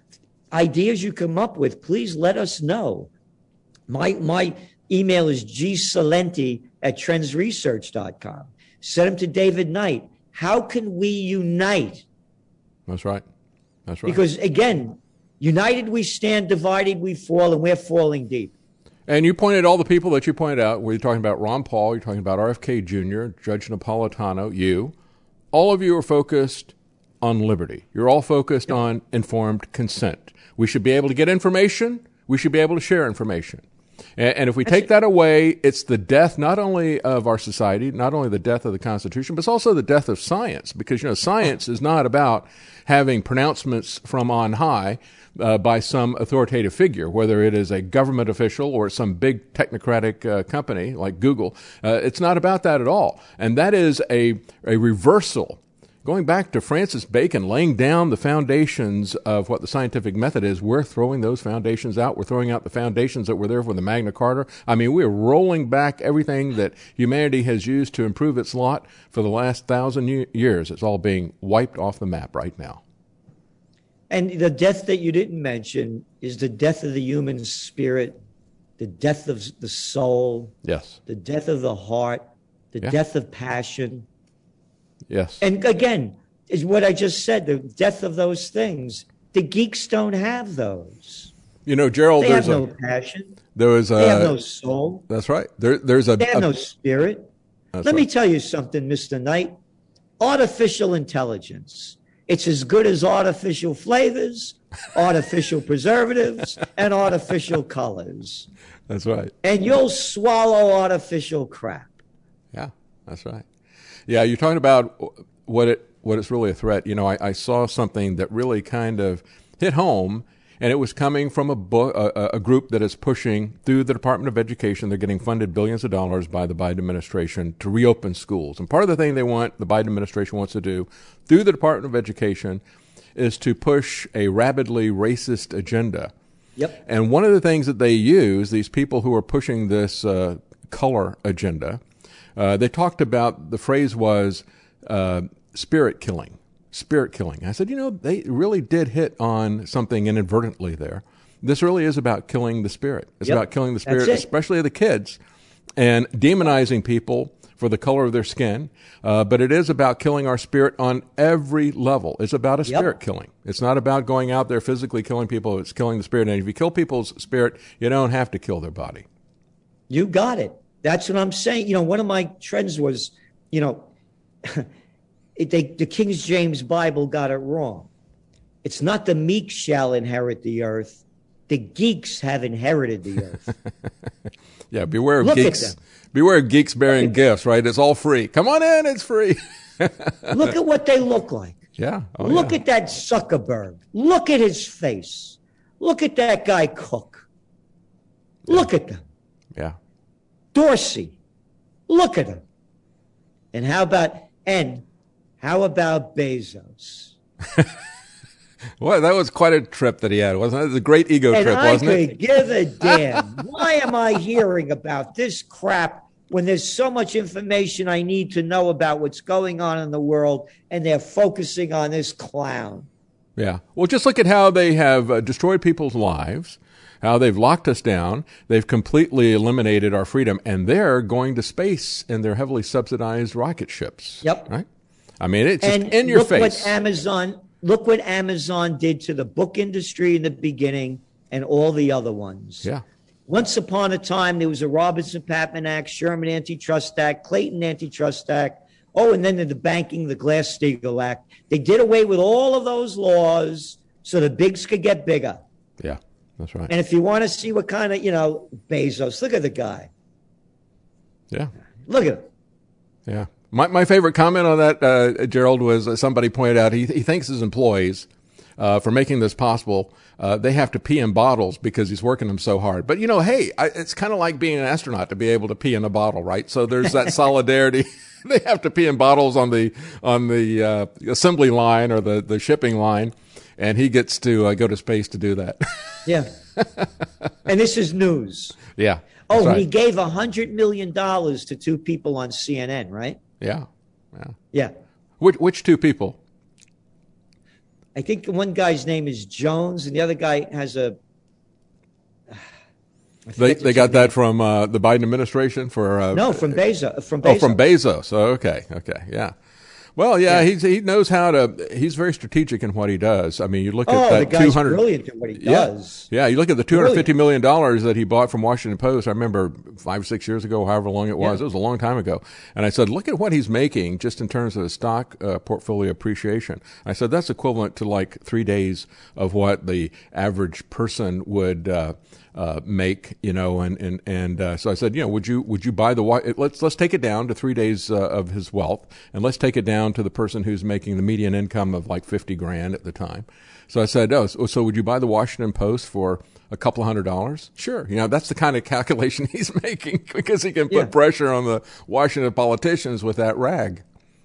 ideas you come up with, please let us know. My my email is gsalenti at trendsresearch dot com. Send them to David Knight. How can we unite? That's right. That's right. Because again, United we stand, divided we fall, and we're falling deep. And you pointed all the people that you pointed out. We're talking about Ron Paul, you're talking about R F K Junior, Judge Napolitano, you. All of you are focused on liberty. You're all focused yep. on informed consent. We should be able to get information. We should be able to share information. And, and if we That's take it. that away, it's the death not only of our society, not only the death of the Constitution, but it's also the death of science. Because, you know, science is not about having pronouncements from on high uh, by some authoritative figure, whether it is a government official or some big technocratic uh, company like Google. Uh, it's not about that at all. And that is a, a reversal. Going back to Francis Bacon, laying down the foundations of what the scientific method is, we're throwing those foundations out. We're throwing out the foundations that were there for the Magna Carta. I mean, we're rolling back everything that humanity has used to improve its lot for the last thousand years. It's all being wiped off the map right now. And the death that you didn't mention is the death of the human spirit, the death of the soul, yes, the death of the heart, the yeah. death of passion. Yes. And again, is what I just said, the death of those things. The geeks don't have those. You know, Gerald, they there's have a, no passion. There was a, they have no soul. That's right. There, there's a. They have a, no spirit. Let right. me tell you something, Mister Knight. Artificial intelligence. It's as good as artificial flavors, artificial preservatives, and artificial colors. That's right. And you'll swallow artificial crap. Yeah, that's right. Yeah, you're talking about what it what it's really a threat. You know, I, I saw something that really kind of hit home, and it was coming from a book, a, a group that is pushing through the Department of Education. They're getting funded billions of dollars by the Biden administration to reopen schools. And part of the thing they want, the Biden administration wants to do through the Department of Education is to push a rabidly racist agenda. Yep. And one of the things that they use, these people who are pushing this uh, color agenda, uh, they talked about, the phrase was uh, spirit killing. Spirit killing. I said, you know, they really did hit on something inadvertently there. This really is about killing the spirit. It's yep. about killing the spirit, especially of the kids, and demonizing people for the color of their skin. Uh, but it is about killing our spirit on every level. It's about a spirit yep. killing. It's not about going out there physically killing people. It's killing the spirit. And if you kill people's spirit, you don't have to kill their body. You got it. That's what I'm saying. You know, one of my trends was, you know, It, they, the King James Bible got it wrong. It's not the meek shall inherit the earth. The geeks have inherited the earth. Yeah, beware of Look geeks. Beware of geeks bearing gifts, right? It's all free. Come on in, it's free. Look at what they look like. Yeah. Oh, look yeah. at that Zuckerberg. Look at his face. Look at that guy Cook. Yeah. Look at them. Yeah. Dorsey. Look at him. And how about, and how about Bezos? Well, that was quite a trip that he had, wasn't it? It was a great ego and trip, I wasn't could it? give a damn. Why am I hearing about this crap when there's so much information I need to know about what's going on in the world, and they're focusing on this clown? Yeah. Well, just look at how they have uh, destroyed people's lives, how they've locked us down, they've completely eliminated our freedom, and they're going to space in their heavily subsidized rocket ships. Yep. Right? I mean, it's just and in your look face. What Amazon, look what Amazon did to the book industry in the beginning and all the other ones. Yeah. Once upon a time, there was a Robinson-Patman Act, Sherman Antitrust Act, Clayton Antitrust Act. Oh, and then the banking, the Glass-Steagall Act. They did away with all of those laws so the bigs could get bigger. Yeah, that's right. And if you want to see what kind of, you know, Bezos, look at the guy. Yeah. Look at him. Yeah. My my favorite comment on that, uh, Gerald, was uh, somebody pointed out he he thanks his employees uh, for making this possible. Uh, they have to pee in bottles because he's working them so hard. But, you know, hey, I, it's kind of like being an astronaut to be able to pee in a bottle, right? So there's that solidarity. They have to pee in bottles on the on the uh, assembly line or the, the shipping line, and he gets to uh, go to space to do that. Yeah. And this is news. Yeah. Oh, right. He gave one hundred million dollars to two people on C N N, right? Yeah. Yeah. Yeah. Which, which two people? I think one guy's name is Jones, and the other guy has a. They they got that from uh, the Biden administration for. Uh, no, from Bezos. From Bezos. Oh, from Bezos. Oh, okay. Okay. Yeah. Well, yeah, Yeah. he's he knows how to. He's very strategic in what he does. I mean, you look Oh, at that the guy's two hundred. brilliant at what he Yeah, does. yeah. You look at the two hundred fifty million dollars that he bought from Washington Post. I remember five, six years ago, however long it was. Yeah. It was a long time ago. And I said, look at what he's making just in terms of his stock uh, portfolio appreciation. I said that's equivalent to like three days of what the average person would uh, uh, make. You know, and and and uh, so I said, you know, would you would you buy the let's let's take it down to three days uh, of his wealth, and let's take it down to the person who's making the median income of like fifty grand at the time. So I said, oh, so, so would you buy the Washington Post for a couple of hundred dollars? Sure. You know, that's the kind of calculation he's making because he can put Yeah. pressure on the Washington politicians with that rag.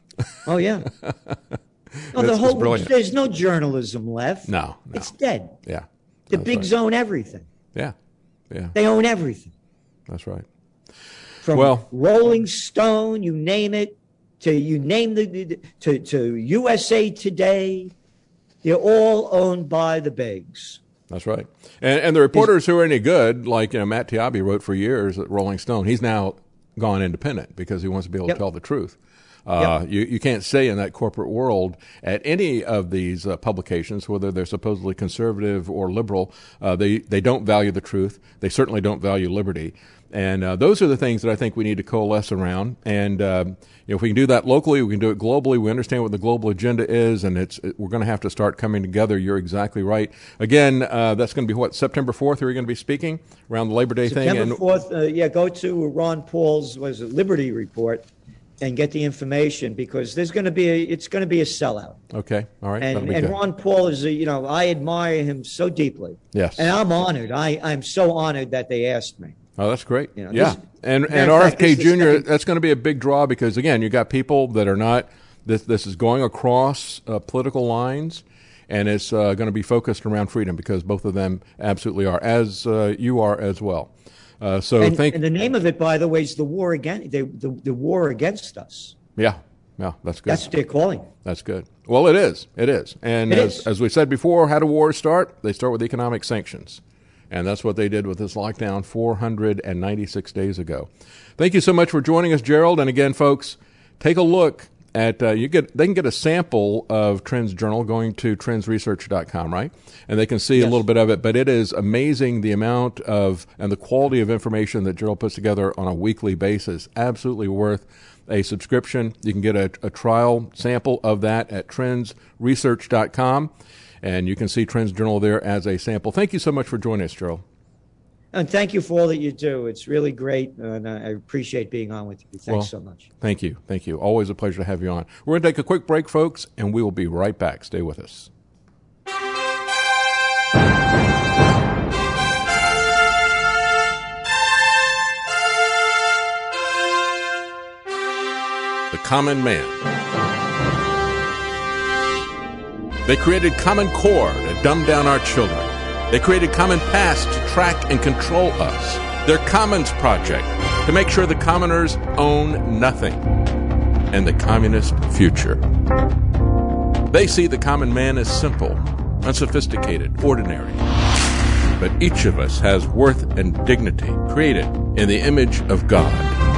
Oh yeah. No, It's- the it's whole brilliant. there's no journalism left. No, no. It's dead. Yeah. The That's bigs right. own everything. Yeah. Yeah. They own everything. That's right. From Well- Rolling Stone, you name it, to you name the, the to to U S A Today, they're all owned by the bigs. That's right. And, and the reporters who are any good, like, you know, Matt Taibbi wrote for years at Rolling Stone. He's now gone independent because he wants to be able Yep. to tell the truth. Uh, Yep. you, you can't say in that corporate world at any of these uh, publications, whether they're supposedly conservative or liberal, uh, they, they don't value the truth. They certainly don't value liberty. And uh, those are the things that I think we need to coalesce around. And uh, you know, if we can do that locally, we can do it globally. We understand what the global agenda is, and it's it, we're going to have to start coming together. You're exactly right. Again, uh, that's going to be what, September fourth? Are you going to be speaking around the Labor Day thing? September And fourth, uh, yeah, go to Ron Paul's was it Liberty Report and get the information because there's going to be a, it's going to be a sellout. okay, all right, that'll And, be and good. Ron Paul is, a, you know, I admire him so deeply. Yes. And I'm honored. I, I'm so honored that they asked me. Oh, that's great. You know, yeah. this- and matter and of R F fact, K this is Junior, second- that's going to be a big draw because, again, you got people that are not, this, this is going across uh, political lines, and it's uh, going to be focused around freedom because both of them absolutely are, as uh, you are as well. Uh, so And, thank and the name of it, by the way, is the war against the, the, the war against us. Yeah, yeah, that's good. That's what they're calling it. That's good. Well, it is. It is. And It as, is. as we said before, how do wars start? They start with economic sanctions. And that's what they did with this lockdown four hundred ninety-six days ago. Thank you so much for joining us, Gerald. And again, folks, take a look at, uh, you get, they can get a sample of Trends Journal going to trends research dot com, right? And they can see a Yes. little bit of it. But it is amazing the amount of, and the quality of information that Gerald puts together on a weekly basis. Absolutely worth a subscription. You can get a, a trial sample of that at trends research dot com, and you can see Trends Journal there as a sample. Thank you so much for joining us, Gerald. And thank you for all that you do. It's really great, and I appreciate being on with you. Thanks Well, so much. Thank you. Thank you. Always a pleasure to have you on. We're going to take a quick break, folks, and we will be right back. Stay with us. The Common Man. They created Common Core to dumb down our children. They created Common Pass to track and control us. Their Commons Project to make sure the commoners own nothing. And the communist future. They see the common man as simple, unsophisticated, ordinary. But each of us has worth and dignity created in the image of God.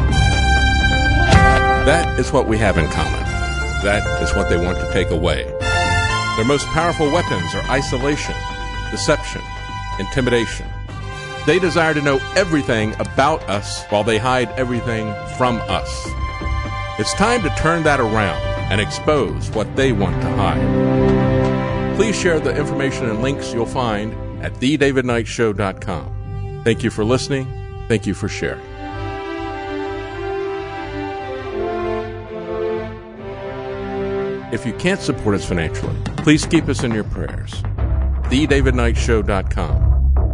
That is what we have in common. That is what they want to take away. Their most powerful weapons are isolation, deception, intimidation. They desire to know everything about us while they hide everything from us. It's time to turn that around and expose what they want to hide. Please share the information and links you'll find at the david knight show dot com. Thank you for listening. Thank you for sharing. If you can't support us financially, please keep us in your prayers. the david knight show dot com.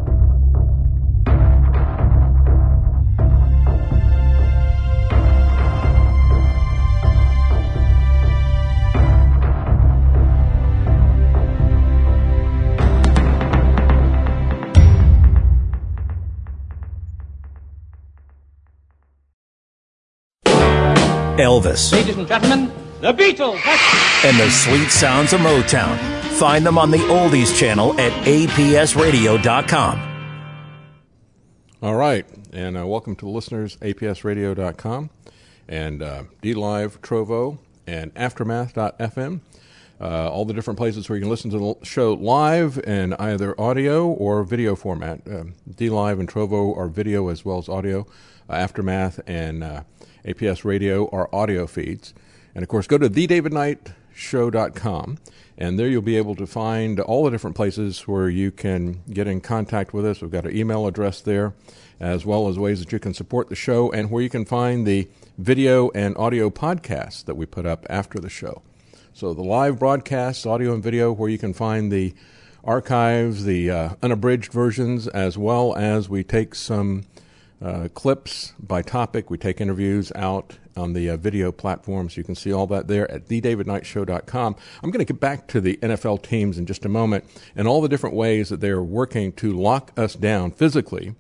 Elvis, Ladies and gentlemen, the Beatles. and the sweet sounds of Motown. Find them on the Oldies channel at A P S radio dot com. All right, and uh, welcome to the listeners, A P S radio dot com, and uh, D Live Trovo and aftermath dot f m. Uh, all the different places where you can listen to the show live in either audio or video format. Um, DLive and Trovo are video as well as audio. Uh, Aftermath and uh, A P S Radio are audio feeds. And, of course, go to the david knight show dot com, and there you'll be able to find all the different places where you can get in contact with us. We've got an email address there, as well as ways that you can support the show and where you can find the video and audio podcasts that we put up after the show. So the live broadcasts, audio and video, where you can find the archives, the uh, unabridged versions, as well as we take some uh, clips by topic. We take interviews out on the uh, video platforms. You can see all that there at the david knight show dot com. I'm going to get back to the N F L teams in just a moment and all the different ways that they are working to lock us down physically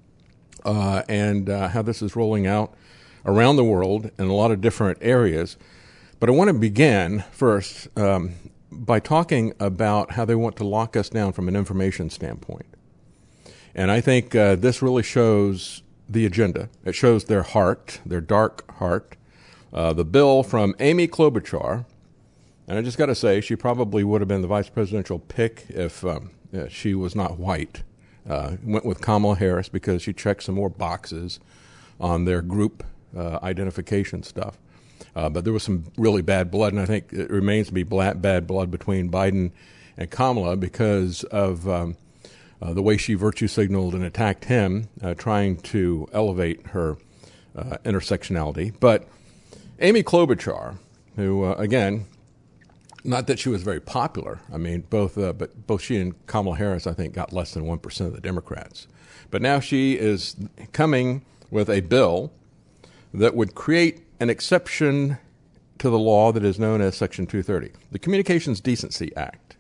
uh, and uh, how this is rolling out around the world in a lot of different areas. But I want to begin first um, by talking about how they want to lock us down from an information standpoint. And I think uh, this really shows the agenda. It shows their heart, their dark heart. Uh, the bill from Amy Klobuchar, and I just got to say, she probably would have been the vice presidential pick if um, she was not white. Uh, went with Kamala Harris because she checked some more boxes on their group uh, identification stuff. Uh, but there was some really bad blood, and I think it remains to be black, bad blood between Biden and Kamala because of um, uh, the way she virtue signaled and attacked him, uh, trying to elevate her uh, intersectionality. But Amy Klobuchar, who, uh, again, not that she was very popular. I mean, both uh, but both she and Kamala Harris, I think, got less than one percent of the Democrats. But now she is coming with a bill that would create an exception to the law that is known as Section two thirty. The Communications Decency Act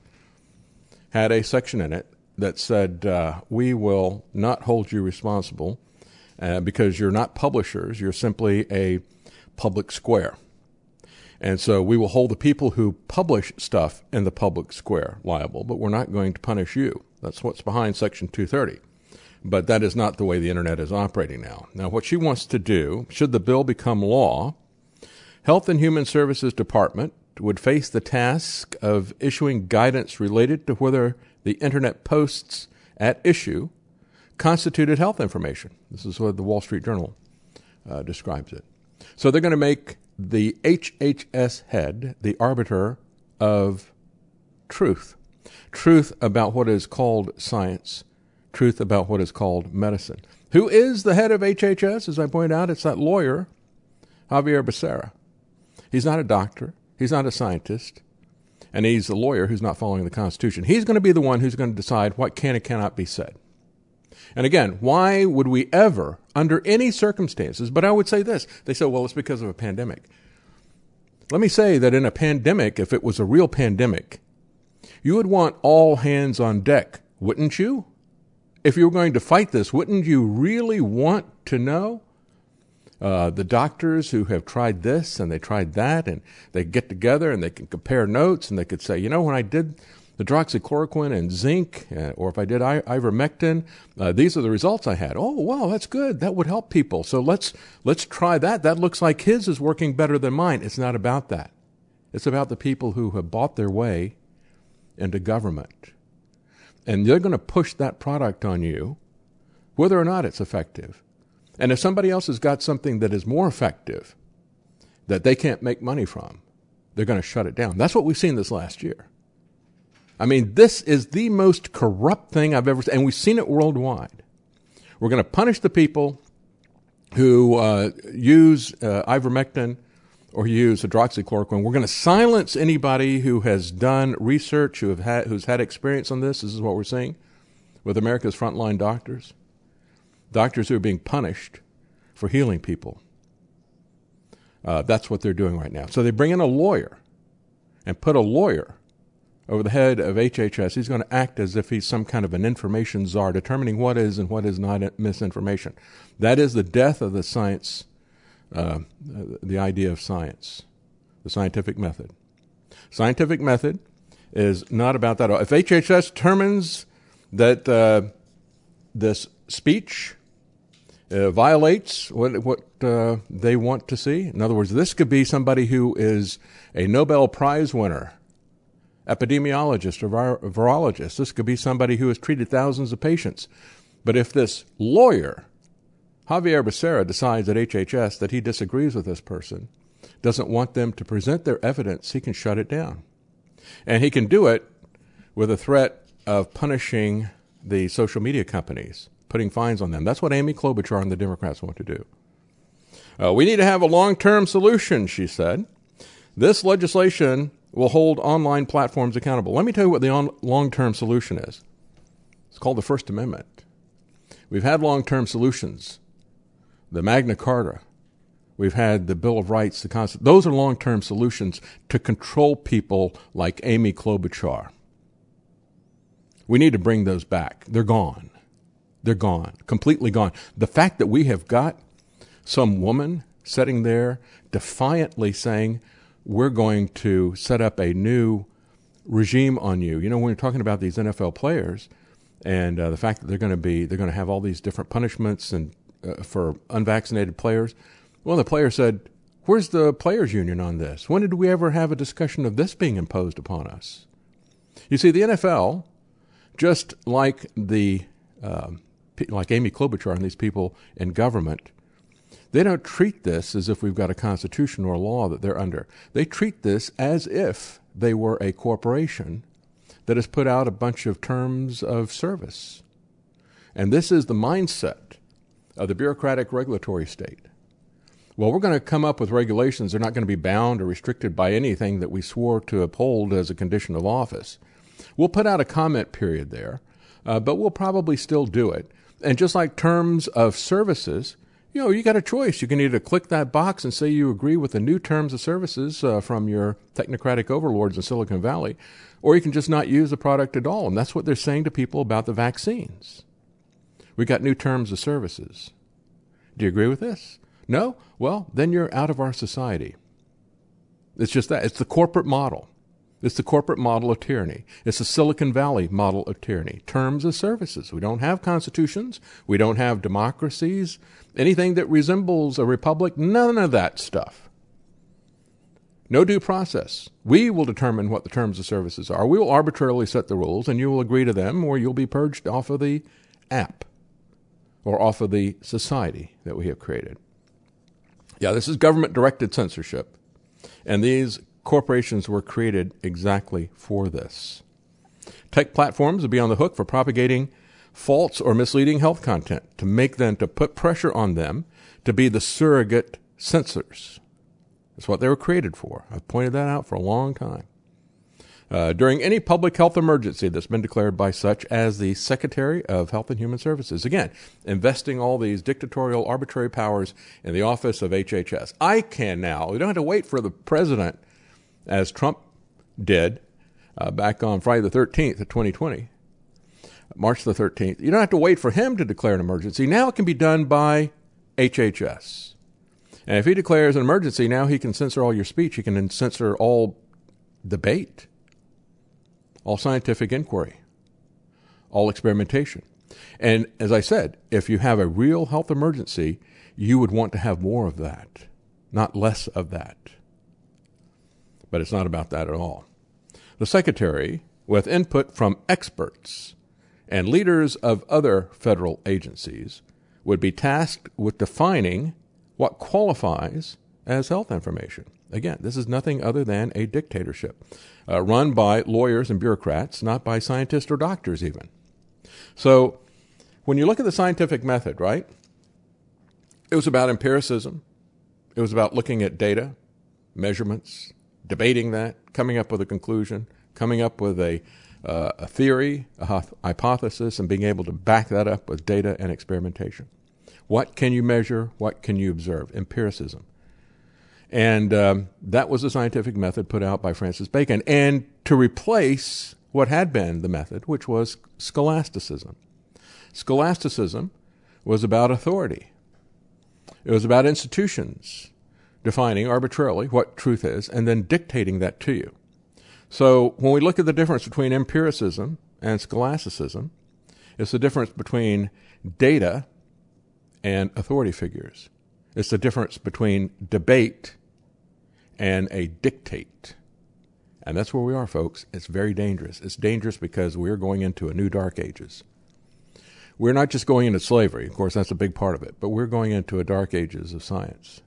had a section in it that said, uh, we will not hold you responsible uh, because you're not publishers, you're simply a public square. And so we will hold the people who publish stuff in the public square liable, but we're not going to punish you. That's what's behind Section two thirty. But that is not the way the Internet is operating now. Now, what she wants to do, should the bill become law, Health and Human Services Department would face the task of issuing guidance related to whether the Internet posts at issue constituted health information. This is what the Wall Street Journal uh, describes it. So they're going to make the H H S head the arbiter of truth, truth about what is called science, truth about what is called medicine. Who is the head of H H S? As I point out, it's that lawyer, Xavier Becerra. He's not a doctor. He's not a scientist. And he's a lawyer who's not following the Constitution. He's going to be the one who's going to decide what can and cannot be said. And again, why would we ever, under any circumstances, but I would say this, they say, well, it's because of a pandemic. Let me say that in a pandemic, if it was a real pandemic, you would want all hands on deck, wouldn't you? If you were going to fight this, wouldn't you really want to know? Uh, the doctors who have tried this and they tried that, and they get together and they can compare notes and they could say, you know, when I did the hydroxychloroquine and zinc, uh, or if I did I- ivermectin, uh, these are the results I had. Oh, wow, that's good. That would help people. So let's let's try that. That looks like his is working better than mine. It's not about that. It's about the people who have bought their way into government. And they're going to push that product on you, whether or not it's effective. And if somebody else has got something that is more effective that they can't make money from, they're going to shut it down. That's what we've seen this last year. I mean, this is the most corrupt thing I've ever seen, and we've seen it worldwide. We're going to punish the people who uh, use uh, ivermectin or use hydroxychloroquine. We're going to silence anybody who has done research, who have had, who's had experience on this. This is what we're seeing with America's frontline doctors. Doctors who are being punished for healing people. Uh, that's what they're doing right now. So they bring in a lawyer and put a lawyer over the head of H H S. He's going to act as if he's some kind of an information czar, determining what is and what is not misinformation. That is the death of the science, uh, the idea of science, the scientific method. Scientific method is not about that. If H H S determines that uh, this speech uh, violates what, what uh, they want to see. In other words, this could be somebody who is a Nobel Prize winner, epidemiologist or vir- virologist. This could be somebody who has treated thousands of patients. But if this lawyer, Javier Becerra, decides at H H S that he disagrees with this person, doesn't want them to present their evidence, he can shut it down. And he can do it with a threat of punishing the social media companies, putting fines on them. That's what Amy Klobuchar and the Democrats want to do. Uh, we need to have a long-term solution, she said. This legislation will hold online platforms accountable. Let me tell you what the on- long-term solution is. It's called the First Amendment. We've had long-term solutions. The Magna Carta. We've had the Bill of Rights, the Constitution. Those are long-term solutions to control people like Amy Klobuchar. We need to bring those back. They're gone. They're gone, completely gone. The fact that we have got some woman sitting there defiantly saying, we're going to set up a new regime on you. You know, when you're talking about these N F L players and uh, the fact that they're going to be, they're going to have all these different punishments and uh, for unvaccinated players. Well, the player said, where's the players union on this? When did we ever have a discussion of this being imposed upon us? You see, the N F L, just like the um, like Amy Klobuchar and these people in government, they don't treat this as if we've got a constitution or a law that they're under. They treat this as if they were a corporation that has put out a bunch of terms of service. And this is the mindset of the bureaucratic regulatory state. Well, we're going to come up with regulations. They're not going to be bound or restricted by anything that we swore to uphold as a condition of office. We'll put out a comment period there, uh, but we'll probably still do it. And just like terms of services, you know, you got a choice. You can either click that box and say you agree with the new terms of services uh, from your technocratic overlords in Silicon Valley, or you can just not use the product at all. And that's what they're saying to people about the vaccines. We got new terms of services. Do you agree with this? No? Well, then you're out of our society. It's just that. It's the corporate model. It's the corporate model of tyranny. It's the Silicon Valley model of tyranny. Terms of services. We don't have constitutions. We don't have democracies. Anything that resembles a republic, none of that stuff. No due process. We will determine what the terms of services are. We will arbitrarily set the rules, and you will agree to them, or you'll be purged off of the app or off of the society that we have created. Yeah, this is government-directed censorship, and these corporations were created exactly for this. Tech platforms will be on the hook for propagating false or misleading health content to make them, to put pressure on them to be the surrogate censors. That's what they were created for. I've pointed that out for a long time. Uh, during any public health emergency that's been declared by such as the Secretary of Health and Human Services. Again, investing all these dictatorial, arbitrary powers in the office of H H S. I can now, we don't have to wait for the president, as Trump did uh, back on Friday the thirteenth of twenty twenty, March the thirteenth. You don't have to wait for him to declare an emergency. Now it can be done by H H S. And if he declares an emergency, now he can censor all your speech. He can censor all debate, all scientific inquiry, all experimentation. And as I said, if you have a real health emergency, you would want to have more of that, not less of that. But it's not about that at all. The Secretary, with input from experts and leaders of other federal agencies, would be tasked with defining what qualifies as health information. Again, this is nothing other than a dictatorship uh, run by lawyers and bureaucrats, not by scientists or doctors even. So when you look at the scientific method, right, it was about empiricism. It was about looking at data, measurements, debating that, coming up with a conclusion, coming up with a, uh, a theory, a hypothesis, and being able to back that up with data and experimentation. What can you measure? What can you observe? Empiricism. And um, that was the scientific method put out by Francis Bacon, and to replace what had been the method, which was scholasticism. Scholasticism was about authority. It was about institutions defining arbitrarily what truth is and then dictating that to you. So when we look at the difference between empiricism and scholasticism, it's the difference between data and authority figures. It's the difference between debate and a dictate. And that's where we are, folks. It's very dangerous. It's dangerous because we're going into a new dark ages. We're not just going into slavery. Of course, that's a big part of it. But we're going into a dark ages of science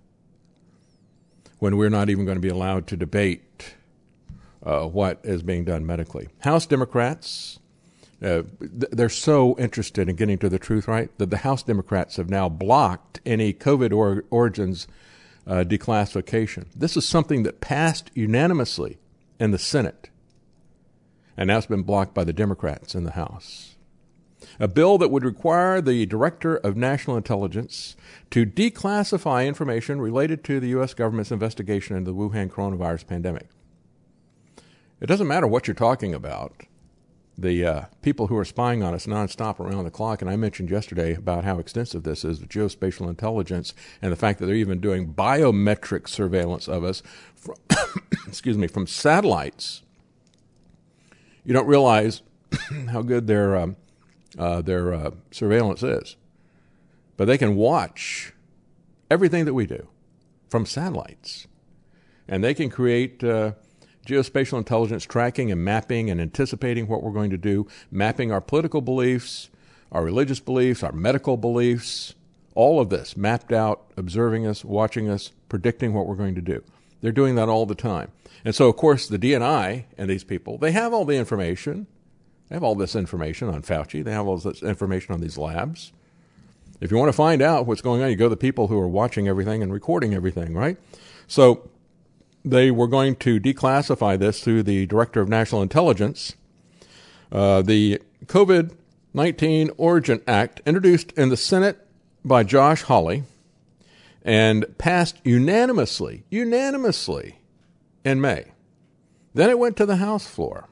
when we're not even going to be allowed to debate uh, what is being done medically. House Democrats, uh, th- they're so interested in getting to the truth, right, that the House Democrats have now blocked any COVID or- origins uh, declassification. This is something that passed unanimously in the Senate, and now it's been blocked by the Democrats in the House. A bill that would require the Director of National Intelligence to declassify information related to the U S government's investigation into the Wuhan coronavirus pandemic. It doesn't matter what you're talking about. The uh, people who are spying on us nonstop around the clock, and I mentioned yesterday about how extensive this is, the geospatial intelligence, and the fact that they're even doing biometric surveillance of us from, excuse me, from satellites. You don't realize how good their um, uh, their uh, surveillance is, but they can watch everything that we do from satellites, and they can create uh, geospatial intelligence tracking and mapping and anticipating what we're going to do, mapping our political beliefs, our religious beliefs, our medical beliefs, all of this mapped out, observing us, watching us, predicting what we're going to do. They're doing that all the time. And so, of course, the D N I and these people, they have all the information. They have all this information on Fauci. They have all this information on these labs. If you want to find out what's going on, you go to the people who are watching everything and recording everything, right? So they were going to declassify this through the Director of National Intelligence. Uh, the COVID nineteen Origin Act, introduced in the Senate by Josh Hawley and passed unanimously, unanimously in May. Then it went to the House floor.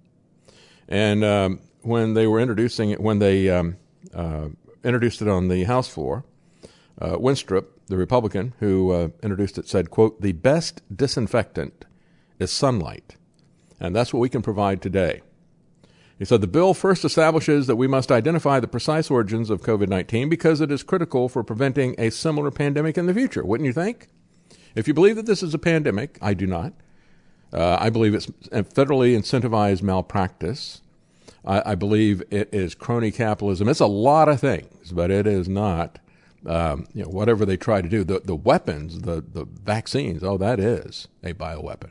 And um, when they were introducing it, when they um, uh, introduced it on the House floor, uh, Winstrup, the Republican who uh, introduced it, said, quote, "The best disinfectant is sunlight, and that's what we can provide today." He said, "The bill first establishes that we must identify the precise origins of COVID nineteen because it is critical for preventing a similar pandemic in the future." Wouldn't you think? If you believe that this is a pandemic, I do not. Uh, I believe it's federally incentivized malpractice. I, I believe it is crony capitalism. It's a lot of things, but it is not, um, you know, whatever they try to do. The, the weapons, the, the vaccines, oh, that is a bioweapon.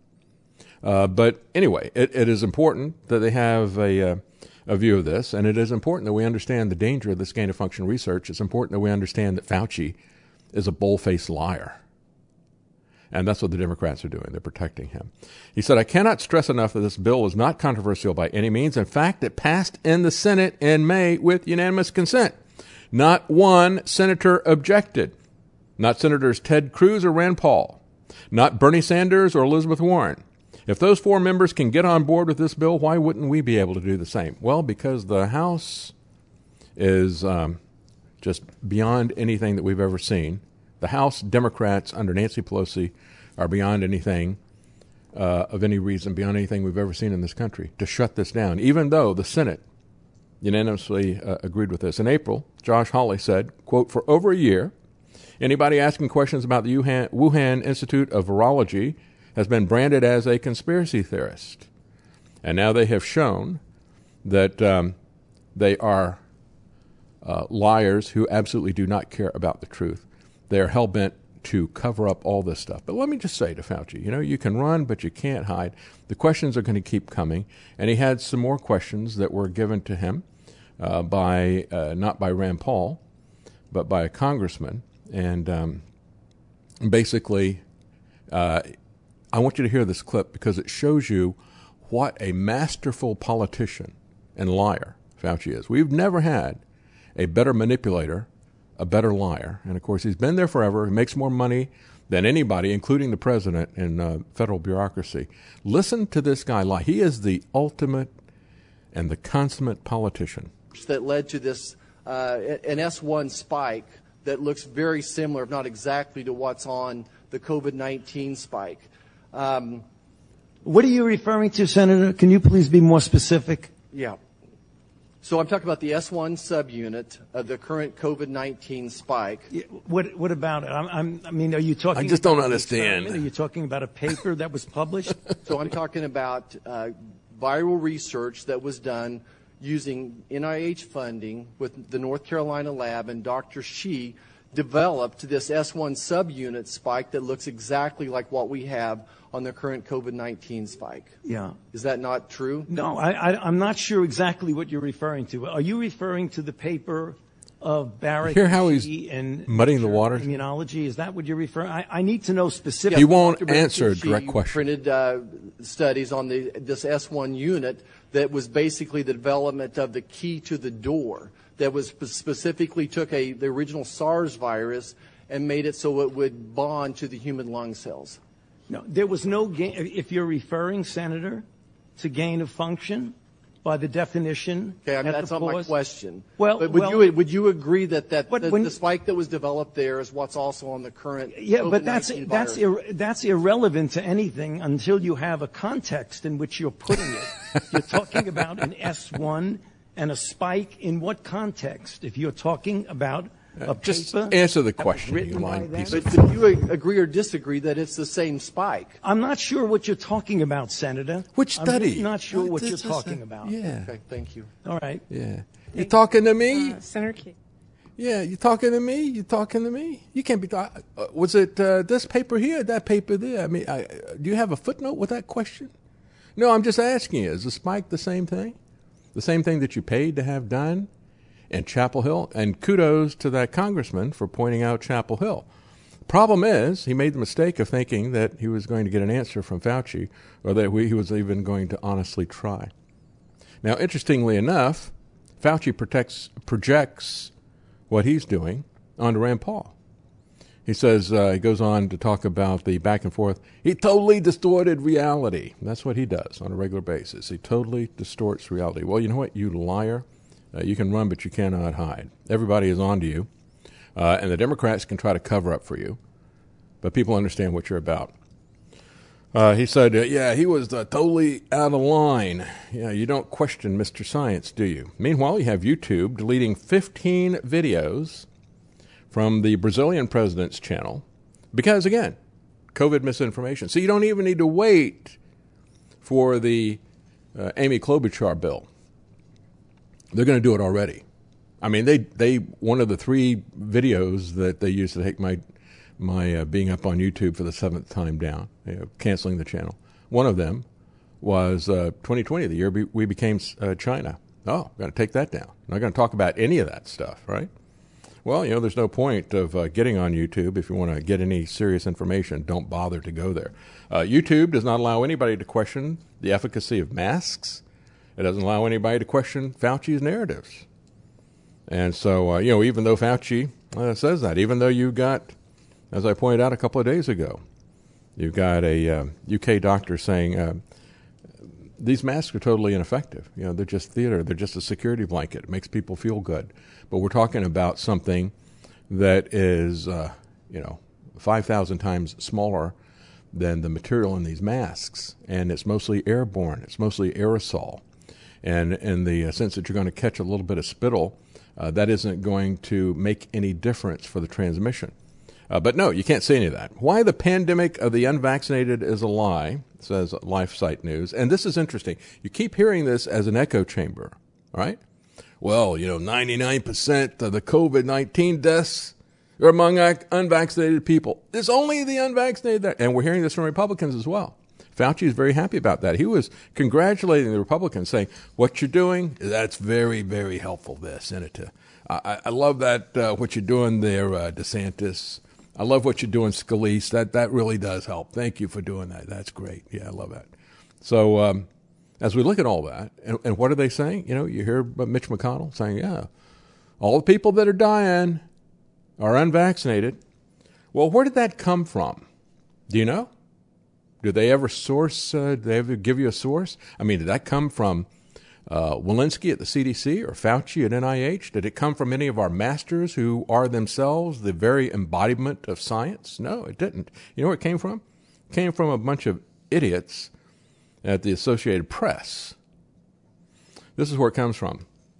Uh, but anyway, it, it is important that they have a, uh, a view of this, and it is important that we understand the danger of this gain-of-function research. It's important that we understand that Fauci is a bull-faced liar. And that's what the Democrats are doing. They're protecting him. He said, "I cannot stress enough that this bill is not controversial by any means. In fact, it passed in the Senate in May with unanimous consent. Not one senator objected. Not Senators Ted Cruz or Rand Paul. Not Bernie Sanders or Elizabeth Warren. If those four members can get on board with this bill, why wouldn't we be able to do the same?" Well, because the House is um, just beyond anything that we've ever seen. The House Democrats under Nancy Pelosi are beyond anything uh, of any reason, beyond anything we've ever seen in this country, to shut this down, even though the Senate unanimously uh, agreed with this. In April, Josh Hawley said, quote, "For over a year, anybody asking questions about the Wuhan, Wuhan Institute of Virology has been branded as a conspiracy theorist. And now they have shown that um, they are uh, liars who absolutely do not care about the truth. They are hell-bent to cover up all this stuff." But let me just say to Fauci, you know, you can run, but you can't hide. The questions are going to keep coming. And he had some more questions that were given to him uh, by, uh, not by Rand Paul, but by a congressman. And um, basically, uh, I want you to hear this clip because it shows you what a masterful politician and liar Fauci is. We've never had a better manipulator, a better liar. And, of course, he's been there forever. He makes more money than anybody, including the president in uh, federal bureaucracy. Listen to this guy lie. He is the ultimate and the consummate politician. That led to this, uh, an S one spike that looks very similar, if not exactly, to what's on the COVID nineteen spike. Um, what are you referring to, Senator? Can you please be more specific? Yeah. So I'm talking about the S one subunit of the current COVID nineteen spike. Yeah, What what about it? I'm, I'm, I mean, are you talking? I just don't about an understand. experiment? Are you talking about a paper that was published? So I'm talking about uh, viral research that was done using N I H funding with the North Carolina lab, and Doctor Shi developed this S one subunit spike that looks exactly like what we have on the current COVID nineteen spike. Yeah. Is that not true? No, I, I, I'm not sure exactly what you're referring to. Are you referring to the paper of Barrett Hear how he's Shi and muddying the waters? Immunology? Is that what you're referring? I, I need to know specifically. He won't Doctor answer a Shi direct question. Printed uh, studies on the this S one unit that was basically the development of the key to the door that was specifically took a the original SARS virus and made it so it would bond to the human lung cells. No, there was no gain. If you're referring, Senator, to gain of function, by the definition. Okay, I mean, at that's the not my pause. question. Well, but would well, you would you agree that that but the, when- the spike that was developed there is what's also on the current Yeah, but that's COVID nineteen that's virus? ir- that's irrelevant to anything until you have a context in which you're putting it. You're talking about an S one and a spike in what context? If you're talking about a Just paper answer the that was question, written you by lying them. piece But, of but you ag- agree or disagree that it's the same spike? I'm not sure what you're talking about, Senator. Which I'm study? really not sure what This you're is talking a- about. Yeah, Okay, thank you. All right. yeah. You talking to me? Uh, Senator Key. Yeah, you talking to me? You talking to me? You can't be. Uh, was it uh, this paper here, that paper there? I mean, I, uh, do you have a footnote with that question? No, I'm just asking you. Is the spike the same thing? The same thing that you paid to have done in Chapel Hill? And kudos to that congressman for pointing out Chapel Hill. Problem is, he made the mistake of thinking that he was going to get an answer from Fauci, or that we, he was even going to honestly try. Now, interestingly enough, Fauci protects, projects what he's doing onto Rand Paul. He says, uh, he goes on to talk about the back and forth. He totally distorted reality. That's what he does on a regular basis. He totally distorts reality. Well, you know what, you liar. Uh, you can run, but you cannot hide. Everybody is on to you. Uh, and the Democrats can try to cover up for you. But people understand what you're about. Uh, he said, uh, yeah, he was uh, totally out of line. Yeah, you don't question Mister Science, do you? Meanwhile, you have YouTube deleting fifteen videos from the Brazilian president's channel because, again, COVID misinformation. So you don't even need to wait for the uh, Amy Klobuchar bill. They're going to do it already. I mean, they, they one of the three videos that they used to take my my uh, being up on YouTube for the seventh time down, you know, canceling the channel. One of them was uh, twenty twenty, the year be, we became uh, China. Oh, got to take that down. Not going to talk about any of that stuff, right? Well, you know, there's no point of uh, getting on YouTube. If you want to get any serious information, don't bother to go there. Uh, YouTube does not allow anybody to question the efficacy of masks. It doesn't allow anybody to question Fauci's narratives. And so, uh, you know, even though Fauci uh, says that, even though you got, as I pointed out a couple of days ago, you've got a uh, U K doctor saying uh, these masks are totally ineffective. You know, they're just theater. They're just a security blanket. It makes people feel good. But we're talking about something that is, uh, you know, five thousand times smaller than the material in these masks. And it's mostly airborne. It's mostly aerosol. And in the sense that you're going to catch a little bit of spittle, uh, that isn't going to make any difference for the transmission. Uh, but no, you can't say any of that. Why the pandemic of the unvaccinated is a lie, says LifeSite News. And this is interesting. You keep hearing this as an echo chamber, all right? Well, you know, ninety-nine percent of the COVID nineteen deaths are among unvaccinated people. It's only the unvaccinated that, and we're hearing this from Republicans as well. Fauci is very happy about that. He was congratulating the Republicans, saying, what you're doing, that's very, very helpful there, Senator. I, I love that, uh, what you're doing there, uh, DeSantis. I love what you're doing, Scalise. That that really does help. Thank you for doing that. That's great. Yeah, I love that. So um, as we look at all that, and, and what are they saying? You know, you hear Mitch McConnell saying, yeah, all the people that are dying are unvaccinated. Well, where did that come from? Do you know? Did they ever source, uh, did they ever give you a source? I mean, did that come from uh, Walensky at the C D C or Fauci at N I H? Did it come from any of our masters who are themselves the very embodiment of science? No, it didn't. You know where it came from? It came from a bunch of idiots at the Associated Press. This is where it comes from.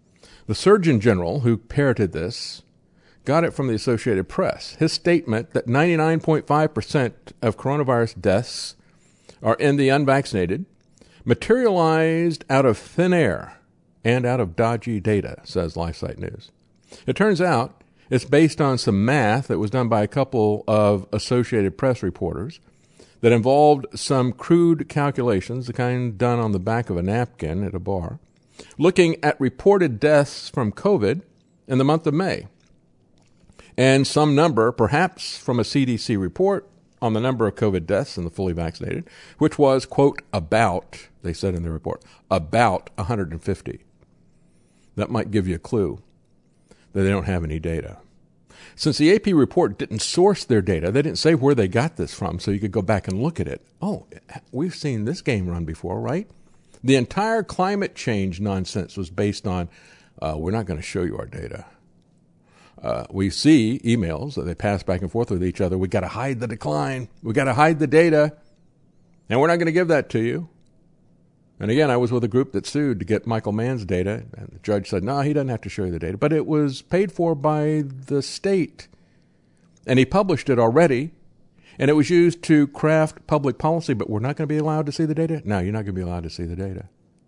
The Surgeon General who parroted this got it from the Associated Press. His statement that ninety-nine point five percent of coronavirus deaths are in the unvaccinated materialized out of thin air and out of dodgy data, says LifeSite News. It turns out it's based on some math that was done by a couple of Associated Press reporters that involved some crude calculations, the kind done on the back of a napkin at a bar, looking at reported deaths from COVID in the month of May. And some number, perhaps from a C D C report, on the number of COVID deaths in the fully vaccinated, which was, quote, about, they said in the report, about one hundred fifty. That might give you a clue that they don't have any data. Since the A P report didn't source their data, they didn't say where they got this from, so you could go back and look at it. Oh, we've seen this game run before, right? The entire climate change nonsense was based on, uh, we're not going to show you our data. Uh, we see emails that they pass back and forth with each other. We got to hide the decline. We got to hide the data, and we're not going to give that to you. And again, I was with a group that sued to get Michael Mann's data, and the judge said, no, he doesn't have to show you the data. But it was paid for by the state, and he published it already, and it was used to craft public policy, but we're not going to be allowed to see the data? No, you're not going to be allowed to see the data.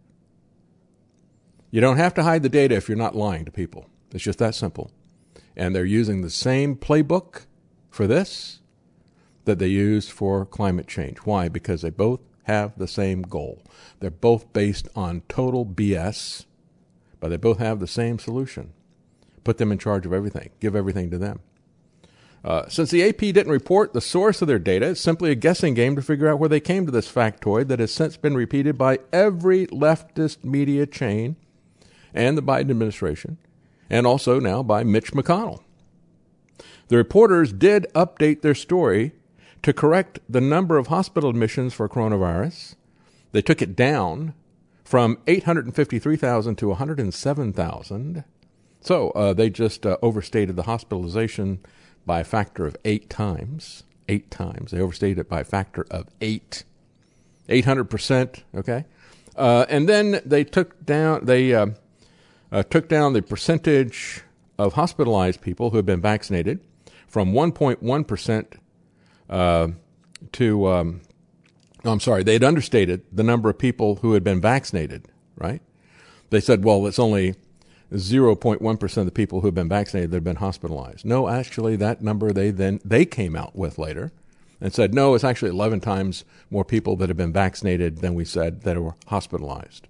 You don't have to hide the data if you're not lying to people. It's just that simple. And they're using the same playbook for this that they used for climate change. Why? Because they both have the same goal. They're both based on total B S, but they both have the same solution. Put them in charge of everything. Give everything to them. Uh, since the A P didn't report the source of their data, it's simply a guessing game to figure out where they came to this factoid that has since been repeated by every leftist media chain and the Biden administration, and also now by Mitch McConnell. The reporters did update their story to correct the number of hospital admissions for coronavirus. They took it down from eight hundred fifty-three thousand to one hundred seven thousand. So uh, they just uh, overstated the hospitalization by a factor of eight times. Eight times. They overstated it by a factor of eight. eight hundred percent, okay? Uh, and then they took down, they... Uh, Uh, took down the percentage of hospitalized people who had been vaccinated from one point one percent uh, to, um, no, I'm sorry, they had understated the number of people who had been vaccinated, right? They said, well, it's only zero point one percent of the people who have been vaccinated that have been hospitalized. No, actually, that number they then they came out with later and said, no, it's actually eleven times more people that have been vaccinated than we said that were hospitalized.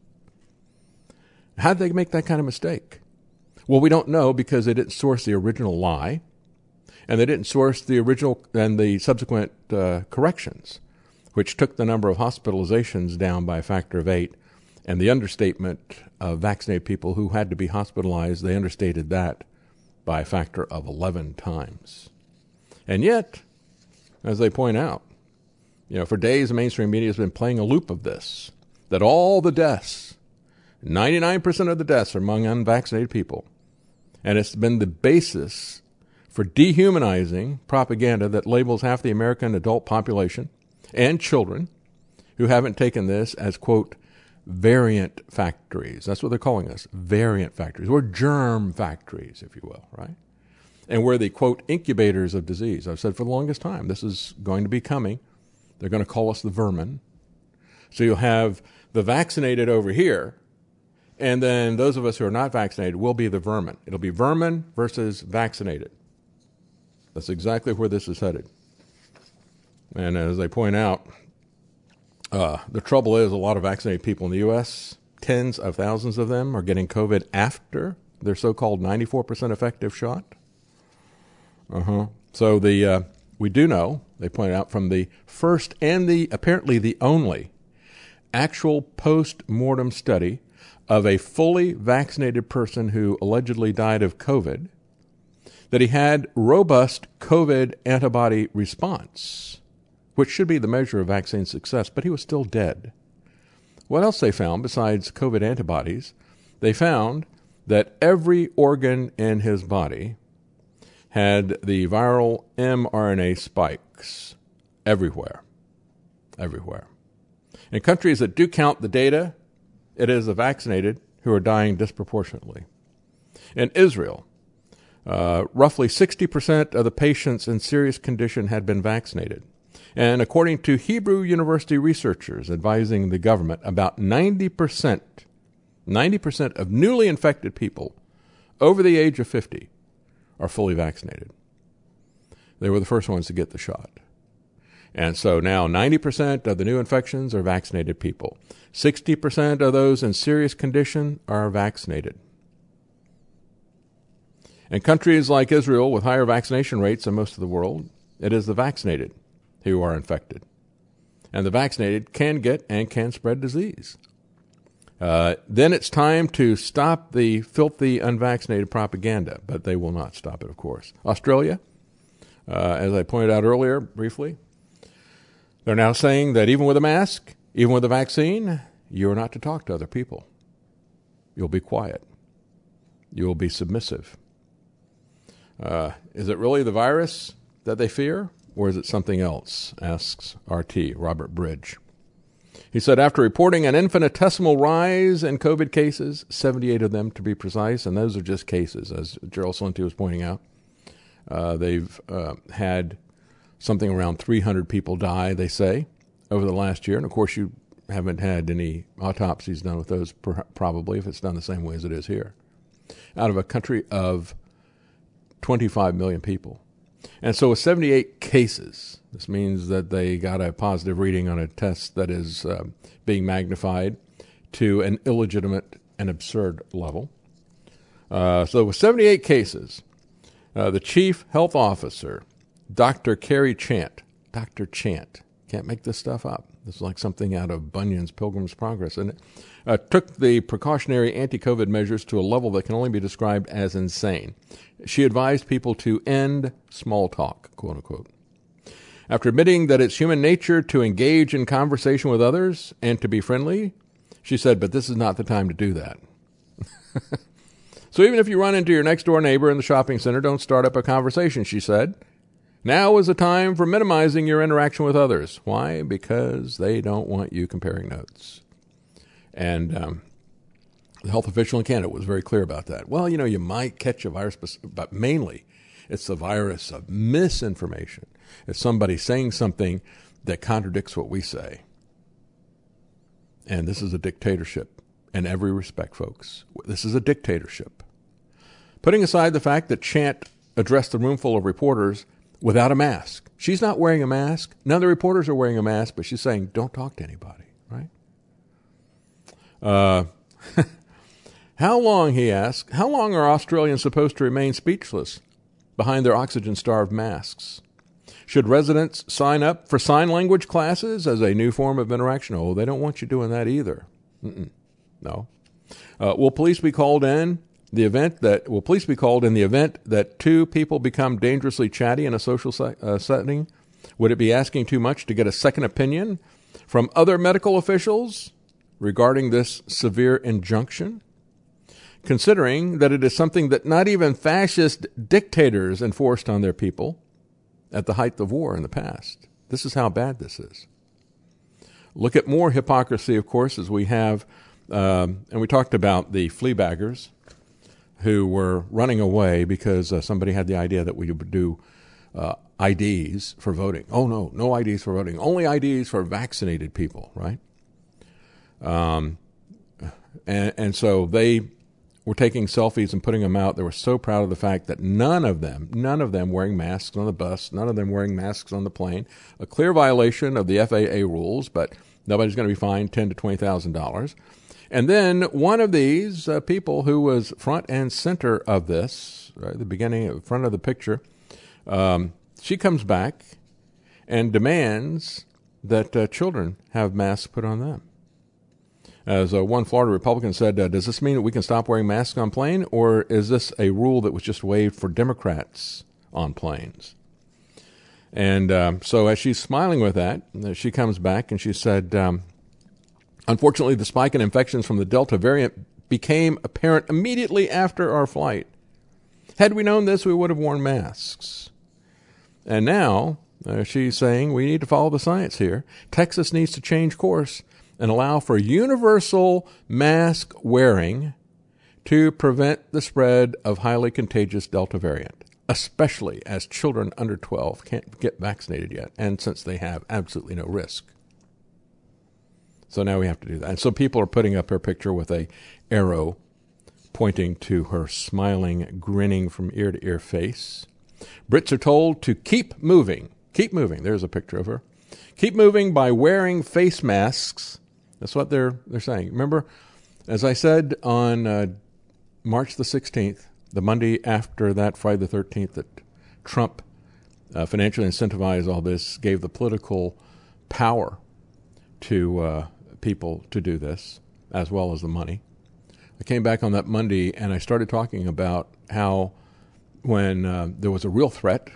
How did they make that kind of mistake? Well, we don't know because they didn't source the original lie, and they didn't source the original and the subsequent uh, corrections, which took the number of hospitalizations down by a factor of eight, and the understatement of vaccinated people who had to be hospitalized, they understated that by a factor of eleven times. And yet, as they point out, you know, for days the mainstream media has been playing a loop of this, that all the deaths, ninety-nine percent of the deaths are among unvaccinated people. And it's been the basis for dehumanizing propaganda that labels half the American adult population and children who haven't taken this as, quote, variant factories. That's what they're calling us, variant factories. We're germ factories, if you will, right? And we're the, quote, incubators of disease. I've said for the longest time, this is going to be coming. They're going to call us the vermin. So you'll have the vaccinated over here, and then those of us who are not vaccinated will be the vermin. It'll be vermin versus vaccinated. That's exactly where this is headed. And as they point out, uh, the trouble is a lot of vaccinated people in the U S, tens of thousands of them are getting COVID after their so-called ninety-four percent effective shot. Uh-huh. So the uh, we do know, they pointed out, from the first and the apparently the only actual post-mortem study of a fully vaccinated person who allegedly died of COVID, that he had robust COVID antibody response, which should be the measure of vaccine success, but he was still dead. What else they found besides COVID antibodies? They found that every organ in his body had the viral mRNA spikes everywhere, everywhere. In countries that do count the data, it is the vaccinated who are dying disproportionately. In Israel, uh, roughly sixty percent of the patients in serious condition had been vaccinated. And according to Hebrew University researchers advising the government, about ninety percent, ninety percent of newly infected people over the age of fifty are fully vaccinated. They were the first ones to get the shot. And so now ninety percent of the new infections are vaccinated people. sixty percent of those in serious condition are vaccinated. In countries like Israel with higher vaccination rates than most of the world, it is the vaccinated who are infected. And the vaccinated can get and can spread disease. Uh, then it's time to stop the filthy unvaccinated propaganda, but they will not stop it, of course. Australia, uh, as I pointed out earlier briefly, they're now saying that even with a mask, even with a vaccine, you're not to talk to other people. You'll be quiet. You'll be submissive. Uh, is it really the virus that they fear, or is it something else, asks R T, Robert Bridge. He said, after reporting an infinitesimal rise in COVID cases, seventy-eight of them to be precise, and those are just cases, as Gerald Celente was pointing out, uh, they've uh, had something around three hundred people die, they say, over the last year. And, of course, you haven't had any autopsies done with those, per- probably, if it's done the same way as it is here, out of a country of twenty-five million people. And so with seventy-eight cases, this means that they got a positive reading on a test that is uh, being magnified to an illegitimate and absurd level. Uh, so with seventy-eight cases, uh, the chief health officer, Doctor Kerry Chant, Doctor Chant, can't make this stuff up. This is like something out of Bunyan's Pilgrim's Progress, isn't it? Uh, took the precautionary anti-COVID measures to a level that can only be described as insane. She advised people to end small talk, quote unquote. After admitting that it's human nature to engage in conversation with others and to be friendly, she said, but this is not the time to do that. So even if you run into your next-door neighbor in the shopping center, don't start up a conversation, she said. Now is the time for minimizing your interaction with others. Why? Because they don't want you comparing notes. And um, the health official in Canada was very clear about that. Well, you know, you might catch a virus, but mainly it's the virus of misinformation. It's somebody saying something that contradicts what we say. And this is a dictatorship in every respect, folks. This is a dictatorship. Putting aside the fact that Chant addressed the room full of reporters without a mask. She's not wearing a mask. None of the reporters are wearing a mask, but she's saying, don't talk to anybody, right? Uh, how long, he asked, how long are Australians supposed to remain speechless behind their oxygen-starved masks? Should residents sign up for sign language classes as a new form of interaction? Oh, they don't want you doing that either. Mm-mm. No. Uh, will police be called in the event that will police be called in the event that two people become dangerously chatty in a social se- uh, setting? Would it be asking too much to get a second opinion from other medical officials regarding this severe injunction? Considering that it is something that not even fascist dictators enforced on their people at the height of war in the past. This is how bad this is. Look at more hypocrisy, of course, as we have, um, and we talked about the flea baggers who were running away because uh, somebody had the idea that we would do uh, I Ds for voting. Oh, no, no I Ds for voting. Only I Ds for vaccinated people, right? Um, and, and so they were taking selfies and putting them out. They were so proud of the fact that none of them, none of them wearing masks on the bus, none of them wearing masks on the plane. A clear violation of the F A A rules, but nobody's going to be fined ten thousand to twenty thousand dollars. And then one of these uh, people who was front and center of this, right, the beginning, front of the picture, um, she comes back and demands that uh, children have masks put on them. As uh, one Florida Republican said, uh, does this mean that we can stop wearing masks on plane, or is this a rule that was just waived for Democrats on planes? And um, so as she's smiling with that, uh, she comes back and she said, um, unfortunately, the spike in infections from the Delta variant became apparent immediately after our flight. Had we known this, we would have worn masks. And now uh, she's saying we need to follow the science here. Texas needs to change course and allow for universal mask wearing to prevent the spread of highly contagious Delta variant, especially as children under twelve can't get vaccinated yet, and since they have absolutely no risk. So now we have to do that. And so people are putting up her picture with a arrow pointing to her smiling, grinning from ear to ear face. Brits are told to keep moving. Keep moving. There's a picture of her. Keep moving by wearing face masks. That's what they're they're saying. Remember, as I said on uh, March the sixteenth, the Monday after that, Friday the thirteenth, that Trump uh, financially incentivized all this, gave the political power to uh, people to do this, as well as the money. I came back on that Monday and I started talking about how when uh, there was a real threat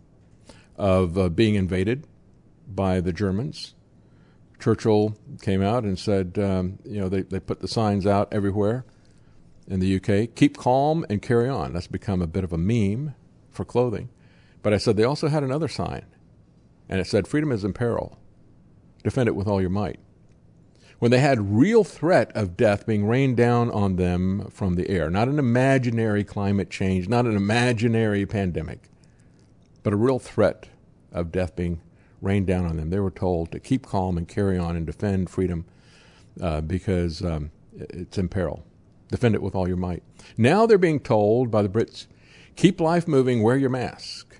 of uh, being invaded by the Germans, Churchill came out and said, um, you know, they, they put the signs out everywhere in the U K, keep calm and carry on. That's become a bit of a meme for clothing. But I said they also had another sign, and it said, freedom is in peril. Defend it with all your might. When they had real threat of death being rained down on them from the air, not an imaginary climate change, not an imaginary pandemic, but a real threat of death being rained down on them, they were told to keep calm and carry on and defend freedom uh, because um, it's in peril. Defend it with all your might. Now they're being told by the Brits, keep life moving, wear your mask.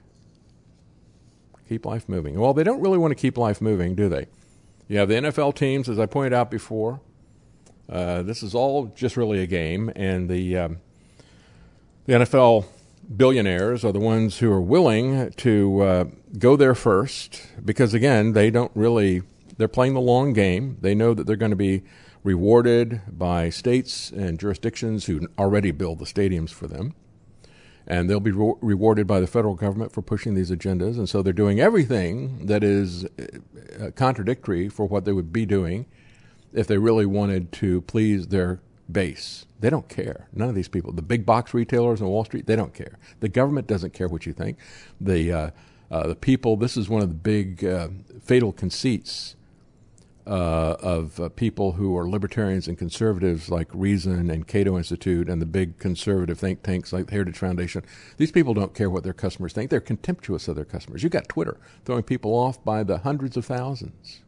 Keep life moving. Well, they don't really want to keep life moving, do they? You have the N F L teams, as I pointed out before. Uh, this is all just really a game, and the um, the N F L billionaires are the ones who are willing to uh, go there first because, again, they don't really – they're playing the long game. They know that they're going to be rewarded by states and jurisdictions who already build the stadiums for them, and they'll be re- rewarded by the federal government for pushing these agendas. And so they're doing everything that is uh, contradictory for what they would be doing if they really wanted to please their base. They don't care. None of these people, the big box retailers on Wall Street, they don't care. The government doesn't care what you think. The uh, uh, the people, this is one of the big uh, fatal conceits uh, of uh, people who are libertarians and conservatives like Reason and Cato Institute and the big conservative think tanks like the Heritage Foundation. These people don't care what their customers think. They're contemptuous of their customers. You've got Twitter throwing people off by the hundreds of thousands,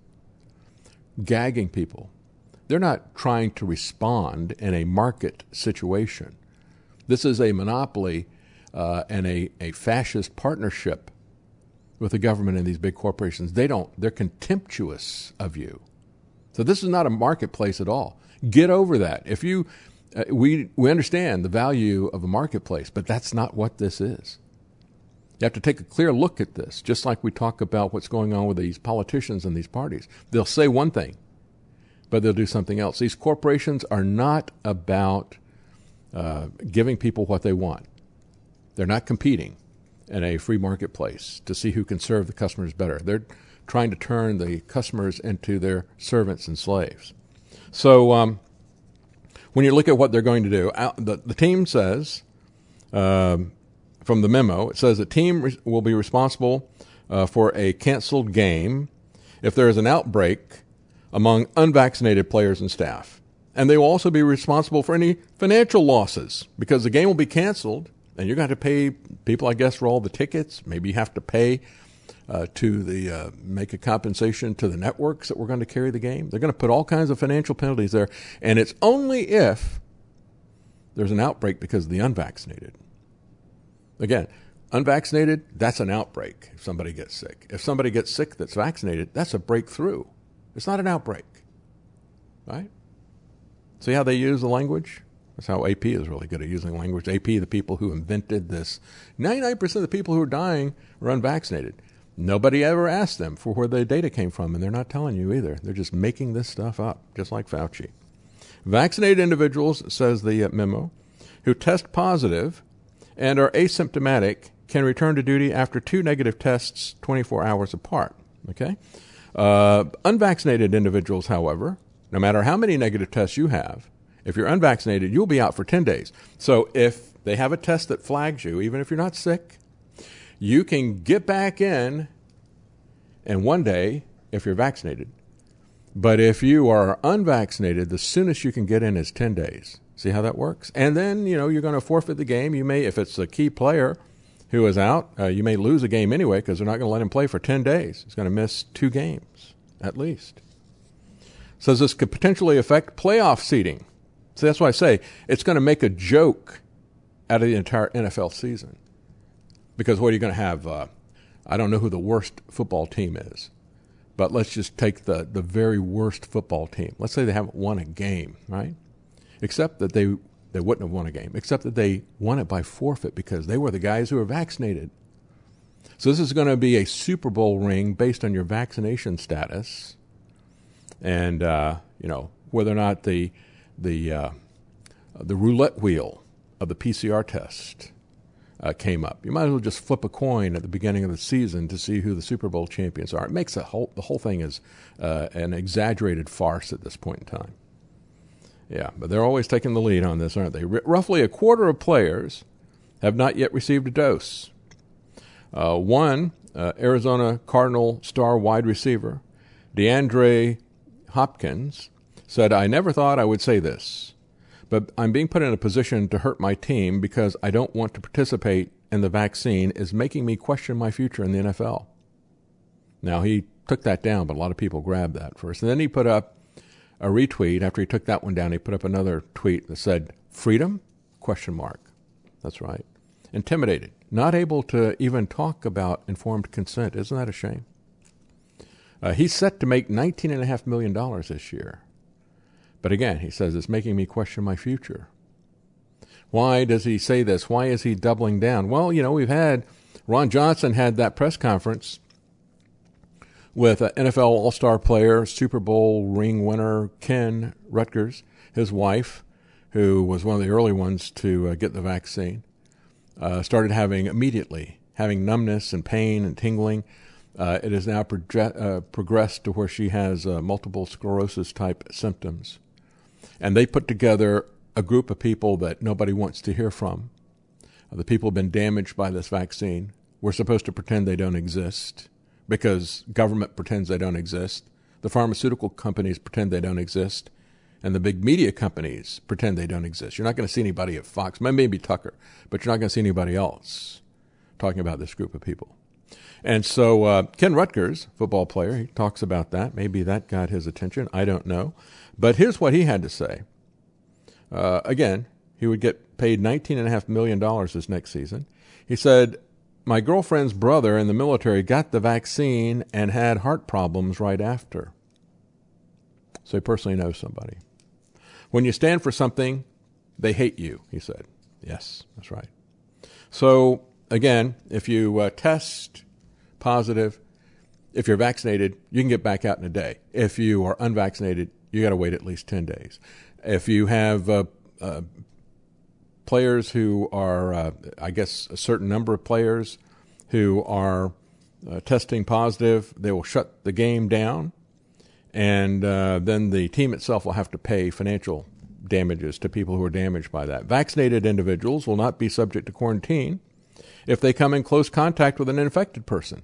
gagging people. They're not trying to respond in a market situation. This is a monopoly uh, and a, a fascist partnership with the government and these big corporations. They don't, they're contemptuous of you. So this is not a marketplace at all. Get over that. If you, uh, we, we understand the value of a marketplace, but that's not what this is. You have to take a clear look at this, just like we talk about what's going on with these politicians and these parties. They'll say one thing, but they'll do something else. These corporations are not about uh, giving people what they want. They're not competing in a free marketplace to see who can serve the customers better. They're trying to turn the customers into their servants and slaves. So um, when you look at what they're going to do, uh, the, the team says, um, from the memo, it says the team re- will be responsible uh, for a canceled game if there is an outbreak among unvaccinated players and staff. And they will also be responsible for any financial losses because the game will be canceled and you're going to pay people, I guess, for all the tickets. Maybe you have to pay uh, to the uh, make a compensation to the networks that were going to carry the game. They're going to put all kinds of financial penalties there. And it's only if there's an outbreak because of the unvaccinated. Again, unvaccinated, that's an outbreak if somebody gets sick. If somebody gets sick that's vaccinated, that's a breakthrough. It's not an outbreak, right? See how they use the language? That's how A P is really good at using language. A P, the people who invented this. ninety-nine percent of the people who are dying are unvaccinated. Nobody ever asked them for where the data came from, and they're not telling you either. They're just making this stuff up, just like Fauci. Vaccinated individuals, says the memo, who test positive and are asymptomatic can return to duty after two negative tests twenty-four hours apart, okay? Uh, unvaccinated individuals, however, no matter how many negative tests you have, if you're unvaccinated, you'll be out for ten days. So if they have a test that flags you, even if you're not sick, you can get back in in one day if you're vaccinated. But if you are unvaccinated, the soonest you can get in is ten days. See how that works. And then, you know, you're going to forfeit the game. You may, if it's a key player who is out, uh, you may lose a game anyway because they're not going to let him play for ten days. He's going to miss two games at least. Says this could potentially affect playoff seeding. So that's why I say it's going to make a joke out of the entire N F L season. Because what are you going to have? Uh, I don't know who the worst football team is, but let's just take the, the very worst football team. Let's say they haven't won a game, right? Except that they they wouldn't have won a game, except that they won it by forfeit because they were the guys who were vaccinated. So this is going to be a Super Bowl ring based on your vaccination status, and uh, you know whether or not the the uh, the roulette wheel of the P C R test uh, came up. You might as well just flip a coin at the beginning of the season to see who the Super Bowl champions are. It makes a whole the whole thing is uh, an exaggerated farce at this point in time. Yeah, but they're always taking the lead on this, aren't they? R- roughly a quarter of players have not yet received a dose. Uh, one, uh, Arizona Cardinal star wide receiver, DeAndre Hopkins, said, "I never thought I would say this, but I'm being put in a position to hurt my team because I don't want to participate in the vaccine is making me question my future in the N F L." Now, he took that down, but a lot of people grabbed that first. And then he put up a retweet. After he took that one down, he put up another tweet that said, "Freedom? Question mark." That's right. Intimidated. Not able to even talk about informed consent. Isn't that a shame? Uh, he's set to make nineteen point five million dollars this year. But again, he says, it's making me question my future. Why does he say this? Why is he doubling down? Well, you know, we've had, Ron Johnson had that press conference with uh, N F L All-Star player, Super Bowl ring winner Ken Rutgers, his wife, who was one of the early ones to uh, get the vaccine, uh, started having immediately, having numbness and pain and tingling. Uh, it has now proge- uh, progressed to where she has uh, multiple sclerosis type symptoms. And they put together a group of people that nobody wants to hear from. Uh, the people have been damaged by this vaccine. We're supposed to pretend they don't exist because government pretends they don't exist. The pharmaceutical companies pretend they don't exist. And the big media companies pretend they don't exist. You're not going to see anybody at Fox, maybe Tucker, but you're not going to see anybody else talking about this group of people. And so uh, Ken Rutgers, football player, he talks about that. Maybe that got his attention. I don't know. But here's what he had to say. Uh, again, he would get paid nineteen point five million dollars this next season. He said, "My girlfriend's brother in the military got the vaccine and had heart problems right after." So he personally knows somebody. When you stand for something, they hate you, he said. Yes, that's right. So, again, if you uh, test positive, if you're vaccinated, you can get back out in a day. If you are unvaccinated, you got to wait at least ten days. If you have uh, uh, players who are, uh, I guess, a certain number of players who are uh, testing positive, they will shut the game down. And uh, then the team itself will have to pay financial damages to people who are damaged by that. Vaccinated individuals will not be subject to quarantine if they come in close contact with an infected person.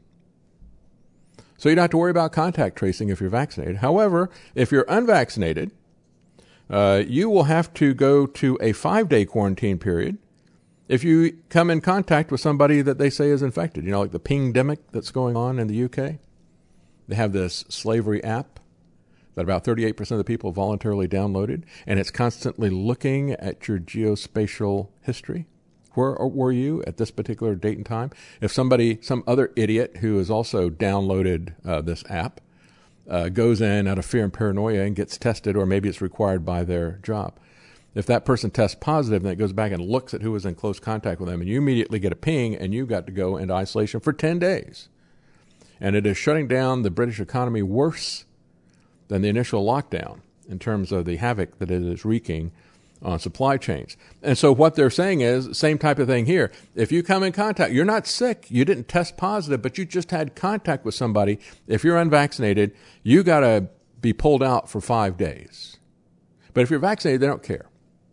So you don't have to worry about contact tracing if you're vaccinated. However, if you're unvaccinated, uh, you will have to go to a five-day quarantine period if you come in contact with somebody that they say is infected. You know, like the pingdemic that's going on in the U K. They have this slavery app that about thirty-eight percent of the people voluntarily downloaded, and it's constantly looking at your geospatial history. Where were you at this particular date and time? If somebody, some other idiot who has also downloaded uh, this app uh, goes in out of fear and paranoia and gets tested, or maybe it's required by their job. If that person tests positive, then it goes back and looks at who was in close contact with them, and you immediately get a ping, and you've got to go into isolation for ten days. And it is shutting down the British economy worse than the initial lockdown in terms of the havoc that it is wreaking on supply chains. And so what they're saying is, same type of thing here. If you come in contact, you're not sick, you didn't test positive, but you just had contact with somebody. If you're unvaccinated, you got to be pulled out for five days. But if you're vaccinated, they don't care.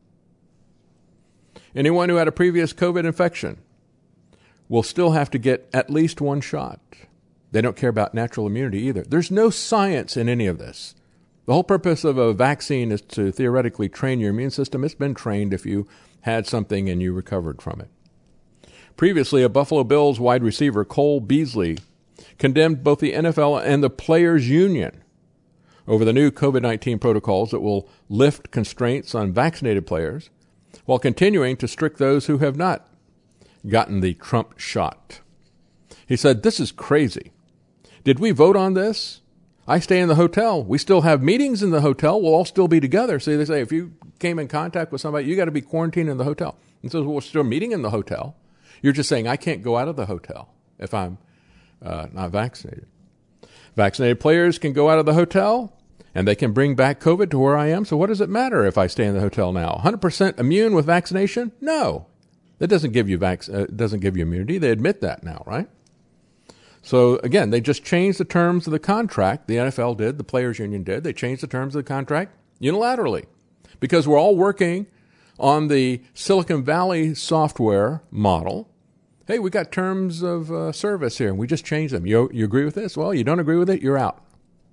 Anyone who had a previous COVID infection will still have to get at least one shot. They don't care about natural immunity either. There's no science in any of this. The whole purpose of a vaccine is to theoretically train your immune system. It's been trained if you had something and you recovered from it. Previously, a Buffalo Bills wide receiver, Cole Beasley, condemned both the N F L and the Players Union over the new COVID nineteen protocols that will lift constraints on vaccinated players while continuing to strict those who have not gotten the Trump shot. He said, "This is crazy. Did we vote on this? I stay in the hotel. We still have meetings in the hotel. We'll all still be together." See, they say if you came in contact with somebody, you got to be quarantined in the hotel. And so we're still meeting in the hotel. You're just saying, I can't go out of the hotel if I'm uh, not vaccinated. Vaccinated players can go out of the hotel, and they can bring back COVID to where I am. So what does it matter if I stay in the hotel now? one hundred percent immune with vaccination? No. That doesn't give you vac- uh, doesn't give you immunity. They admit that now, right? So, again, they just changed the terms of the contract. The N F L did. The Players Union did. They changed the terms of the contract unilaterally because we're all working on the Silicon Valley software model. Hey, we got terms of uh, service here, and we just changed them. You, you agree with this? Well, you don't agree with it, you're out.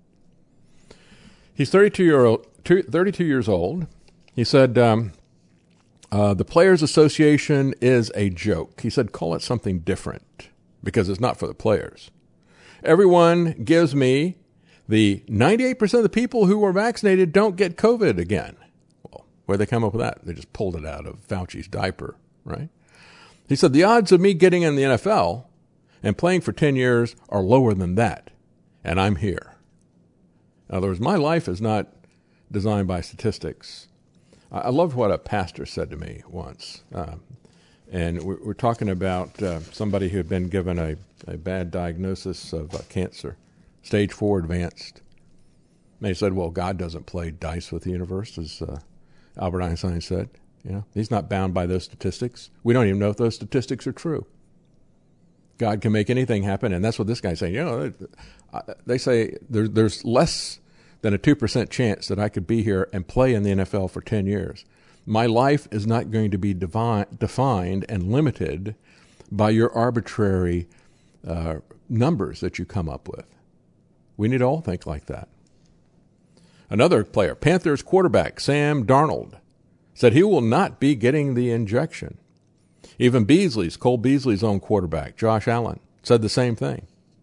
He's thirty-two, year old, thirty-two years old. He said, um, uh, the Players Association is a joke. He said, call it something different because it's not for the players. Everyone gives me the ninety-eight percent of the people who were vaccinated don't get COVID again. Well, where'd they come up with that? They just pulled it out of Fauci's diaper, right? He said, the odds of me getting in the N F L and playing for ten years are lower than that, and I'm here. In other words, my life is not designed by statistics. I loved what a pastor said to me once. Um, and we're, we're talking about uh, somebody who had been given a, a bad diagnosis of uh, cancer, stage four advanced. And he said, well, God doesn't play dice with the universe, as uh, Albert Einstein said. You know, he's not bound by those statistics. We don't even know if those statistics are true. God can make anything happen, and that's what this guy's saying. You know, they say there, there's less than a two percent chance that I could be here and play in the N F L for ten years. My life is not going to be divine, defined and limited by your arbitrary uh, numbers that you come up with. We need to all think like that. Another player, Panthers quarterback Sam Darnold, said he will not be getting the injection. Even Beasley's, Cole Beasley's own quarterback, Josh Allen, said the same thing.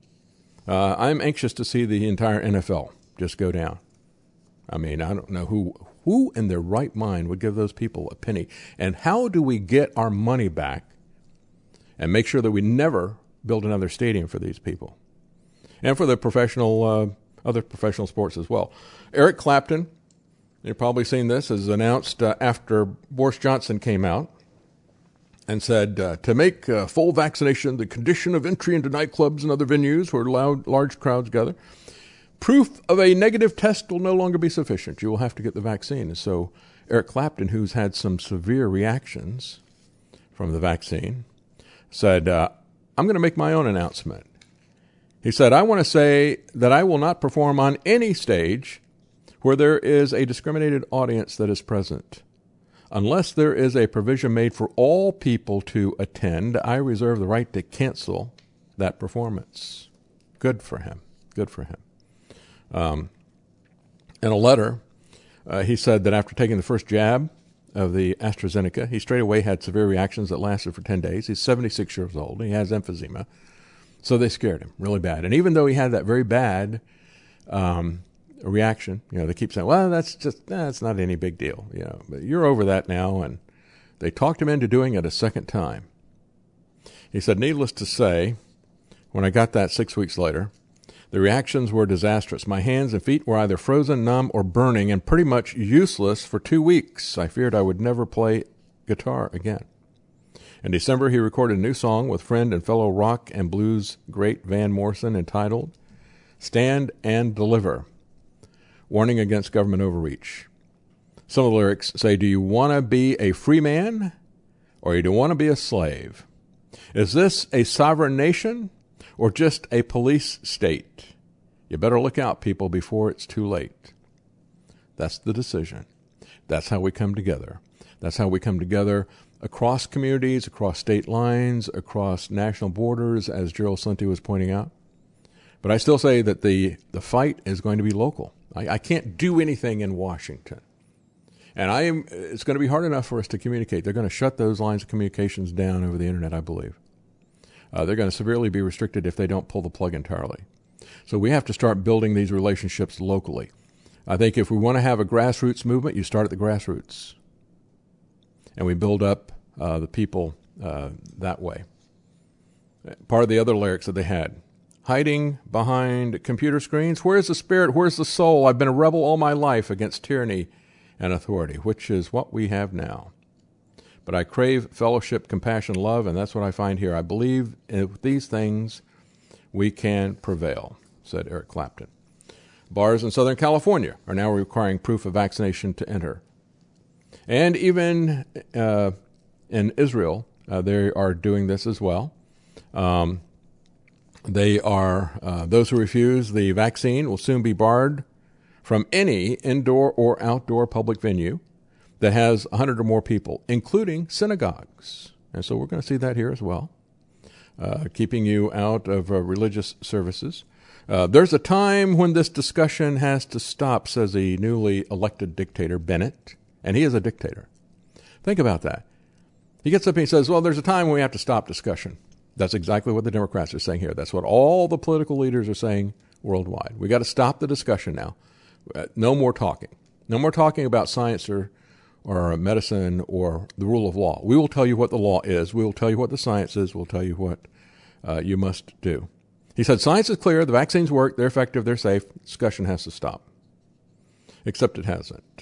Uh, I'm anxious to see the entire N F L just go down. I mean, I don't know who who in their right mind would give those people a penny. And how do we get our money back and make sure that we never build another stadium for these people? And for the professional, uh, other professional sports as well. Eric Clapton, you've probably seen this, has announced uh, after Boris Johnson came out and said uh, to make uh, full vaccination the condition of entry into nightclubs and other venues where loud, large crowds gather, proof of a negative test will no longer be sufficient. You will have to get the vaccine. And so Eric Clapton, who's had some severe reactions from the vaccine, said, uh, I'm going to make my own announcement. He said, I want to say that I will not perform on any stage where there is a discriminated audience that is present. Unless there is a provision made for all people to attend, I reserve the right to cancel that performance. Good for him. Good for him. Um, in a letter, uh, he said that after taking the first jab of the AstraZeneca, he straight away had severe reactions that lasted for ten days. He's seventy-six years old. He has emphysema. So they scared him really bad. And even though he had that very bad um, reaction, you know, they keep saying, well, that's just, that's not any big deal. You know, but you're over that now. And they talked him into doing it a second time. He said, needless to say, when I got that six weeks later, the reactions were disastrous. My hands and feet were either frozen, numb, or burning, and pretty much useless for two weeks. I feared I would never play guitar again. In December, he recorded a new song with friend and fellow rock and blues great Van Morrison entitled Stand and Deliver, warning against government overreach. Some of the lyrics say, do you want to be a free man or do you want to be a slave? Is this a sovereign nation or just a police state? You better look out, people, before it's too late. That's the decision. That's how we come together. That's how we come together across communities, across state lines, across national borders, as Gerald Celente was pointing out. But I still say that the, the fight is going to be local. I, I can't do anything in Washington. And I am. It's going to be hard enough for us to communicate. They're going to shut those lines of communications down over the internet, I believe. Uh, they're going to severely be restricted if they don't pull the plug entirely. So we have to start building these relationships locally. I think if we want to have a grassroots movement, you start at the grassroots. And we build up uh, the people uh, that way. Part of the other lyrics that they had, hiding behind computer screens. Where's the spirit? Where's the soul? I've been a rebel all my life against tyranny and authority, which is what we have now. But I crave fellowship, compassion, love, and that's what I find here. I believe in these things we can prevail, said Eric Clapton. Bars in Southern California are now requiring proof of vaccination to enter. And even uh, in Israel, uh, they are doing this as well. Um, they are, uh, those who refuse the vaccine will soon be barred from any indoor or outdoor public venue that has one hundred or more people, including synagogues. And so we're going to see that here as well, uh, keeping you out of uh, religious services. Uh, there's a time when this discussion has to stop, says the newly elected dictator, Bennett, and he is a dictator. Think about that. He gets up and he says, well, there's a time when we have to stop discussion. That's exactly what the Democrats are saying here. That's what all the political leaders are saying worldwide. We got to stop the discussion now. Uh, no more talking. No more talking about science or, or medicine or the rule of law. We will tell you what the law is. We will tell you what the science is. We'll tell you what uh, you must do. He said, science is clear. The vaccines work. They're effective. They're safe. Discussion has to stop. Except it hasn't.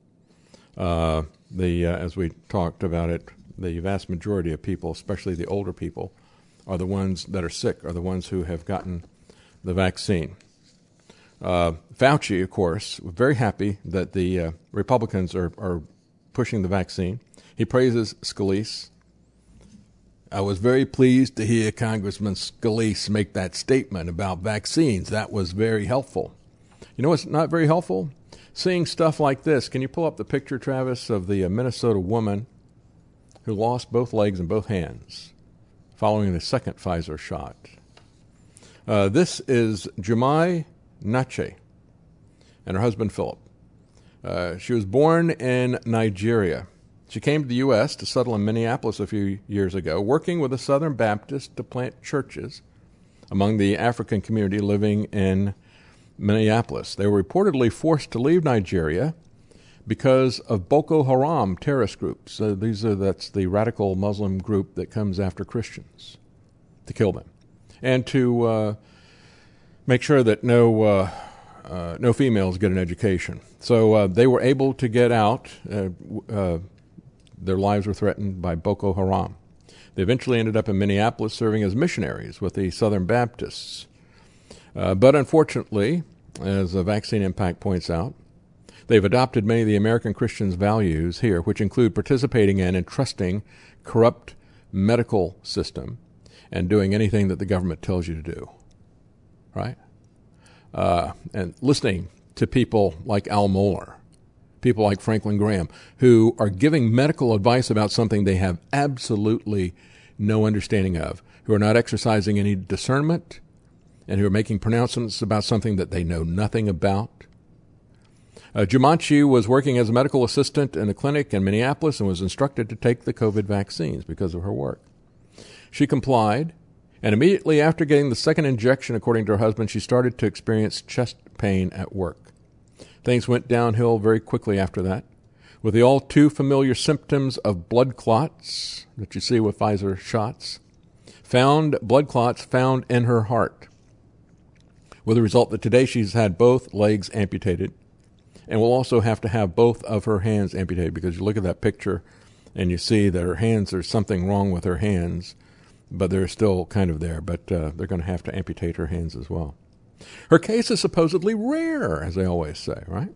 Uh, the uh, as we talked about it, the vast majority of people, especially the older people, are the ones that are sick, are the ones who have gotten the vaccine. Uh, Fauci, of course, was very happy that the uh, Republicans are, are pushing the vaccine. He praises Scalise. I was very pleased to hear Congressman Scalise make that statement about vaccines. That was very helpful. You know what's not very helpful? Seeing stuff like this. Can you pull up the picture, Travis, of the uh, Minnesota woman who lost both legs and both hands following the second Pfizer shot? Uh, this is Jumai Nache and her husband Philip. Uh, she was born in Nigeria. She came to the U S to settle in Minneapolis a few years ago, working with the Southern Baptists to plant churches among the African community living in Minneapolis. They were reportedly forced to leave Nigeria because of Boko Haram terrorist groups. Uh, these are that's the radical Muslim group that comes after Christians to kill them, and to uh, make sure that no uh, uh, no females get an education. So uh, they were able to get out. Uh, uh, their lives were threatened by Boko Haram. They eventually ended up in Minneapolis serving as missionaries with the Southern Baptists. Uh, but unfortunately, as a Vaccine Impact points out, they've adopted many of the American Christians' values here, which include participating in and trusting corrupt medical system and doing anything that the government tells you to do, right? Uh, and listening to people like Al Mohler, people like Franklin Graham, who are giving medical advice about something they have absolutely no understanding of, who are not exercising any discernment, and who are making pronouncements about something that they know nothing about. Uh, Jumanchi was working as a medical assistant in a clinic in Minneapolis and was instructed to take the COVID vaccines because of her work. She complied, and immediately after getting the second injection, according to her husband, she started to experience chest pain at work. Things went downhill very quickly after that, with the all too familiar symptoms of blood clots that you see with Pfizer shots, found blood clots found in her heart, with the result that today she's had both legs amputated and will also have to have both of her hands amputated, because you look at that picture and you see that her hands, there's something wrong with her hands, but they're still kind of there, but uh, they're going to have to amputate her hands as well. Her case is supposedly rare, as they always say, right?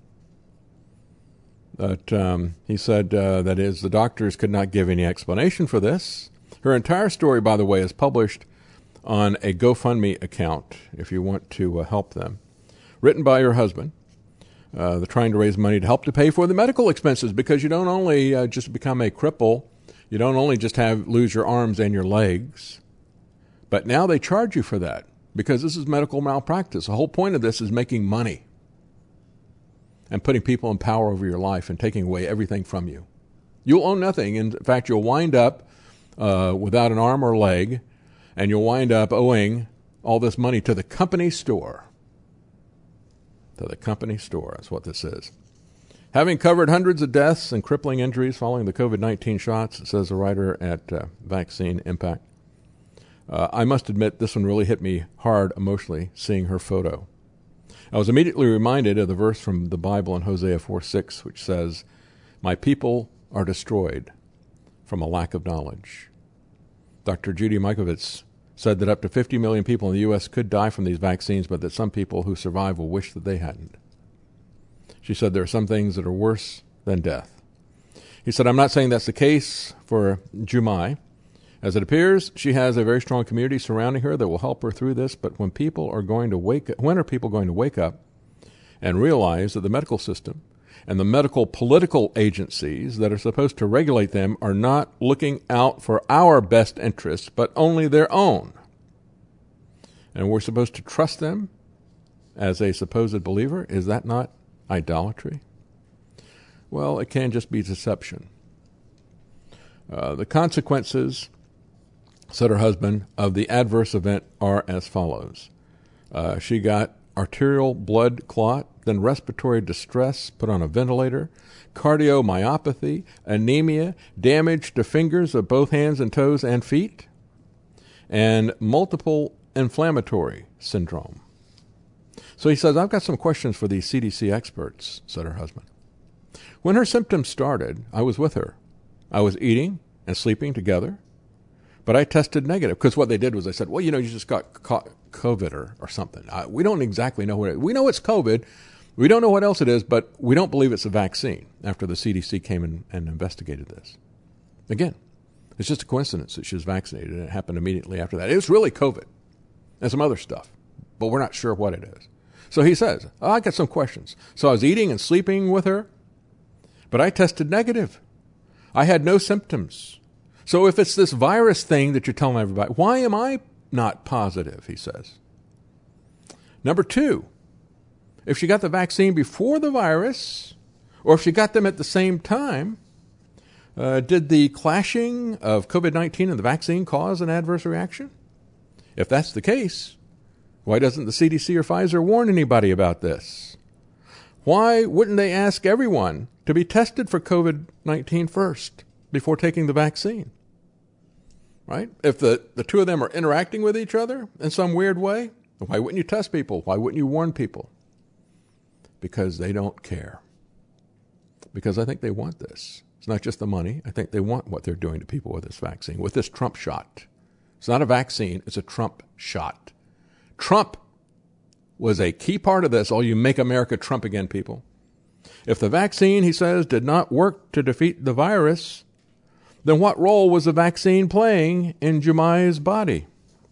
But um, he said, uh, that is, the doctors could not give any explanation for this. Her entire story, by the way, is published on a GoFundMe account, if you want to uh, help them, written by her husband. Uh, they're trying to raise money to help to pay for the medical expenses, because you don't only uh, just become a cripple, you don't only just have lose your arms and your legs, but now they charge you for that, because this is medical malpractice. The whole point of this is making money. and putting people in power over your life and taking away everything from you. You'll own nothing. In fact, you'll wind up uh, without an arm or leg, and you'll wind up owing all this money to the company store. To the company store, that's what this is. Having covered hundreds of deaths and crippling injuries following the covid nineteen shots, says the writer at uh, Vaccine Impact, uh, I must admit this one really hit me hard emotionally, seeing her photo. I was immediately reminded of the verse from the Bible in Hosea four six, which says, "My people are destroyed from a lack of knowledge." Doctor Judy Mikovits said that up to fifty million people in the U S could die from these vaccines, but that some people who survive will wish that they hadn't. She said there are some things that are worse than death. He said, I'm not saying that's the case for Jumai. As it appears, she has a very strong community surrounding her that will help her through this, but when people are going to wake up, when are people going to wake up and realize that the medical system and the medical political agencies that are supposed to regulate them are not looking out for our best interests, but only their own? And we're supposed to trust them as a supposed believer? Is that not idolatry? Well, it can just be deception. Uh, the consequences, said her husband, of the adverse event are as follows. Uh, she got arterial blood clot, then respiratory distress, put on a ventilator, cardiomyopathy, anemia, damage to fingers of both hands and toes and feet, and multiple inflammatory syndrome. So he says, I've got some questions for these C D C experts, said her husband. When her symptoms started, I was with her. I was eating and sleeping together, but I tested negative, because what they did was they said, well, you know, you just got caught COVID or, or something. Uh, we don't exactly know what it is. We know it's COVID. We don't know what else it is, but we don't believe it's a vaccine after the C D C came in and investigated this. Again, it's just a coincidence that she was vaccinated, and it happened immediately after that. It was really COVID and some other stuff, but we're not sure what it is. So he says, oh, I got some questions. So I was eating and sleeping with her, but I tested negative. I had no symptoms. So if it's this virus thing that you're telling everybody, why am I not positive, he says. Number two, if she got the vaccine before the virus, or if she got them at the same time, uh, did the clashing of covid nineteen and the vaccine cause an adverse reaction? If that's the case, why doesn't the C D C or Pfizer warn anybody about this? Why wouldn't they ask everyone to be tested for covid nineteen first before taking the vaccine? Right? If the, the two of them are interacting with each other in some weird way, why wouldn't you test people? Why wouldn't you warn people? Because they don't care. Because I think they want this. It's not just the money. I think they want what they're doing to people with this vaccine, with this Trump shot. It's not a vaccine. It's a Trump shot. Trump was a key part of this. All you make America Trump again people. If the vaccine, he says, did not work to defeat the virus, then what role was the vaccine playing in Jumai's body?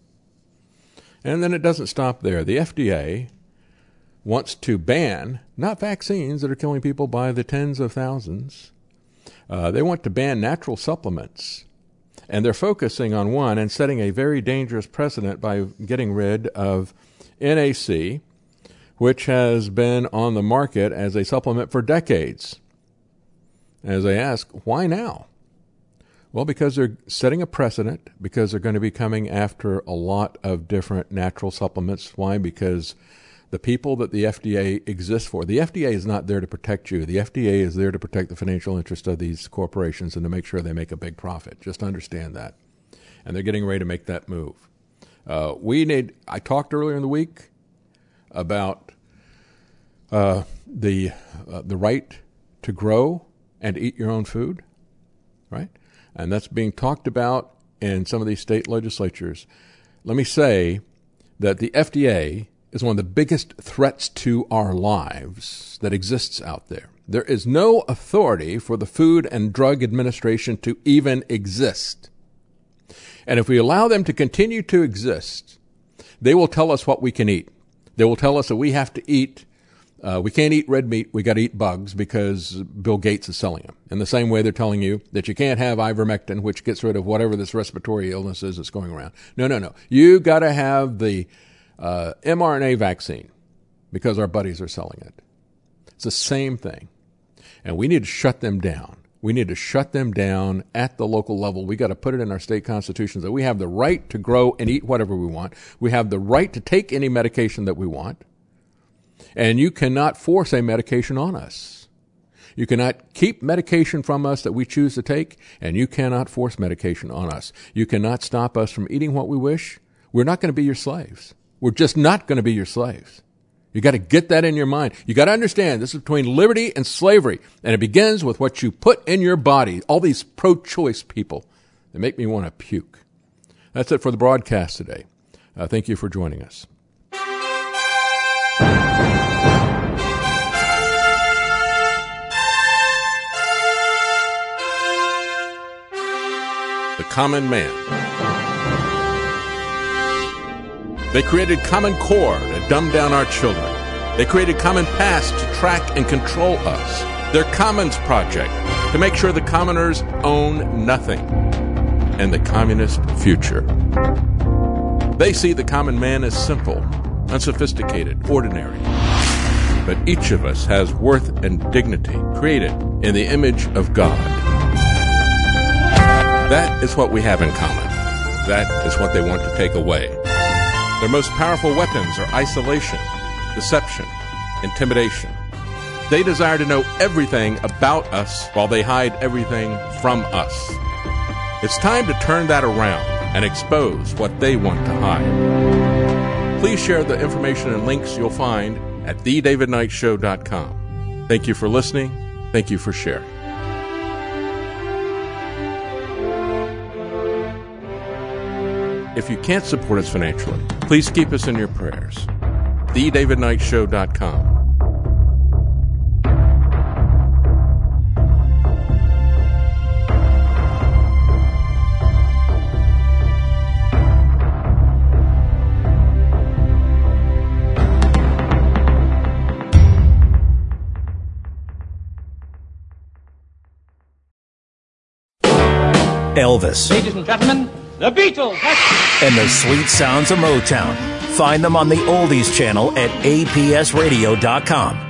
And then it doesn't stop there. The F D A wants to ban, not vaccines that are killing people by the tens of thousands. Uh, they want to ban natural supplements. And they're focusing on one and setting a very dangerous precedent by getting rid of N A C, which has been on the market as a supplement for decades. As I ask, why now? Well, because they're setting a precedent, because they're going to be coming after a lot of different natural supplements. Why? Because the people that the F D A exists for, the F D A is not there to protect you. The F D A is there to protect the financial interest of these corporations and to make sure they make a big profit. Just understand that. And they're getting ready to make that move. Uh, we need, I talked earlier in the week about uh, the uh, the right to grow and eat your own food, right? And that's being talked about in some of these state legislatures. Let me say that the F D A is one of the biggest threats to our lives that exists out there. There is no authority for the Food and Drug Administration to even exist. And if we allow them to continue to exist, they will tell us what we can eat. They will tell us that we have to eat Uh, we can't eat red meat. We got to eat bugs because Bill Gates is selling them. In the same way they're telling you that you can't have ivermectin, which gets rid of whatever this respiratory illness is that's going around. No, no, no. You got to have the uh, mRNA vaccine because our buddies are selling it. It's the same thing. And we need to shut them down. We need to shut them down at the local level. We got to put it in our state constitutions that we have the right to grow and eat whatever we want. We have the right to take any medication that we want. And you cannot force a medication on us. You cannot keep medication from us that we choose to take, and you cannot force medication on us. You cannot stop us from eating what we wish. We're not going to be your slaves. We're just not going to be your slaves. You got to get that in your mind. You got to understand this is between liberty and slavery, and it begins with what you put in your body. All these pro-choice people, they make me want to puke. That's it for the broadcast today. Uh, thank you for joining us. The Common Man. They created Common Core to dumb down our children. They created Common Pass to track and control us. Their Commons Project to make sure the commoners own nothing. And the communist future. They see the common man as simple, unsophisticated, ordinary. But each of us has worth and dignity created in the image of God. That is what we have in common. That is what they want to take away. Their most powerful weapons are isolation, deception, intimidation. They desire to know everything about us while they hide everything from us. It's time to turn that around and expose what they want to hide. Please share the information and links you'll find at the david knight show dot com. Thank you for listening. Thank you for sharing. If you can't support us financially, please keep us in your prayers. the david knight show dot com. Elvis. Ladies and gentlemen, the Beatles. And the sweet sounds of Motown. Find them on the Oldies channel at A P S radio dot com.